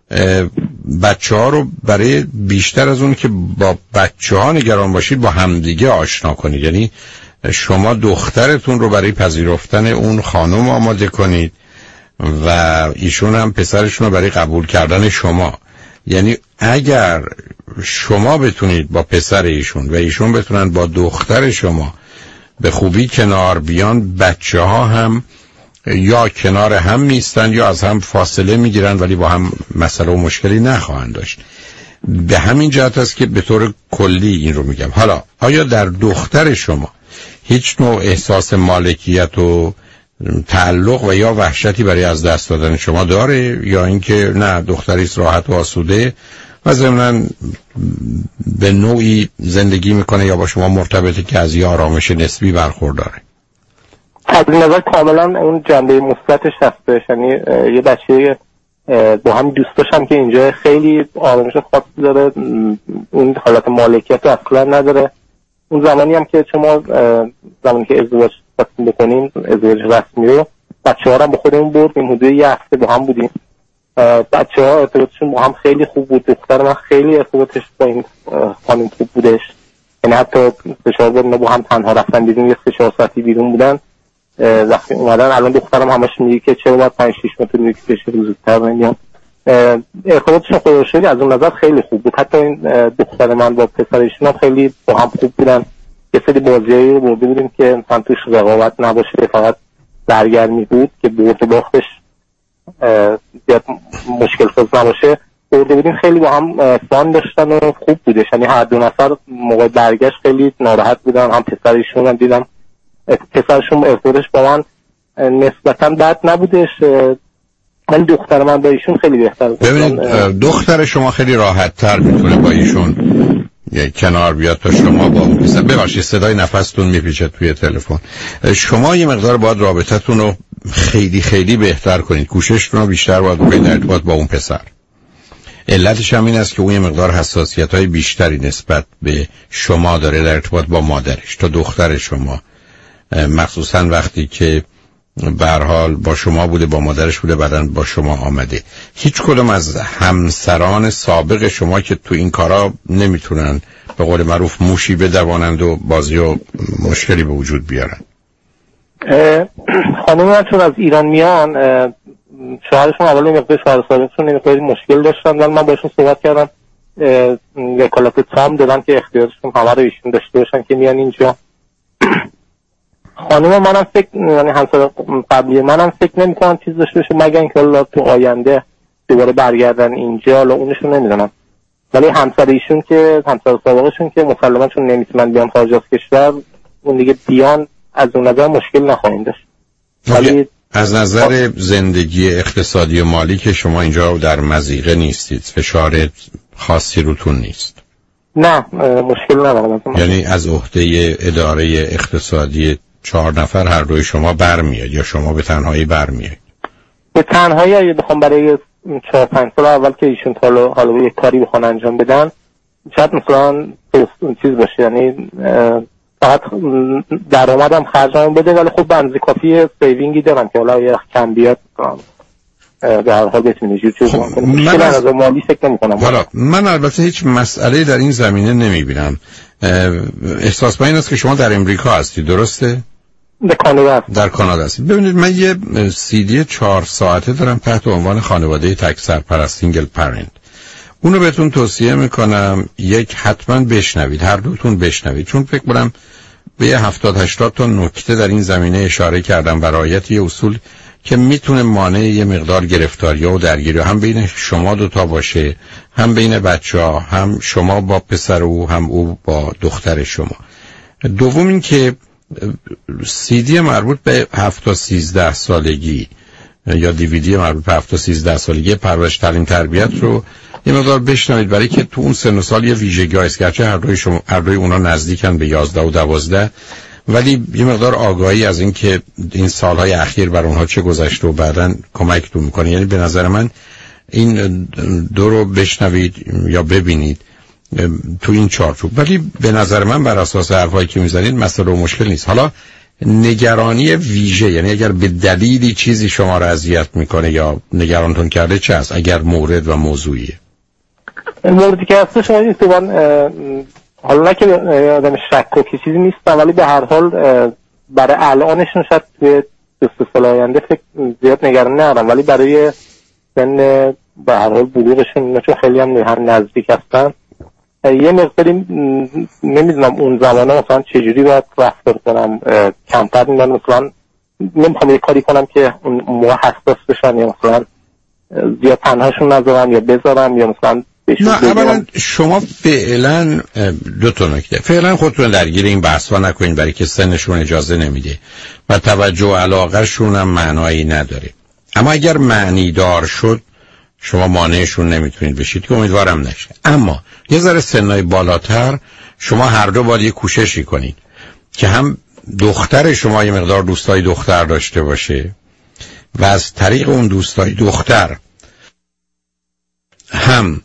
بچه ها رو برای بیشتر از اون که با بچه ها نگران باشید با همدیگه آشنا کنید. یعنی شما دخترتون رو برای پذیرفتن اون خانم آماده کنید و ایشون هم پسرشون رو برای قبول کردن شما. یعنی اگر شما بتونید با پسر ایشون و ایشون بتونن با دختر شما به خوبی کنار بیان، بچه ها هم یا کنار هم میستن یا از هم فاصله میگیرن ولی با هم مسئله و مشکلی نخواهند داشت. به همین جهت است که به طور کلی این رو میگم. حالا آیا در دختر شما هیچ نوع احساس مالکیت و تعلق و یا وحشتی برای از دست دادن شما داره، یا اینکه نه دختری است راحت و آسوده و ضمناً به نوعی زندگی میکنه یا با شما مرتبطه که از یه آرامش نسبی برخورداره؟ از این نظر کاملا اون جنبه مثبتش هستش. یعنی یه بچه با هم دوست داشتم که اینجا خیلی آرامش خاصی داره، اون حالت مالکیت اصلا نداره. اون زمانی هم که شما زمانی که ازدواج بکنیم، ازدواج رسمی رو، بچه ها رو با خودمون بردیم، حدود یه هفته با هم بودیم. بچه ها ارتباطشون با هم خیلی خوب بود. دختر من خیلی ارتباطش با این خانم خوب بودش، یعنی حتی 3-4 بار با هم تنها رفتن بیرون، یه 3-4 ساعتی بیرون بودن. وقتی اومدن الان دخترم همش میگه که چرا باید 5-6 ماه طول میکشه زودتر نمیام. ارتباطشون خدا شکر از اون نظر خیلی خوب بود. حتی این دختر من با پسرشون هم خیلی با هم خوب بودن. یه سری بازیایی رو برده بودیم که مثلا توش رقابت نباشه، فقط درگرمی بود که برد و باختش زیاد مشکل ساز نباشه. برده بودیم، خیلی با هم فان داشتن و خوب بودش. یعنی هر دو نفر موقع برگشت خیلی ناراحت بودن. هم پسرشون هم دیدم پسرشون ارتباطش با من نسبتا بد نبودش، ولی دختر من با ایشون خیلی بهتر بود. ببینید دختر شما خیلی راحت تر میتونه با ایشون کنار بیاد تا شما با اون پسر. ببخشید صدای نفستون میپیچه توی تلفن. شما یه مقدار باید رابطتون رو خیلی خیلی بهتر کنید، کوششتون رو بیشتر باید بکنید در ارتباط با اون پسر. علتش هم این است که اون یه مقدار حساسیت‌های بیشتری نسبت به شما داره در ارتباط با مادرش تا دختر شما، مخصوصا وقتی که به هر حال با شما بوده، با مادرش بوده، بعداً با شما آمده. هیچ کدوم از همسران سابق شما که تو این کارا نمیتونن به قول معروف موشی بدوانند و بازی و مشکلی به وجود بیارن. خانم من چون از ایران میان، شوهرشون اول مقدار شوهر سابقشون نمی‌خواد مشکل داشتن، ولی من باشون صحبت کردم، وکالت تام دادن که اختیارشون همه رو ایشون داشته باشن که میان اینجا. خانم منم فکر، یعنی همسر قبلی منم فکر نمی‌کنم چیز داشته باشه مگر اینکه الله تو آینده دوباره برگردن اینجا. حالا اونشون نمیدونم، ولی همسر ایشون که همسر سابقشون که مسلماً چون نمیتونن بیان خارج از کشور، اون دیگه بیان از اون نظر مشکل نخواهند داشت. ولی از نظر زندگی اقتصادی و مالی که شما اینجا در مضیقه نیستید، فشار خاصی روتون نیست؟ نه مشکل ندارم. یعنی از عهده اداره اقتصادی 4 نفر هر دوی شما برمیاد یا شما به تنهایی برمیاد؟ به تنهایی اگه بخوام برای 4-5 سال اول که ایشون حالا یک کاری بخوان انجام بدن، شاید مثلا چیز باشه، یعنی فقط درآمدم خرجم بده ولی خب به اندازه کافی سیوینگی دارم که حالا یه کم بیاد به هر حال بتونی چیز کنم. من از مالی فکر نمی‌کنم. حالا من البته هیچ مسئله در این زمینه نمی‌بینم. احساس من این است که شما در امریکا هستید، درسته؟ در کانادا هستید. ببینید من یه CD 4 ساعته دارم تحت عنوان خانواده تک سرپرست سینگل پرنت. اونو بهتون توصیه میکنم یک حتما بشنوید، هر دوتون بشنوید، چون فکر کنم به 70-80 تا نکته در این زمینه اشاره کردم و رعایت یه اصول که میتونه مانع یه مقدار گرفتاری و درگیری هم بین شما دوتا باشه، هم بین بچه‌ها، هم شما با پسر او، هم او با دختر شما. دوم این که CD مربوط به 7 تا 13 سالگی یا DVD مربوط به 7 تا 13 سالگی پرورش تعلیم تربیت رو یه مقدار بشنوید، برای که تو اون سن و سال یه ویژگی‌هایی است، گرچه هر دوی اونا نزدیکن به 11 و 12، ولی یه مقدار آگاهی از این که این سالهای اخیر بر اونها چه گذشته و بعداً کمکتون میکنه. یعنی به نظر من این دو رو بشنوید یا ببینید تو این چارچوب، ولی به نظر من بر اساس حرفایی که میزنید مسئله و مشکل نیست. حالا نگرانی ویژه، یعنی اگر به دلیلی چیزی شما را اذیت میکنه یا نگرانتون کرده چه است، اگر مورد و موضوعیه؟ موردی که هستش حالا نه که آدم شک و چیزی نیستم، ولی به هر حال برای الانشون شاید توی 2 سال آینده فکر زیاد نگران ندارم، ولی برای سن به هر حال بلوغشون چون خیلی هم نزدیک هستن یه مقداری نمیدونم اون زمانه مثلا چجوری باید رفتار کنم. کمتر میدونم، مثلا نمیخوام یه کاری کنم که اون موقع حساس بشن یا مثلا زیاد تنهاشون نذارم یا بذارم یا مثلا نه. اولا شما فعلا 2 تا نکته، فعلا خودتون درگیر این بحثا نکنین، برای که سنشون اجازه نمیده و توجه و علاقه شون هم معنایی نداره. اما اگر معنی دار شد شما مانعشون نمیتونید بشید، که امیدوارم نشه. اما یه ذره سنای بالاتر شما هر دو باید یه کوششی کنید که هم دختر شما یه مقدار دوستای دختر داشته باشه و از طریق اون دوستای دختر هم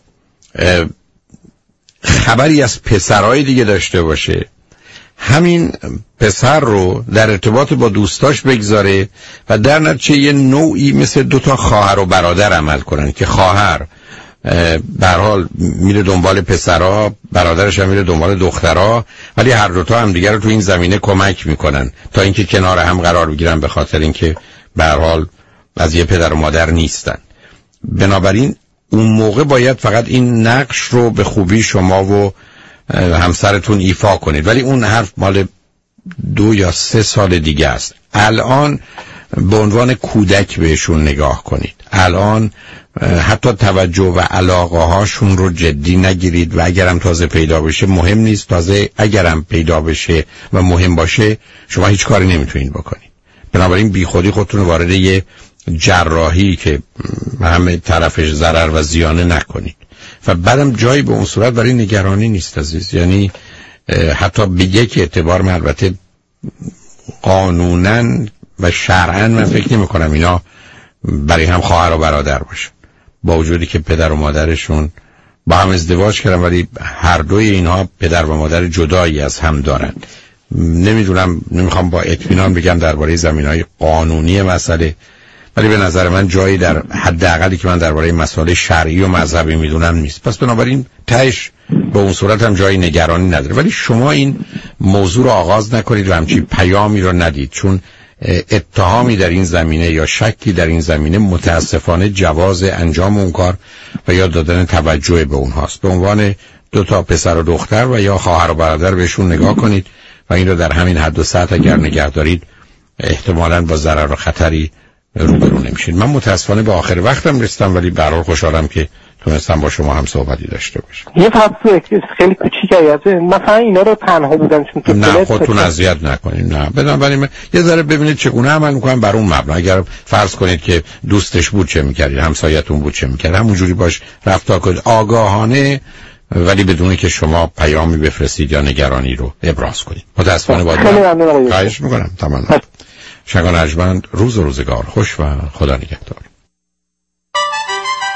خبری از پسرای دیگه داشته باشه، همین پسر رو در ارتباط با دوستاش بگذاره و در نتیجه یه نوعی مثل 2 تا خواهر و برادر عمل کنن که خواهر به هر حال میره دنبال پسرها، برادرش هم میره دنبال دخترها، ولی هر دوتا هم دیگر رو تو این زمینه کمک میکنن تا اینکه کنار هم قرار بگیرن، به خاطر اینکه به هر حال از یه پدر و مادر نیستن. بنابراین اون موقع باید فقط این نقش رو به خوبی شما و همسرتون ایفا کنید، ولی اون حرف مال 2 یا 3 سال دیگه است. الان به عنوان کودک بهشون نگاه کنید، الان حتی توجه و علاقه هاشون رو جدی نگیرید و اگرم تازه پیدا بشه مهم نیست، تازه اگرم پیدا بشه و مهم باشه شما هیچ کاری نمیتونید بکنید. بنابراین بی خودی خودتون وارد یه جراحی که همه طرفش ضرر و زیانه نکنید و بعدم جایی به اون صورت برای نگرانی نیست عزیز. یعنی حتی به یک اعتبار من البته قانونا و شرعا من فکر نمی کنم اینا برای هم خواهر و برادر باشن، با وجودی که پدر و مادرشون با هم ازدواج کردن، ولی هر دوی اینها پدر و مادر جدایی از هم دارن. نمیدونم، نمیخوام با اطمینان بگم درباره زمینهای قانونی مسئله، ولی به نظر من جایی در حداقلی که من درباره مسائل شرعی و مذهبی میدونم نیست. پس بنابراین تهش به اون صورت هم جایی نگرانی نداره. ولی شما این موضوع رو آغاز نکنید و همچین پیامی رو ندید، چون اتهامی در این زمینه یا شکی در این زمینه متاسفانه جواز انجام اون کار و یا دادن توجه به اونهاست. به عنوان 2 تا پسر و دختر و یا خواهر و برادر بهشون نگاه کنید و این رو در همین حد و سطح اگر نگه دارید احتمالاً با ضرر و خطری روبرو نمیشید. من متاسفانه به آخر وقتم رسیدم، ولی به هر حال خوشحالم که تونستم با شما هم صحبتی داشته باشم. یه فقط خیلی کوچیکه، مثلا اینا رو تنها بودن چون تو نه خودتون اذیت نکنید. نه بنابراین یه ذره ببینید چگونه عمل میکنن بر اون مبنا. اگر فرض کنید که دوستش بود چه میکردید، همسایه‌تون بود چه میکرد، همونجوری باش رفتار کنید آگاهانه، ولی بدون که شما پیامی بفرستید یا نگرانی رو ابراز کنید. متاسفانه باید خواهش میکنم. تمام. شنگان ارجمند، روز و روزگار خوش و خدا نگهدار.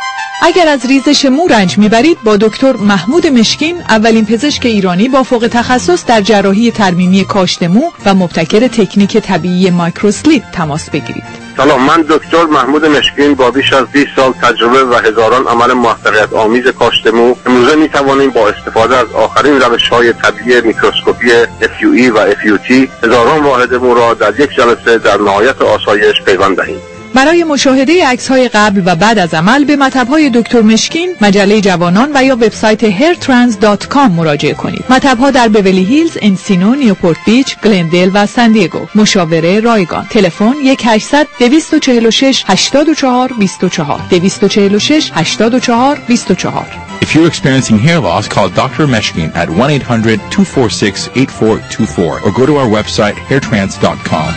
اگر از ریزش مو رنج میبرید با دکتر محمود مشکین، اولین پزشک ایرانی با فوق تخصص در جراحی ترمیمی کاشت مو و مبتکر تکنیک طبیعی مایکروسلیپ تماس بگیرید. سلام، من دکتر محمود مشکین با بیش از 20 سال تجربه و هزاران عمل موفقیت آمیز کاشت مو امروزه می توانیم با استفاده از آخرین روش‌های طبیعی میکروسکوپی FUE و FUT هزاران واحد مو را در یک جلسه در نهایت آسایش پیوند دهیم. برای مشاهده عکس‌های قبل و بعد از عمل به مطب‌های دکتر مشکین، مجله جوانان و یا وبسایت hairtrans.com مراجعه کنید. مطب‌ها در بیولی هیلز، انسینو، نیوپورت بیچ، گلندل و سان دیگو. مشاوره رایگان. تلفن 1-800-246-84-24 246-84-24. If you're experiencing hair loss, call Dr. Meshkin at 1-800-246-8424 or go to our website hairtrans.com.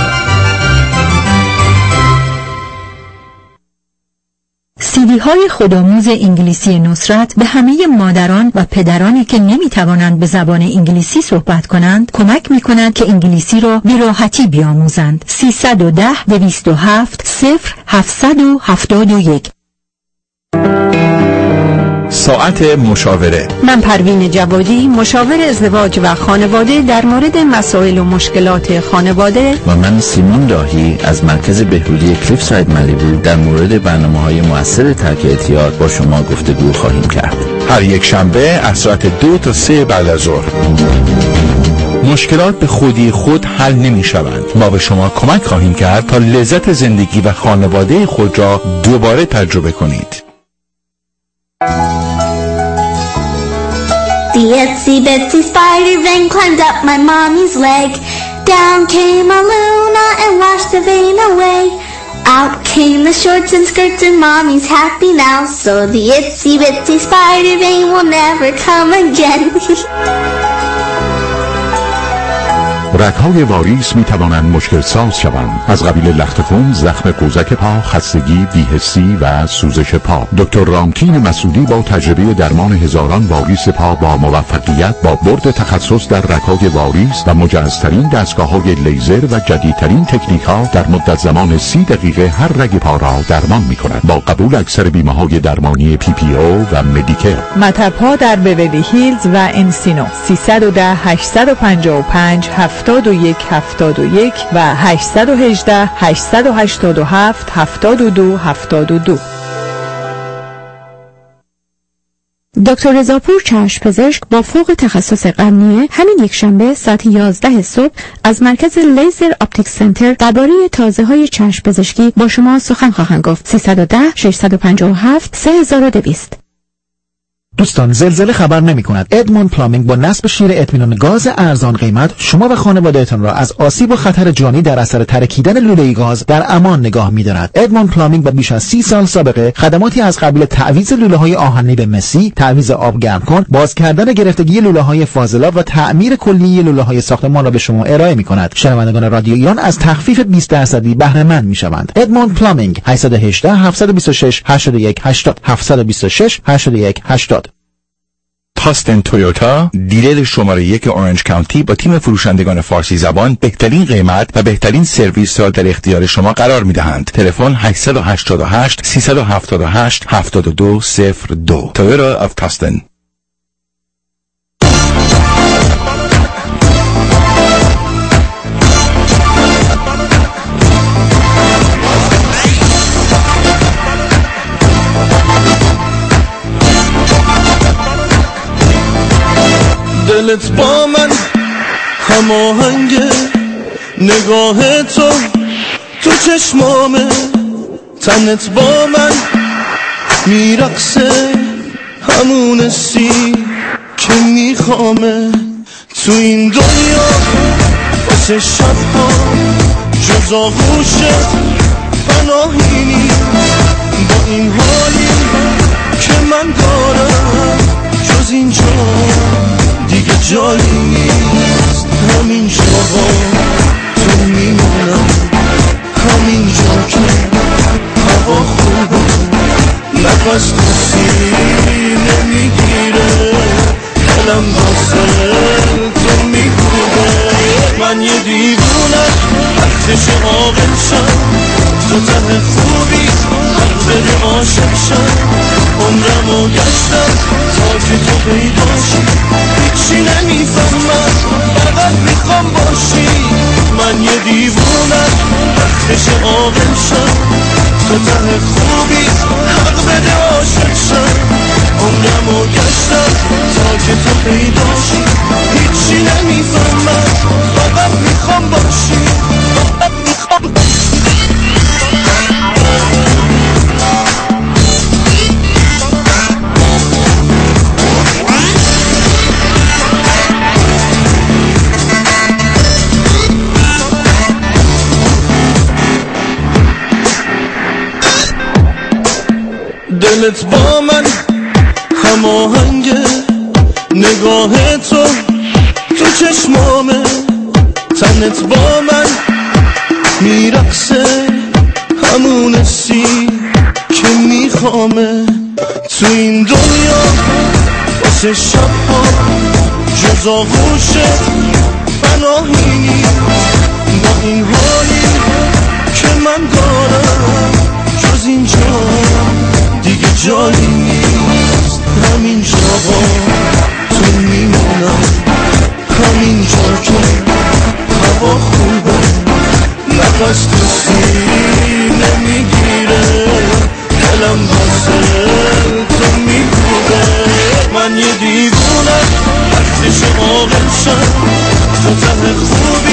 CD های خودآموز انگلیسی نصرت به همه مادران و پدرانی که نمی توانند به زبان انگلیسی صحبت کنند کمک می کنند که انگلیسی را به راحتی بیاموزند. 310-207-0771. ساعت مشاوره. من پروین جوادی، مشاور ازدواج و خانواده در مورد مسائل و مشکلات خانواده. و من سیمون داهی از مرکز بهبودی کلیف ساید مالیبو در مورد برنامه‌های مؤثر ترک اعتیاد با شما گفتگو خواهیم کرد. هر یک شنبه از ساعت 2 تا 3 بعد از ظهر. مشکلات به خودی خود حل نمی شوند. ما به شما کمک خواهیم کرد تا لذت زندگی و خانواده خود را دوباره tajrube کنید. The itsy bitsy spider vein climbed up my mommy's leg. Down came a Luna and washed the vein away. Out came the shorts and skirts and mommy's happy now. So the itsy bitsy spider vein will never come again. رگ‌های واریس می توانند مشکل ساز شوند، از قبیل لخت خون، زخم قوزک پا، خستگی، بی‌حسی و سوزش پا. دکتر رامتین مسعودی با تجربه درمان هزاران واریس پا با موفقیت با برد تخصص در رگ‌های واریس و مجهزترین دستگاه‌های لیزر و جدیدترین تکنیک‌ها در مدت زمان 30 دقیقه هر رگ پا را درمان می‌کند با قبول اکثر بیمه‌های درمانی PPO و مدیکر. مطب‌ها در بیولی هیلز و انسینو. 310-855-7171 و 818-887-7272. دکتر رضاپور چشم‌پزشک با فوق تخصص قرنیه همین یک شنبه ساعت 11 صبح از مرکز لیزر اپتیک سنتر درباره تازه‌های چشم‌پزشکی با شما سخن خواهند گفت. 310-657-3200. دوستان، زلزله خبر نمی کند. ادموند پلامینگ با نصب شیر اطمینان گاز ارزان قیمت شما و خانوادهتان را از آسیب و خطر جانی در اثر ترکیدن لوله گاز در امان نگاه می دارد. ادموند پلامینگ با بیش از 30 سال سابقه خدماتی از قبیل تعویض لوله های آهنی به مسی، تعویض آب گرم کن، باز کردن گرفتگی لوله های فاضلاب و تعمیر کلی لوله های ساختمان را به شما ارائه می کند. شنوندگان رادیو ایران از تخفیف 20% بهره مند می شوند. ادموند پلامینگ 818-726-8180 726-8180. تاستن تویوتا، دیلر شماره 1 اورنج کانتی با تیم فروشندگان فارسی زبان بهترین قیمت و بهترین سرویس را در اختیار شما قرار می‌دهند. تلفن 888-378-7202. تویوتا اف تاستن. دلت با من هماهنگه، نگاه تو چشمامه، تنت با من میرقصه، همون سی که میخوامه. تو این دنیا واسه شبها جز آغوشه پناهی نیست، با این حالی که من دارم جز اینجا دیگه جایی نیست. همینجا با تو میمونم، همینجا که هوا خوبه، نفس تو سینه میگیره، دلم واسه تو میگوده. من یه دیوونه وقتش عاقل شم، تو ته خوبی حق بده عاشق شم عمرمو گشتم تا که تو پیداشی هیچی نمیفهمم فقط میخوام باشی من یه دیوونم وقتش عاقل شم تو ته خوبی حق بده عاشق شم عمرمو گشتم تا که تو پیداشی هیچی نمیفهمم فقط میخوام باشی فقط میخوام دلت با من هماهنگه نگاه تو چشمامه تنت با من میرقصه همون حسی که میخوامه تو این دنیا واسه شبها جز آغوشه پناهی نیست با این حالی که من دارم جز اینجا دیگه جایی نیست همین جاها تو میمونم همین جا که هوا خوبه نفس تو سینه میگیره دلم واسه تو میکوبه من یه دیوونم وقتش عاقل شم تو ته خوبه